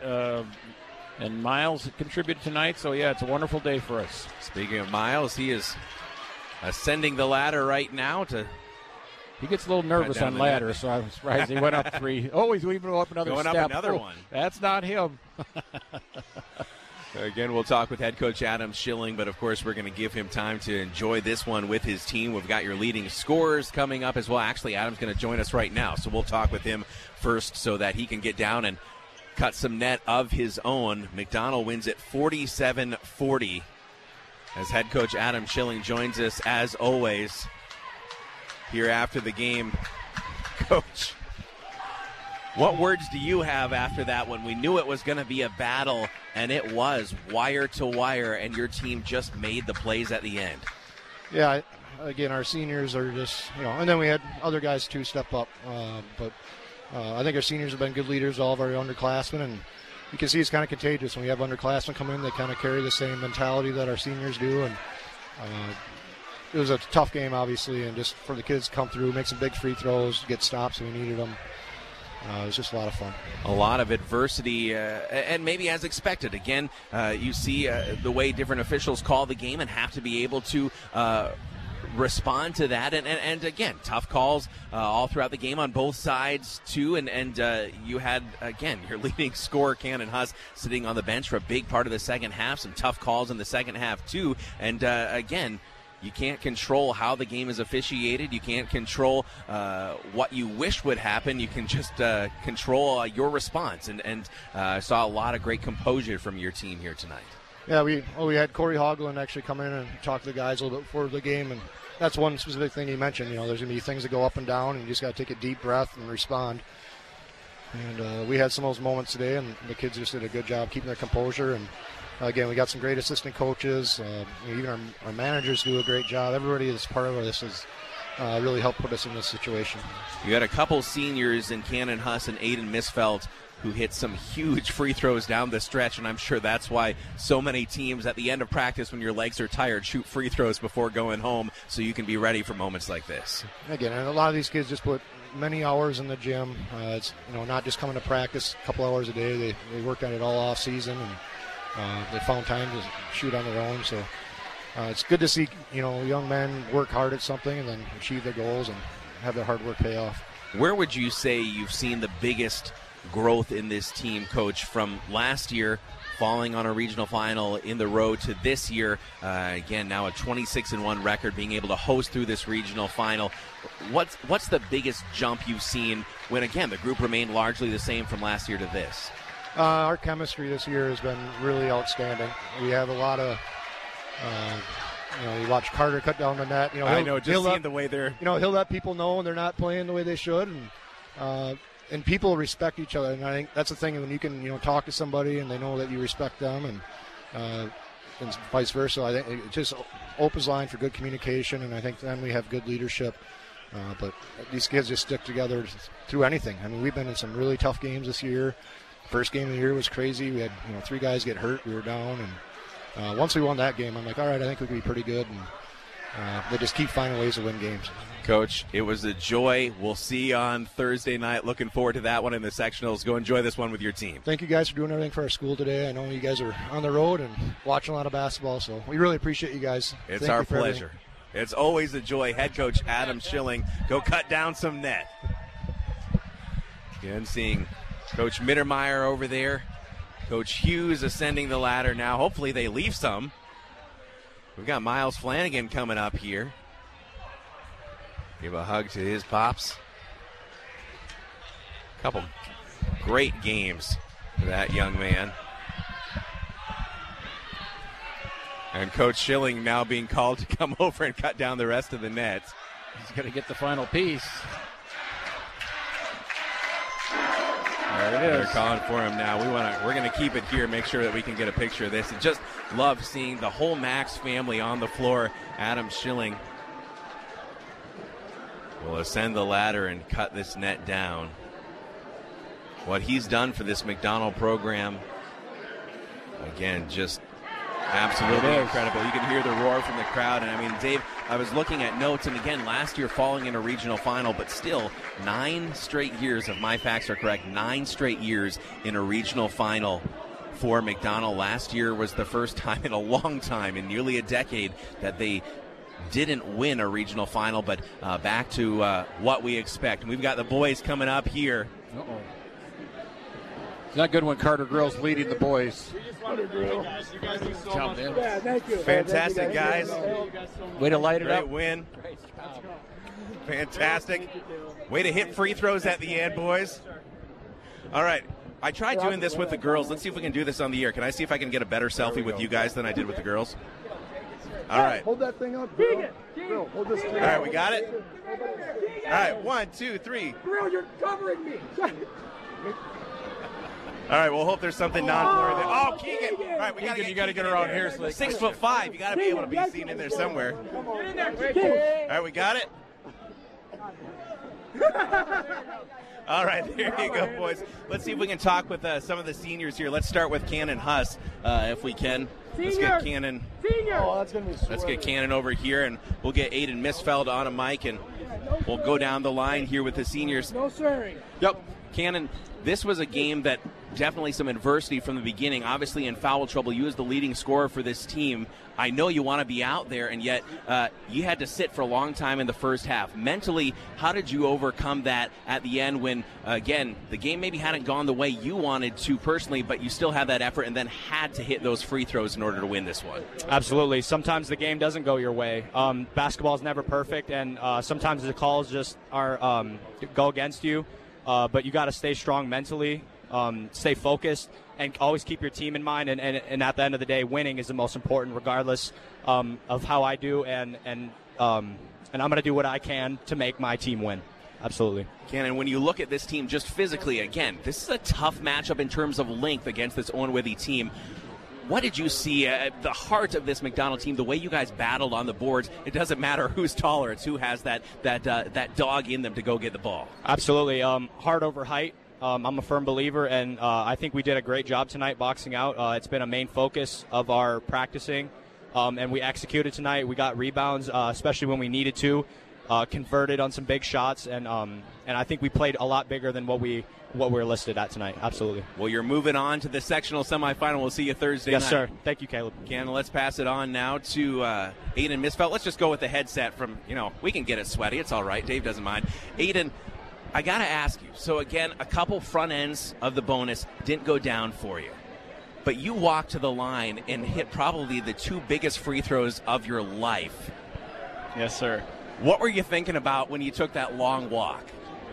Miles contributed tonight. So yeah, it's a wonderful day for us. Speaking of Miles, he is ascending the ladder right now. He gets a little nervous on ladder, so I was surprised he went up 3. Oh, he's even up another going step. Up another one. That's not him. Again, we'll talk with head coach Adam Schilling, but of course we're going to give him time to enjoy this one with his team. We've got your leading scorers coming up as well. Actually, Adam's going to join us right now, so we'll talk with him first so that he can get down and cut some net of his own. McDonald wins it 47-40. As head coach Adam Schilling joins us, as always, here after the game. Coach, what words do you have after that when we knew it was going to be a battle, and it was wire to wire, and your team just made the plays at the end? Yeah, again, our seniors are just, and then we had other guys too step up. But I think our seniors have been good leaders, all of our underclassmen, and you can see it's kind of contagious. When we have underclassmen come in, they kind of carry the same mentality that our seniors do. And it was a tough game, obviously, and just for the kids to come through, make some big free throws, get stops when we needed them. It was just a lot of fun. A lot of adversity, and maybe as expected. Again, you see the way different officials call the game and have to be able to respond to that. And again, tough calls all throughout the game on both sides, too. And you had, again, your leading scorer, Cannon Huss, sitting on the bench for a big part of the second half. Some tough calls in the second half, too. And, again, you can't control how the game is officiated. You can't control what you wish would happen. You can just control your response. And saw a lot of great composure from your team here tonight. Yeah, we had Corey Hoagland actually come in and talk to the guys a little bit before the game, and that's one specific thing he mentioned. There's going to be things that go up and down, and you just got to take a deep breath and respond. And we had some of those moments today, and the kids just did a good job keeping their composure. And again, we got some great assistant coaches. Even our managers do a great job. Everybody that's part of this has really helped put us in this situation. You had a couple seniors in Cannon Huss and Aiden Misfeld who hit some huge free throws down the stretch, and I'm sure that's why so many teams at the end of practice, when your legs are tired, shoot free throws before going home so you can be ready for moments like this. Again, and a lot of these kids just put many hours in the gym. It's not just coming to practice a couple hours a day. They worked on it all off season, and they found time to shoot on their own. So it's good to see young men work hard at something and then achieve their goals and have their hard work pay off. Where would you say you've seen the biggest growth in this team, Coach, from last year falling on a regional final in the road to this year? Again, now a 26-1 record, being able to host through this regional final. What's the biggest jump you've seen when, again, the group remained largely the same from last year to this? Our chemistry this year has been really outstanding. We have a lot of you watch Carter cut down the net. I know, just seeing the way they're... he'll let people know when they're not playing the way they should, and people respect each other. And I think that's the thing, when you can talk to somebody and they know that you respect them, and vice versa. I think it just opens line for good communication, and I think then we have good leadership. But these kids just stick together through anything. I mean, we've been in some really tough games this year. First game of the year was crazy. We had 3 guys get hurt. We were down, and once we won that game, I'm like, all right, I think we could be pretty good. And they just keep finding ways to win games. Coach, it was a joy. We'll see you on Thursday night. Looking forward to that one in the sectionals. Go enjoy this one with your team. Thank you guys for doing everything for our school today. I know you guys are on the road and watching a lot of basketball, so we really appreciate you guys. It's our pleasure. It's always a joy. Head coach Adam Schilling, go cut down some net. Again, seeing Coach Mittermeier over there. Coach Hughes ascending the ladder now. Hopefully they leave some. We've got Miles Flanagan coming up here. Give a hug to his pops. Couple great games for that young man. And Coach Schilling now being called to come over and cut down the rest of the nets. He's going to get the final piece. There it is. They're calling for him now. We're going to keep it here, make sure that we can get a picture of this. And just love seeing the whole Max family on the floor. Adam Schilling will ascend the ladder and cut this net down. What he's done for this McDonald program, again, just absolutely incredible. You can hear the roar from the crowd. And, I mean, Dave, I was looking at notes, and again, last year falling in a regional final, but still 9 straight years, if my facts are correct, 9 straight years in a regional final for McDonald. Last year was the first time in a long time, in nearly a decade, that they didn't win a regional final, but back to what we expect. And we've got the boys coming up here. Uh-oh. It's not good when Carter Grill's leading the boys. Fantastic, guys. Way to light it up. Great win. Fantastic. Way to hit free throws at the end, boys. All right. I tried doing this with the girls. Let's see if we can do this on the air. Can I see if I can get a better selfie with you guys than I did with the girls? All right. Hold that thing up, Bill. Bill, hold this thing up. All right, we got it? All right, 1, 2, 3. Grill, you're covering me. All right, we'll hope there's something non-blurry there. Oh, Keegan! All right, You got to get around here. So 6'5". You got to be able to be seen in there somewhere. All right, we got it. All right, there you go, boys. Let's see if we can talk with some of the seniors here. Let's start with Cannon Huss, if we can. Let's get Cannon. Oh, that's gonna be sweaty. Let's get Cannon over here, and we'll get Aiden Misfeld on a mic, and we'll go down the line here with the seniors. No swearing. Yep. Cannon, this was a game that definitely some adversity from the beginning. Obviously in foul trouble, you as the leading scorer for this team. I know you want to be out there, and yet you had to sit for a long time in the first half. Mentally, how did you overcome that at the end when, again, the game maybe hadn't gone the way you wanted to personally, but you still had that effort and then had to hit those free throws in order to win this one? Absolutely. Sometimes the game doesn't go your way. Basketball is never perfect, and sometimes the calls just are go against you. But you got to stay strong mentally, stay focused, and always keep your team in mind. And at the end of the day, winning is the most important, regardless of how I do. And I'm going to do what I can to make my team win. Absolutely. Cannon, when you look at this team just physically, again, this is a tough matchup in terms of length against this Owen Withy team. What did you see at the heart of this McDonald team, the way you guys battled on the boards? It doesn't matter who's taller. It's who has that dog in them to go get the ball. Absolutely. Heart over height. I'm a firm believer, and I think we did a great job tonight boxing out. It's been a main focus of our practicing, and we executed tonight. We got rebounds, especially when we needed to, converted on some big shots, and I think we played a lot bigger than what we're listed at tonight. Absolutely. Well, you're moving on to the sectional semifinal. We'll see you Thursday night. Yes, sir. Thank you, Caleb. Cannon, let's pass it on now to Aiden Misfeld. Let's just go with the headset from, we can get it sweaty. It's all right. Dave doesn't mind. Aiden, I got to ask you. So, again, a couple front ends of the bonus didn't go down for you. But you walked to the line and hit probably the two biggest free throws of your life. Yes, sir. What were you thinking about when you took that long walk?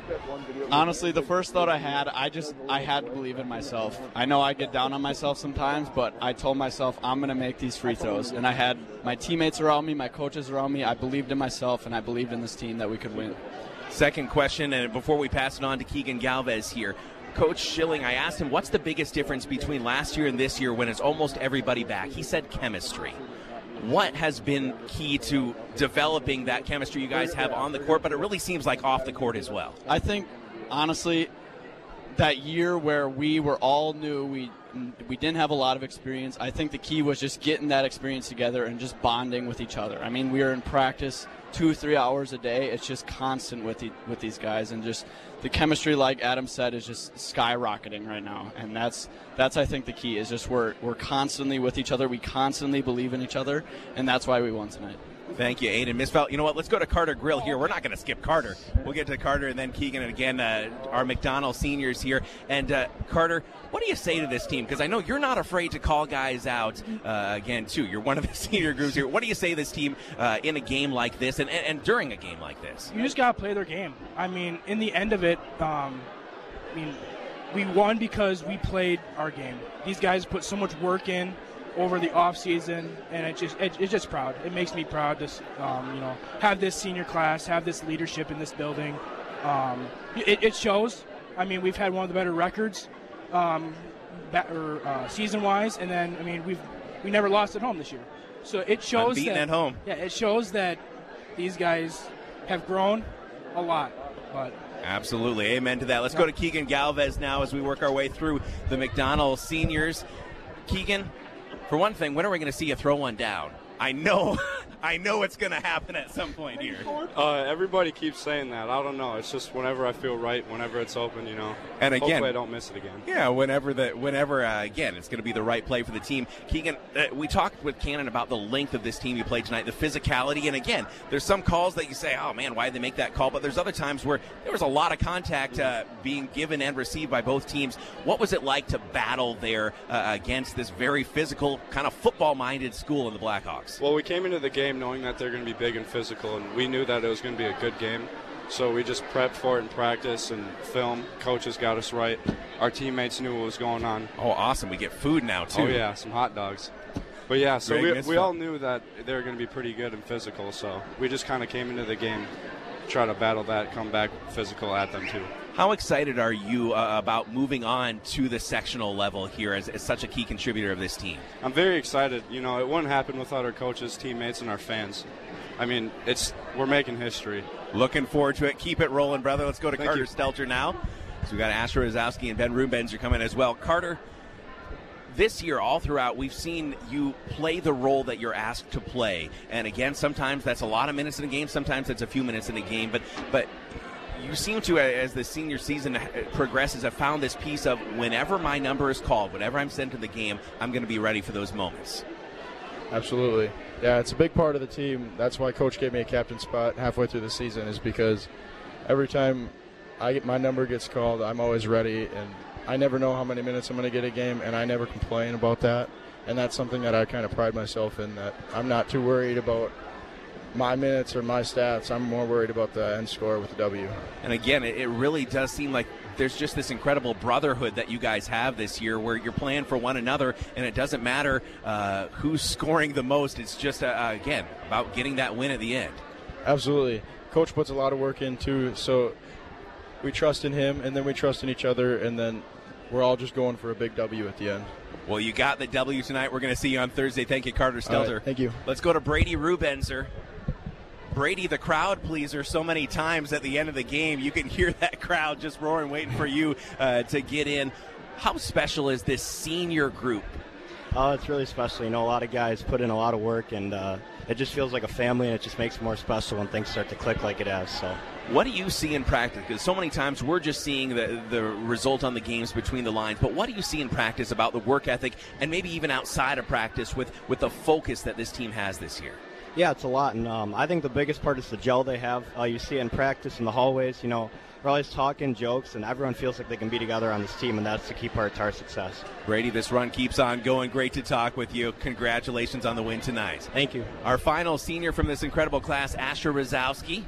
Honestly, the first thought I had, I had to believe in myself. I know I get down on myself sometimes, but I told myself I'm going to make these free throws. And I had my teammates around me, my coaches around me. I believed in myself, and I believed in this team that we could win. Second question, and before we pass it on to Keegan Galvez here. Coach Schilling, I asked him, what's the biggest difference between last year and this year when it's almost everybody back? He said chemistry. What has been key to developing that chemistry you guys have on the court, but it really seems like off the court as well? I think, honestly, that year where we were all new, we didn't have a lot of experience, I think the key was just getting that experience together and just bonding with each other. I mean, we were in practice 2-3 hours a day. It's just constant with these guys, and just the chemistry, like Adam said, is just skyrocketing right now. And that's I think the key is just we're constantly with each other. We constantly believe in each other, and that's why we won tonight. Thank you, Aiden Misfeld. You know what? Let's go to Carter Grill here. We're not going to skip Carter. We'll get to Carter and then Keegan, and again, our McDonald seniors here. And Carter, what do you say to this team? Because I know you're not afraid to call guys out again, too. You're one of the senior groups here. What do you say to this team in a game like this and during a game like this? You just got to play their game. I mean, in the end of it, we won because we played our game. These guys put so much work in over the off season, and it's just proud. It makes me proud to have this senior class, have this leadership in this building. It shows. I mean, we've had one of the better records season wise, and then we never lost at home this year. So it shows unbeaten at home. Yeah, it shows that these guys have grown a lot. But absolutely, amen to that. Let's go to Keegan Galvez now as we work our way through the McDonald seniors. Keegan, for one thing, when are we going to see you throw one down? I know it's going to happen at some point here. Everybody keeps saying that. I don't know. It's just whenever I feel right, whenever it's open, And again, hopefully I don't miss it again. Yeah, whenever again, it's going to be the right play for the team. Keegan, we talked with Cannon about the length of this team you played tonight, the physicality, and again, there's some calls that you say, oh man, why did they make that call? But there's other times where there was a lot of contact being given and received by both teams. What was it like to battle there against this very physical, kind of football-minded school in the Blackhawks? Well, we came into the game knowing that they're going to be big and physical, and we knew that it was going to be a good game. So we just prepped for it in practice and film. Coaches got us right. Our teammates knew what was going on. Oh, awesome. We get food now, too. Oh, yeah, some hot dogs. But yeah, so Greg we all knew that they were going to be pretty good and physical, so we just kind of came into the game, try to battle that, come back physical at them too. How excited are you about moving on to the sectional level here as such a key contributor of this team? I'm very excited. You know, it wouldn't happen without our coaches, teammates, and our fans. I mean, we're making history. Looking forward to it. Keep it rolling, brother. Let's go to Thank Carter you. Stelter now. So we got Asher Rosowski and Ben Rubenzer coming as well. Carter, this year, all throughout, we've seen you play the role that you're asked to play. And again, sometimes that's a lot of minutes in a game. Sometimes that's a few minutes in a game. But you seem to, as the senior season progresses, have found this piece of whenever my number is called, whenever I'm sent to the game, I'm going to be ready for those moments. Absolutely. Yeah, it's a big part of the team. That's why Coach gave me a captain spot halfway through the season, is because every time my number gets called, I'm always ready, and I never know how many minutes I'm going to get a game, and I never complain about that. And that's something that I kind of pride myself in, that I'm not too worried about my minutes or my stats. I'm more worried about the end score with the W. And again, it really does seem like there's just this incredible brotherhood that you guys have this year where you're playing for one another, and it doesn't matter who's scoring the most. It's just, again, about getting that win at the end. Absolutely. Coach puts a lot of work in, too, so we trust in him, and then we trust in each other, and then we're all just going for a big W at the end. Well, you got the W tonight. We're going to see you on Thursday. Thank you, Carter Stelter. Right, thank you. Let's go to Brady Rubenzer. Brady, the crowd pleaser, so many times at the end of the game, you can hear that crowd just roaring, waiting for you to get in. How special is this senior group? Oh, it's really special. You know, a lot of guys put in a lot of work, and it just feels like a family, and it just makes it more special when things start to click like it has. So, what do you see in practice? Because so many times we're just seeing the result on the games between the lines, but what do you see in practice about the work ethic and maybe even outside of practice with the focus that this team has this year? Yeah, it's a lot, and I think the biggest part is the gel they have. You see it in practice in the hallways. You know, we're always talking jokes, and everyone feels like they can be together on this team, and that's the key part to our success. Brady, this run keeps on going. Great to talk with you. Congratulations on the win tonight. Thank you. Our final senior from this incredible class, Asher Rosowski.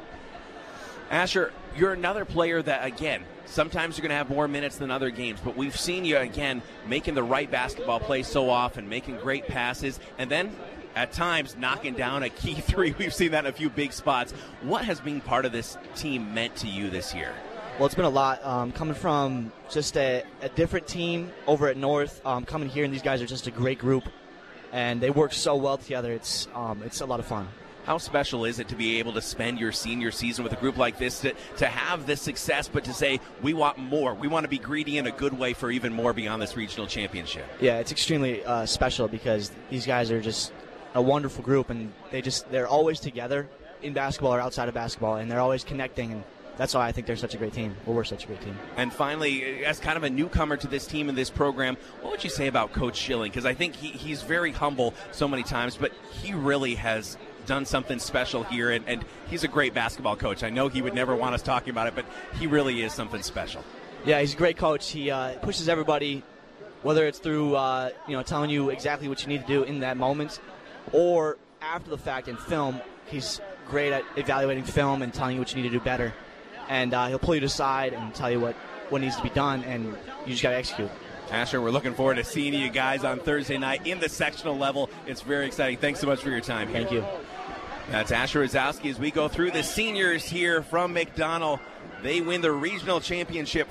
Asher, you're another player that, again, sometimes you're going to have more minutes than other games, but we've seen you, again, making the right basketball play so often, making great passes, and then at times knocking down a key three. We've seen that in a few big spots. What has being part of this team meant to you this year? Well, it's been a lot. Coming from just a different team over at North, coming here, and these guys are just a great group, and they work so well together. It's a lot of fun. How special is it to be able to spend your senior season with a group like this, to have this success, but to say, we want more. We want to be greedy in a good way for even more beyond this regional championship. Yeah, it's extremely special because these guys are just a wonderful group, and they're always together in basketball or outside of basketball, and they're always connecting, and that's why I think they're such a great team. Well, we're such a great team. And finally, as kind of a newcomer to this team and this program, what would you say about Coach Schilling? Because I think he's very humble so many times, but he really has done something special here, and he's a great basketball coach. I know he would never want us talking about it, but he really is something special. Yeah, he's a great coach. He pushes everybody, whether it's through telling you exactly what you need to do in that moment, or after the fact in film. He's great at evaluating film and telling you what you need to do better. And he'll pull you to the side and tell you what needs to be done, and you just got to execute. Asher, we're looking forward to seeing you guys on Thursday night in the sectional level. It's very exciting. Thanks so much for your time here. Thank you. That's Asher Rosowski as we go through the seniors here from McDonell. They win the regional championship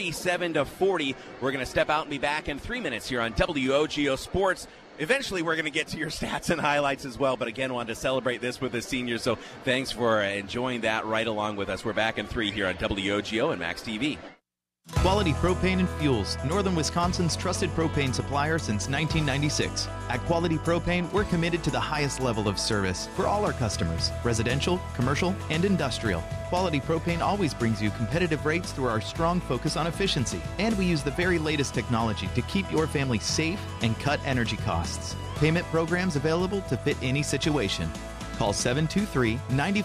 47-40. We're going to step out and be back in 3 minutes here on WOGO Sports. Eventually, we're going to get to your stats and highlights as well, but again, wanted to celebrate this with the seniors, so thanks for enjoying that right along with us. We're back in 3 here on WOGO and Max TV. Quality Propane and Fuels, Northern Wisconsin's trusted propane supplier since 1996. At Quality Propane, we're committed to the highest level of service for all our customers, residential, commercial, and industrial. Quality Propane always brings you competitive rates through our strong focus on efficiency, and we use the very latest technology to keep your family safe and cut energy costs. Payment programs available to fit any situation. Call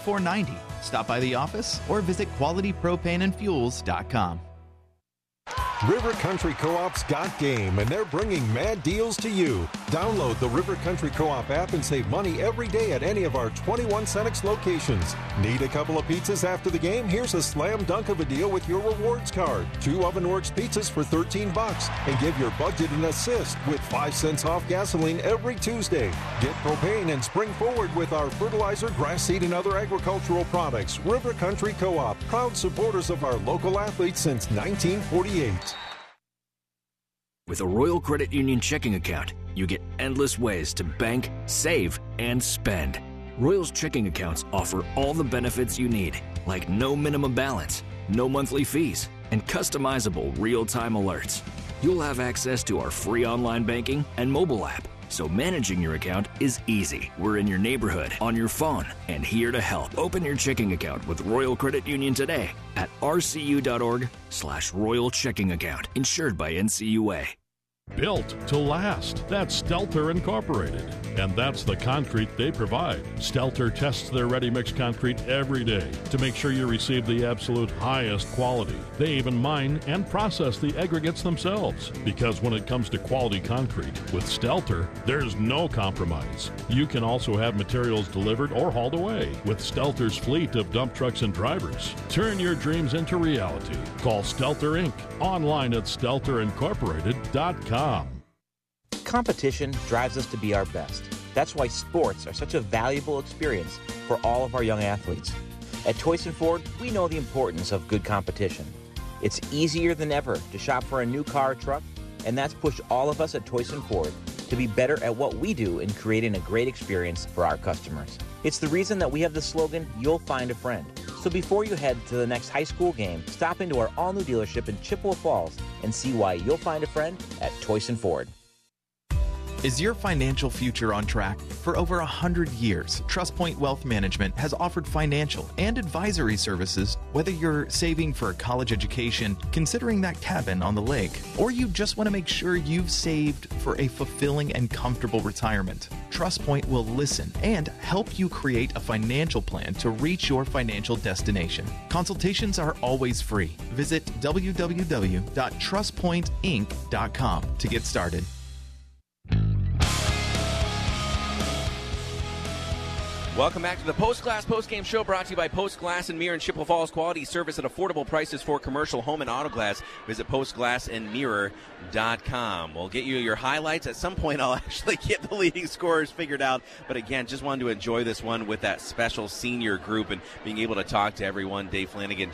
723-9490. Stop by the office or visit qualitypropaneandfuels.com. River Country Co-op's got game, and they're bringing mad deals to you. Download the River Country Co-op app and save money every day at any of our 21 Cenex locations. Need a couple of pizzas after the game? Here's a slam dunk of a deal with your rewards card. 2 Ovenworks pizzas for $13, and give your budget an assist with 5 cents off gasoline every Tuesday. Get propane and spring forward with our fertilizer, grass seed, and other agricultural products. River Country Co-op, proud supporters of our local athletes since 1948. With a Royal Credit Union checking account, you get endless ways to bank, save, and spend. Royal's checking accounts offer all the benefits you need, like no minimum balance, no monthly fees, and customizable real-time alerts. You'll have access to our free online banking and mobile app, so managing your account is easy. We're in your neighborhood, on your phone, and here to help. Open your checking account with Royal Credit Union today at rcu.org/Royal Checking Account, insured by NCUA. Built to last. That's Stelter Incorporated. And that's the concrete they provide. Stelter tests their ready-mix concrete every day to make sure you receive the absolute highest quality. They even mine and process the aggregates themselves. Because when it comes to quality concrete, with Stelter, there's no compromise. You can also have materials delivered or hauled away with Stelter's fleet of dump trucks and drivers. Turn your dreams into reality. Call Stelter Inc. online at stelterincorporated.com. Competition drives us to be our best. That's why sports are such a valuable experience for all of our young athletes. At Toyson Ford, we know the importance of good competition. It's easier than ever to shop for a new car or truck, and that's pushed all of us at Toyson Ford to be better at what we do in creating a great experience for our customers. It's the reason that we have the slogan, "You'll find a friend." So before you head to the next high school game, stop into our all-new dealership in Chippewa Falls and see why you'll find a friend at Toyson Ford. Is your financial future on track? For over 100 years, TrustPoint Wealth Management has offered financial and advisory services, whether you're saving for a college education, considering that cabin on the lake, or you just want to make sure you've saved for a fulfilling and comfortable retirement. TrustPoint will listen and help you create a financial plan to reach your financial destination. Consultations are always free. Visit www.trustpointinc.com to get started. Welcome back to the Post Glass Postgame Show, brought to you by Post Glass and Mirror in Chippewa Falls. Quality service at affordable prices for commercial, home, and auto glass. Visit postglassandmirror.com. We'll get you your highlights. At some point, I'll actually get the leading scorers figured out. But again, just wanted to enjoy this one with that special senior group and being able to talk to everyone. Dave Flanagan,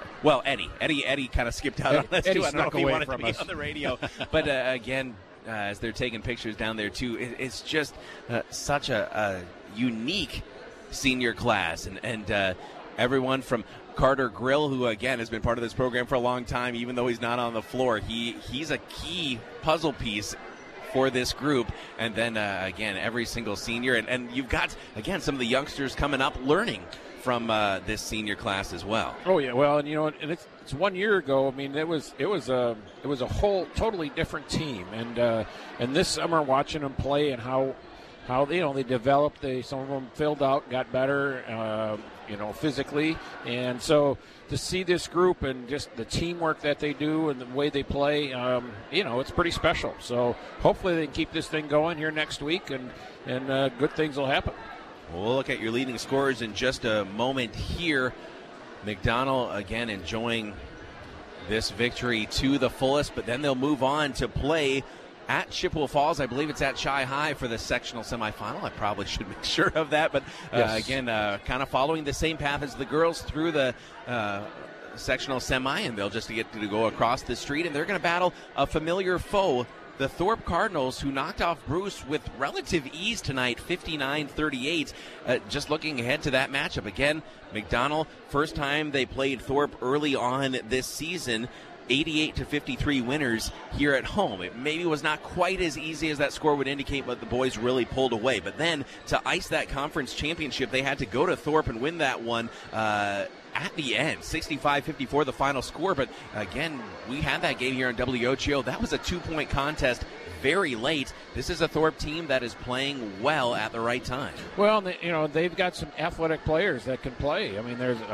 Eddie kind of skipped out on this too. I don't know if he wanted to be on the radio. But again, as they're taking pictures down there too, it's just such a unique senior class, and everyone from Carter Grill, who again has been part of this program for a long time, even though he's not on the floor, he's a key puzzle piece for this group. And then again, every single senior, and you've got again some of the youngsters coming up learning from this senior class as well. Oh yeah, well, and it's 1 year ago. I mean, it was a whole totally different team, and this summer watching them play and how they developed. Some of them filled out, got better, physically, and so to see this group and just the teamwork that they do and the way they play, it's pretty special. So hopefully they can keep this thing going here next week, and good things will happen. We'll look at your leading scorers in just a moment here. McDonald again enjoying this victory to the fullest, but then they'll move on to play at Chippewa Falls. I believe it's at Chi High for the sectional semifinal. I probably should make sure of that. But yes. Again, kind of following the same path as the girls through the sectional semi, and they'll just get to go across the street, and they're going to battle a familiar foe, the Thorpe Cardinals, who knocked off Bruce with relative ease tonight, 59-38. Just looking ahead to that matchup. Again, McDonald, first time they played Thorpe early on this season, 88-53 winners here at home. It maybe was not quite as easy as that score would indicate, but the boys really pulled away. But then to ice that conference championship, they had to go to Thorpe and win that one at the end. 65-54 the final score. But again, we had that game here on WOGO. That was a 2-point contest very late. This is a Thorpe team that is playing well at the right time. Well, they've got some athletic players that can play. I mean,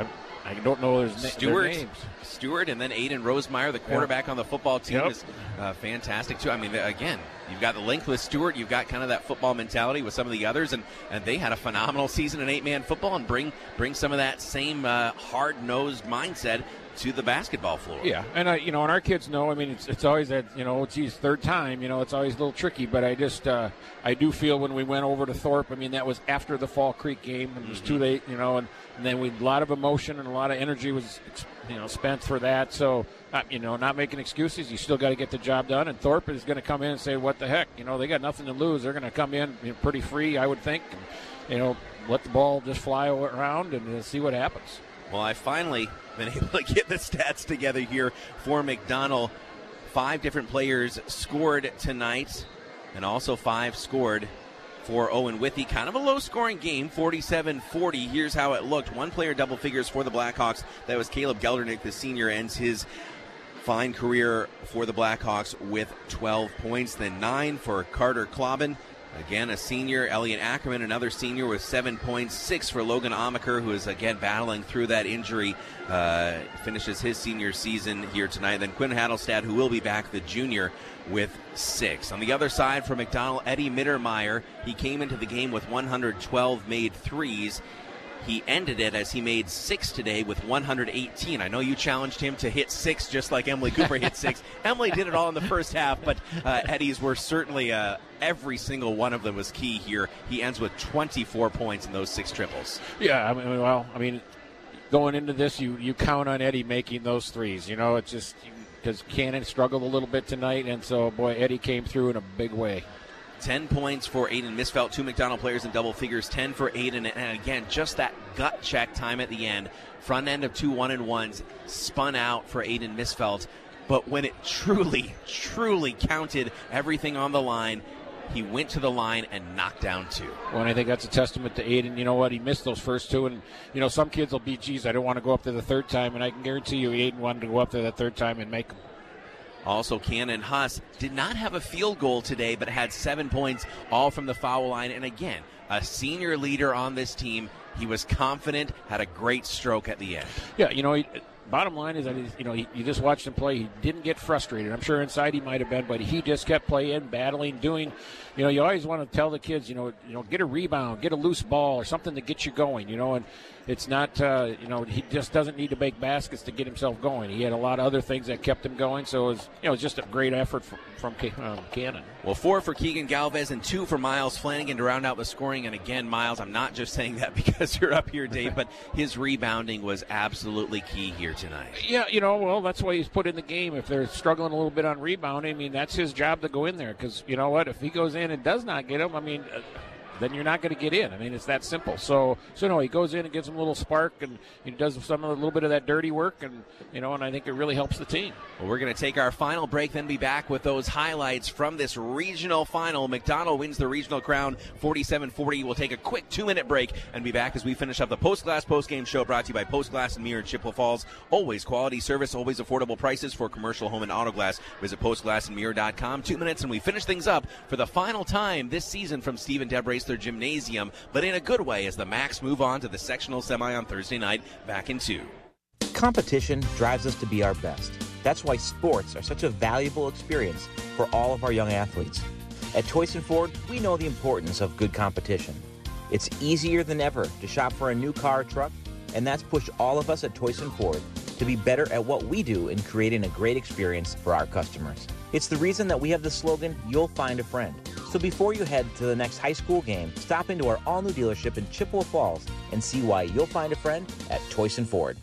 I don't know their names. Stewart, and then Aiden Rosemeyer, the quarterback on the football team, is fantastic too. I mean, again, you've got the length with Stewart. You've got kind of that football mentality with some of the others, and they had a phenomenal season in 8-man football and bring some of that same hard-nosed mindset to the basketball floor. Yeah, and and our kids know. I mean, it's always that third time. It's always a little tricky. But I just I do feel when we went over to Thorpe. I mean, that was after the Fall Creek game. It was too late. And then a lot of emotion and a lot of energy was spent for that. So not making excuses. You still got to get the job done. And Thorpe is going to come in and say, "What the heck?" They got nothing to lose. They're going to come in pretty free, I would think. And, let the ball just fly around and see what happens. Well, I finally been able to get the stats together here for McDonell. 5 different players scored tonight, and also 5 scored for Owen Withey. Kind of a low-scoring game, 47-40. Here's how it looked. 1 player double figures for the Blackhawks. That was Caleb Geldernick, the senior, ends his fine career for the Blackhawks with 12 points. Then 9 for Carter Klobin. Again, a senior. Elliot Ackerman, another senior, with 7 points. 6 for Logan Amaker, who is, again, battling through that injury. Finishes his senior season here tonight. Then Quinn Hadelstad, who will be back, the junior, with 6. On the other side for McDonell, Eddie Mittermeier. He came into the game with 112 made threes. He ended it as he made 6 today with 118. I know you challenged him to hit 6 just like Emily Cooper hit 6. Emily did it all in the first half, but Eddie's were certainly every single one of them was key here. He ends with 24 points in those 6 triples. Yeah, I mean, going into this, you count on Eddie making those threes. It's just because Cannon struggled a little bit tonight, and so, boy, Eddie came through in a big way. 10 points for Aiden Misfelt, 2 McDonell players in double figures, 10 for Aiden, and again, just that gut check time at the end. Front end of 2 1-and-1s spun out for Aiden Misfelt, but when it truly, truly counted everything on the line, he went to the line and knocked down 2. Well, and I think that's a testament to Aiden. You know what? He missed those first 2, and, some kids will be, geez, I don't want to go up there the third time, and I can guarantee you Aiden wanted to go up there that third time and make them. Also, Cannon Huss did not have a field goal today, but had 7 points, all from the foul line. And again, a senior leader on this team. He was confident, had a great stroke at the end. Yeah, bottom line is that you just watched him play. He didn't get frustrated. I'm sure inside he might have been, but he just kept playing, battling, doing. You always want to tell the kids, get a rebound, get a loose ball, or something to get you going. And it's not, he just doesn't need to make baskets to get himself going. He had a lot of other things that kept him going. So it was just a great effort from Cannon. Well, 4 for Keegan Galvez and 2 for Miles Flanagan to round out the scoring. And again, Miles, I'm not just saying that because you're up here, Dave, but his rebounding was absolutely key here tonight. Yeah, well, that's why he's put in the game. If they're struggling a little bit on rebounding, I mean, that's his job to go in there because, you know what, if he goes in and does not get him, I mean, then you're not going to get in. I mean, it's that simple. So no, he goes in and gives him a little spark, and he does a little bit of that dirty work, and and I think it really helps the team. Well, we're going to take our final break, then be back with those highlights from this regional final. McDonell wins the regional crown 47-40. We'll take a quick 2-minute break and be back as we finish up the Post Glass postgame show brought to you by Post Glass and Mirror in Chippewa Falls. Always quality service, always affordable prices for commercial, home, and auto glass. Visit postglassandmirror.com. 2 minutes, and we finish things up for the final time this season from Stephen Debrace Gymnasium, but in a good way as the Macs move on to the sectional semi on Thursday night, back in 2. Competition drives us to be our best. That's why sports are such a valuable experience for all of our young athletes. At Toyson Ford, we know the importance of good competition. It's easier than ever to shop for a new car or truck, and that's pushed all of us at Toyson Ford to be better at what we do in creating a great experience for our customers. It's the reason that we have the slogan, "You'll find a friend." So before you head to the next high school game, stop into our all-new dealership in Chippewa Falls and see why you'll find a friend at Toyson Ford.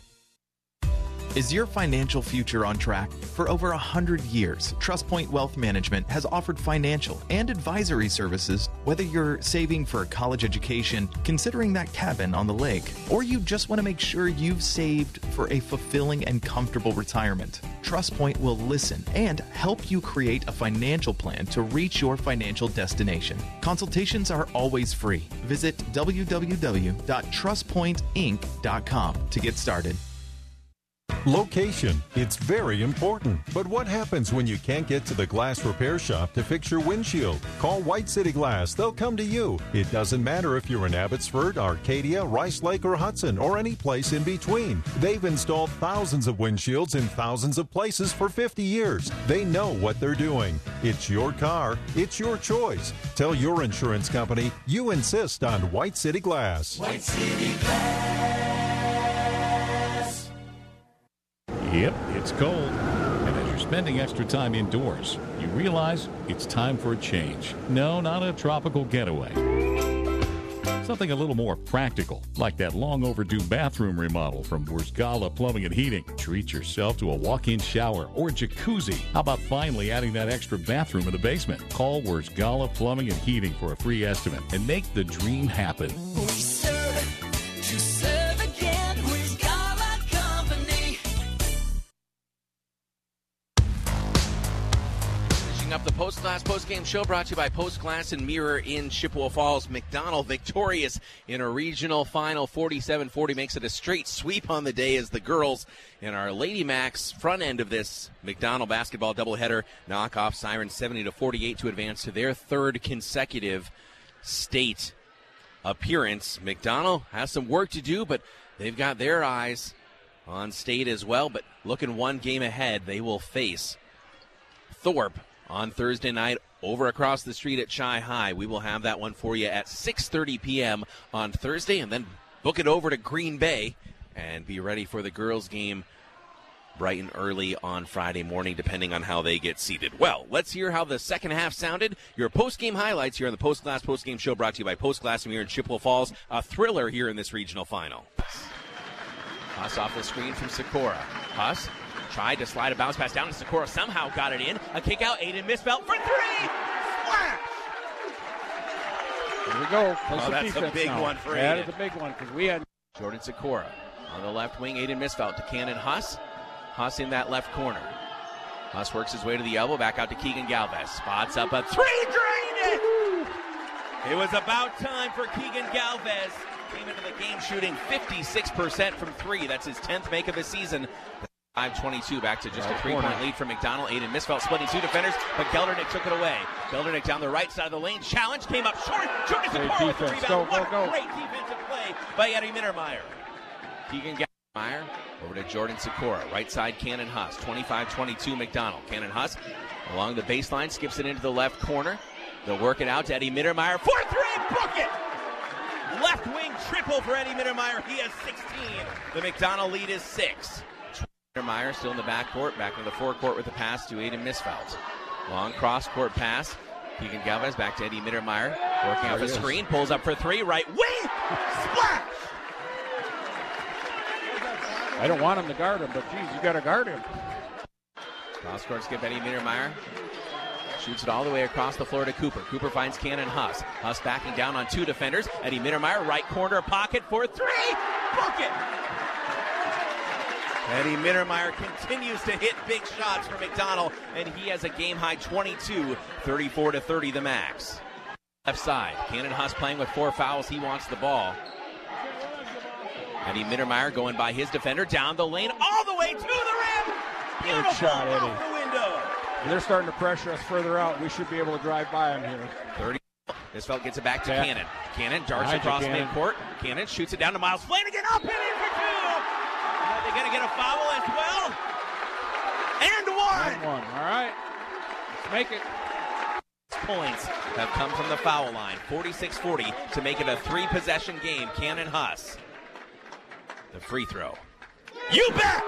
Is your financial future on track? For over 100 years, TrustPoint Wealth Management has offered financial and advisory services, whether you're saving for a college education, considering that cabin on the lake, or you just want to make sure you've saved for a fulfilling and comfortable retirement. TrustPoint will listen and help you create a financial plan to reach your financial destination. Consultations are always free. Visit www.trustpointinc.com to get started. Location, it's very important. But what happens when you can't get to the glass repair shop to fix your windshield? Call White City Glass. They'll come to you. It doesn't matter if you're in Abbotsford, Arcadia, Rice Lake, or Hudson, or any place in between. They've installed thousands of windshields in thousands of places for 50 years. They know what they're doing. It's your car. It's your choice. Tell your insurance company you insist on White City Glass. White City Glass. Yep, it's cold. And as you're spending extra time indoors, you realize it's time for a change. No, not a tropical getaway. Something a little more practical, like that long overdue bathroom remodel from Wurzgala Plumbing and Heating. Treat yourself to a walk-in shower or jacuzzi. How about finally adding that extra bathroom in the basement? Call Wurzgala Plumbing and Heating for a free estimate and make the dream happen. We serve to serve again. Wurzgala Company. Up the Post Glass post-game show brought to you by Post Glass and Mirror in Chippewa Falls. McDonald victorious in a regional final, 47-40, makes it a straight sweep on the day as the girls in our Lady Macs front end of this McDonald basketball doubleheader knock off Siren 70-48 to advance to their third consecutive state appearance. McDonald has some work to do, but they've got their eyes on state as well. But looking one game ahead, they will face Thorpe on Thursday night over across the street at Chi High. We will have that one for you at 6:30 p.m. on Thursday, and then book it over to Green Bay and be ready for the girls' game bright and early on Friday morning, depending on how they get seated. Well, let's hear how the second half sounded. Your post-game highlights here on the Post Glass post-game show brought to you by Post Glass and Mirror in Chippewa Falls. A thriller here in this regional final. Huss off the screen from Sikora. Huss tried to slide a bounce pass down to Sikora, somehow got it in. A kick out, Aiden Misfelt for three! Splash! Here we go. That's a big one for Aiden. That is a big one because we had Jordan Sikora on the left wing. Aiden Misfelt to Cannon Huss. Huss in that left corner. Huss works his way to the elbow, back out to Keegan Galvez. Spots up a three, drained it! It was about time for Keegan Galvez. Came into the game shooting 56% from three. That's his 10th make of the season. 5:22, back to just a three-point lead for McDonald. Aiden Misfelt splitting two defenders, but Geldernick took it away. Geldernick down the right side of the lane. Challenge came up short. Jordan Sikora with the rebound. What a great defensive play by Eddie Mittermeier. Keegan Galvez over to Jordan Sikora. Right side, Cannon Huss. 25-22 McDonald. Cannon Huss along the baseline, skips it into the left corner. They'll work it out to Eddie Mittermeier. 4-3, book it! Left wing triple for Eddie Mittermeier. He has 16. The McDonald lead is 6. Mittermeier still in the backcourt, back into the forecourt with the pass to Aiden Misfelt. Long cross-court pass. Keegan Galvez back to Eddie Mittermeier. Working off a screen, pulls up for three, right wing! Splash! I don't want him to guard him, but geez, you got to guard him. Cross-court skip, Eddie Mittermeier. Shoots it all the way across the floor to Cooper. Cooper finds Cannon Huss. Huss backing down on two defenders. Eddie Mittermeier, right corner pocket for three! Book it! Eddie Mittermeier continues to hit big shots for McDonald, and he has a game-high 22, 34-30 the max. Left side, Cannon Huss playing with 4 fouls. He wants the ball. Eddie Mittermeier going by his defender, down the lane, all the way to the rim! Beautiful shot, Eddie. Off the window. They're starting to pressure us further out. We should be able to drive by them here. 30. Misfelt gets it back to Cannon. Cannon darts across midcourt. Cannon shoots it down to Miles Flanagan. Up and in for two! Are they going to get a foul as well? And one! All right. Let's make it. Points have come from the foul line. 46-40 to make it a 3-possession game. Cannon Huss. The free throw. You bet!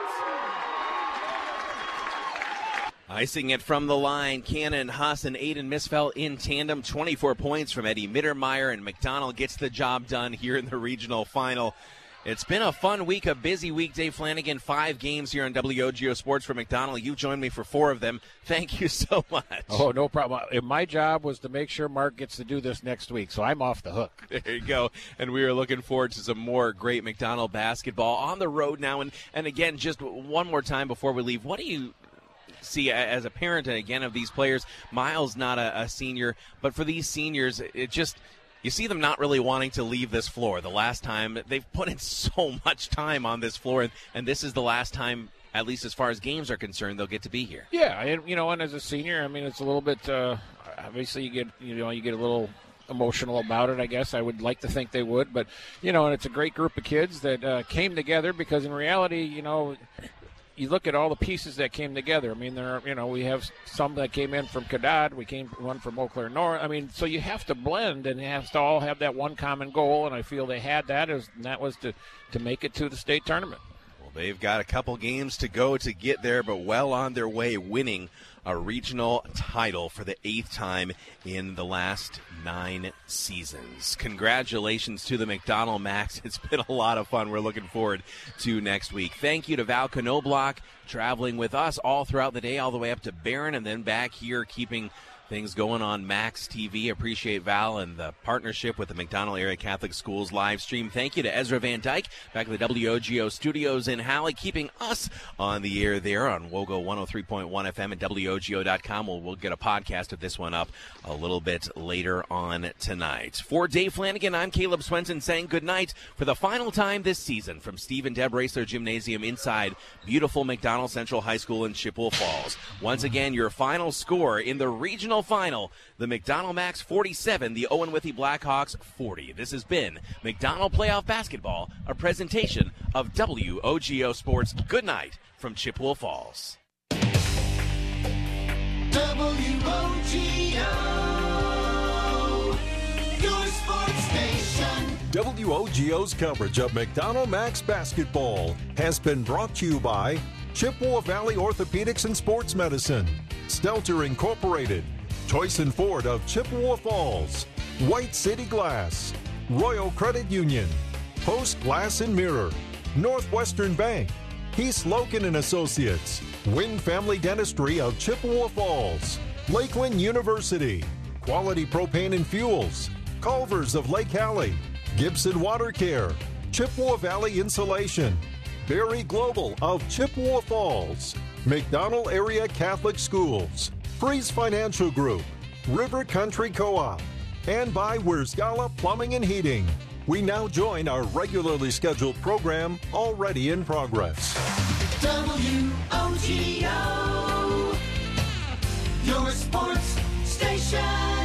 Icing it from the line, Cannon Huss and Aiden Misfelt in tandem. 24 points from Eddie Mittermeier, and McDonald gets the job done here in the regional final. It's been a fun week, a busy week. Dave Flanagan, 5 games here on WOGO Sports for McDonald. You joined me for 4 of them. Thank you so much. Oh, no problem. My job was to make sure Mark gets to do this next week, so I'm off the hook. There you go. And we are looking forward to some more great McDonald basketball on the road now. And again, just one more time before we leave, what do you see as a parent, again, of these players? Miles not a senior, but for these seniors, it just – you see them not really wanting to leave this floor. The last time, they've put in so much time on this floor, and this is the last time at least as far as games are concerned, they'll get to be here. Yeah, and and as a senior, I mean, it's a little bit. Obviously, you get a little emotional about it. I guess I would like to think they would, but and it's a great group of kids that came together because in reality, you look at all the pieces that came together. I mean, we have some that came in from Cadad. One from Eau Claire North. I mean, so you have to blend and you have to all have that one common goal, and I feel they had that, and that was to make it to the state tournament. Well, they've got a couple games to go to get there, but well on their way, winning a regional title for the 8th time in the last 9 seasons. Congratulations to the McDonald Max. It's been a lot of fun. We're looking forward to next week. Thank you to Val Knobloch, traveling with us all throughout the day, all the way up to Barron, and then back here keeping things going on Max TV. Appreciate Val and the partnership with the McDonald Area Catholic Schools live stream. Thank you to Ezra Van Dyke back at the WOGO studios in Halle, keeping us on the air there on WOGO 103.1 FM and WOGO.com. We'll get a podcast of this one up a little bit later on tonight. For Dave Flanagan, I'm Caleb Swenson saying good night for the final time this season from Steve and Deb Raceler Gymnasium inside beautiful McDonald Central High School in Chippewa Falls. Once again, your final score in the regional final, the McDonald Max 47, the Owen Withee Blackhawks 40. This has been McDonald Playoff Basketball, a presentation of WOGO Sports. Good night from Chippewa Falls. WOGO, your sports station. WOGO's coverage of McDonald Max basketball has been brought to you by Chippewa Valley Orthopedics and Sports Medicine, Stelter Incorporated, Toyson Ford of Chippewa Falls, White City Glass, Royal Credit Union, Post Glass and Mirror, Northwestern Bank, Heath Loken and Associates, Wynn Family Dentistry of Chippewa Falls, Lakeland University, Quality Propane and Fuels, Culver's of Lake Hallie, Gibson Water Care, Chippewa Valley Insulation, Berry Global of Chippewa Falls, McDonald Area Catholic Schools, Freeze Financial Group, River Country Co-op, and by Wersgala Plumbing and Heating. We now join our regularly scheduled program already in progress. WOGO, your sports station.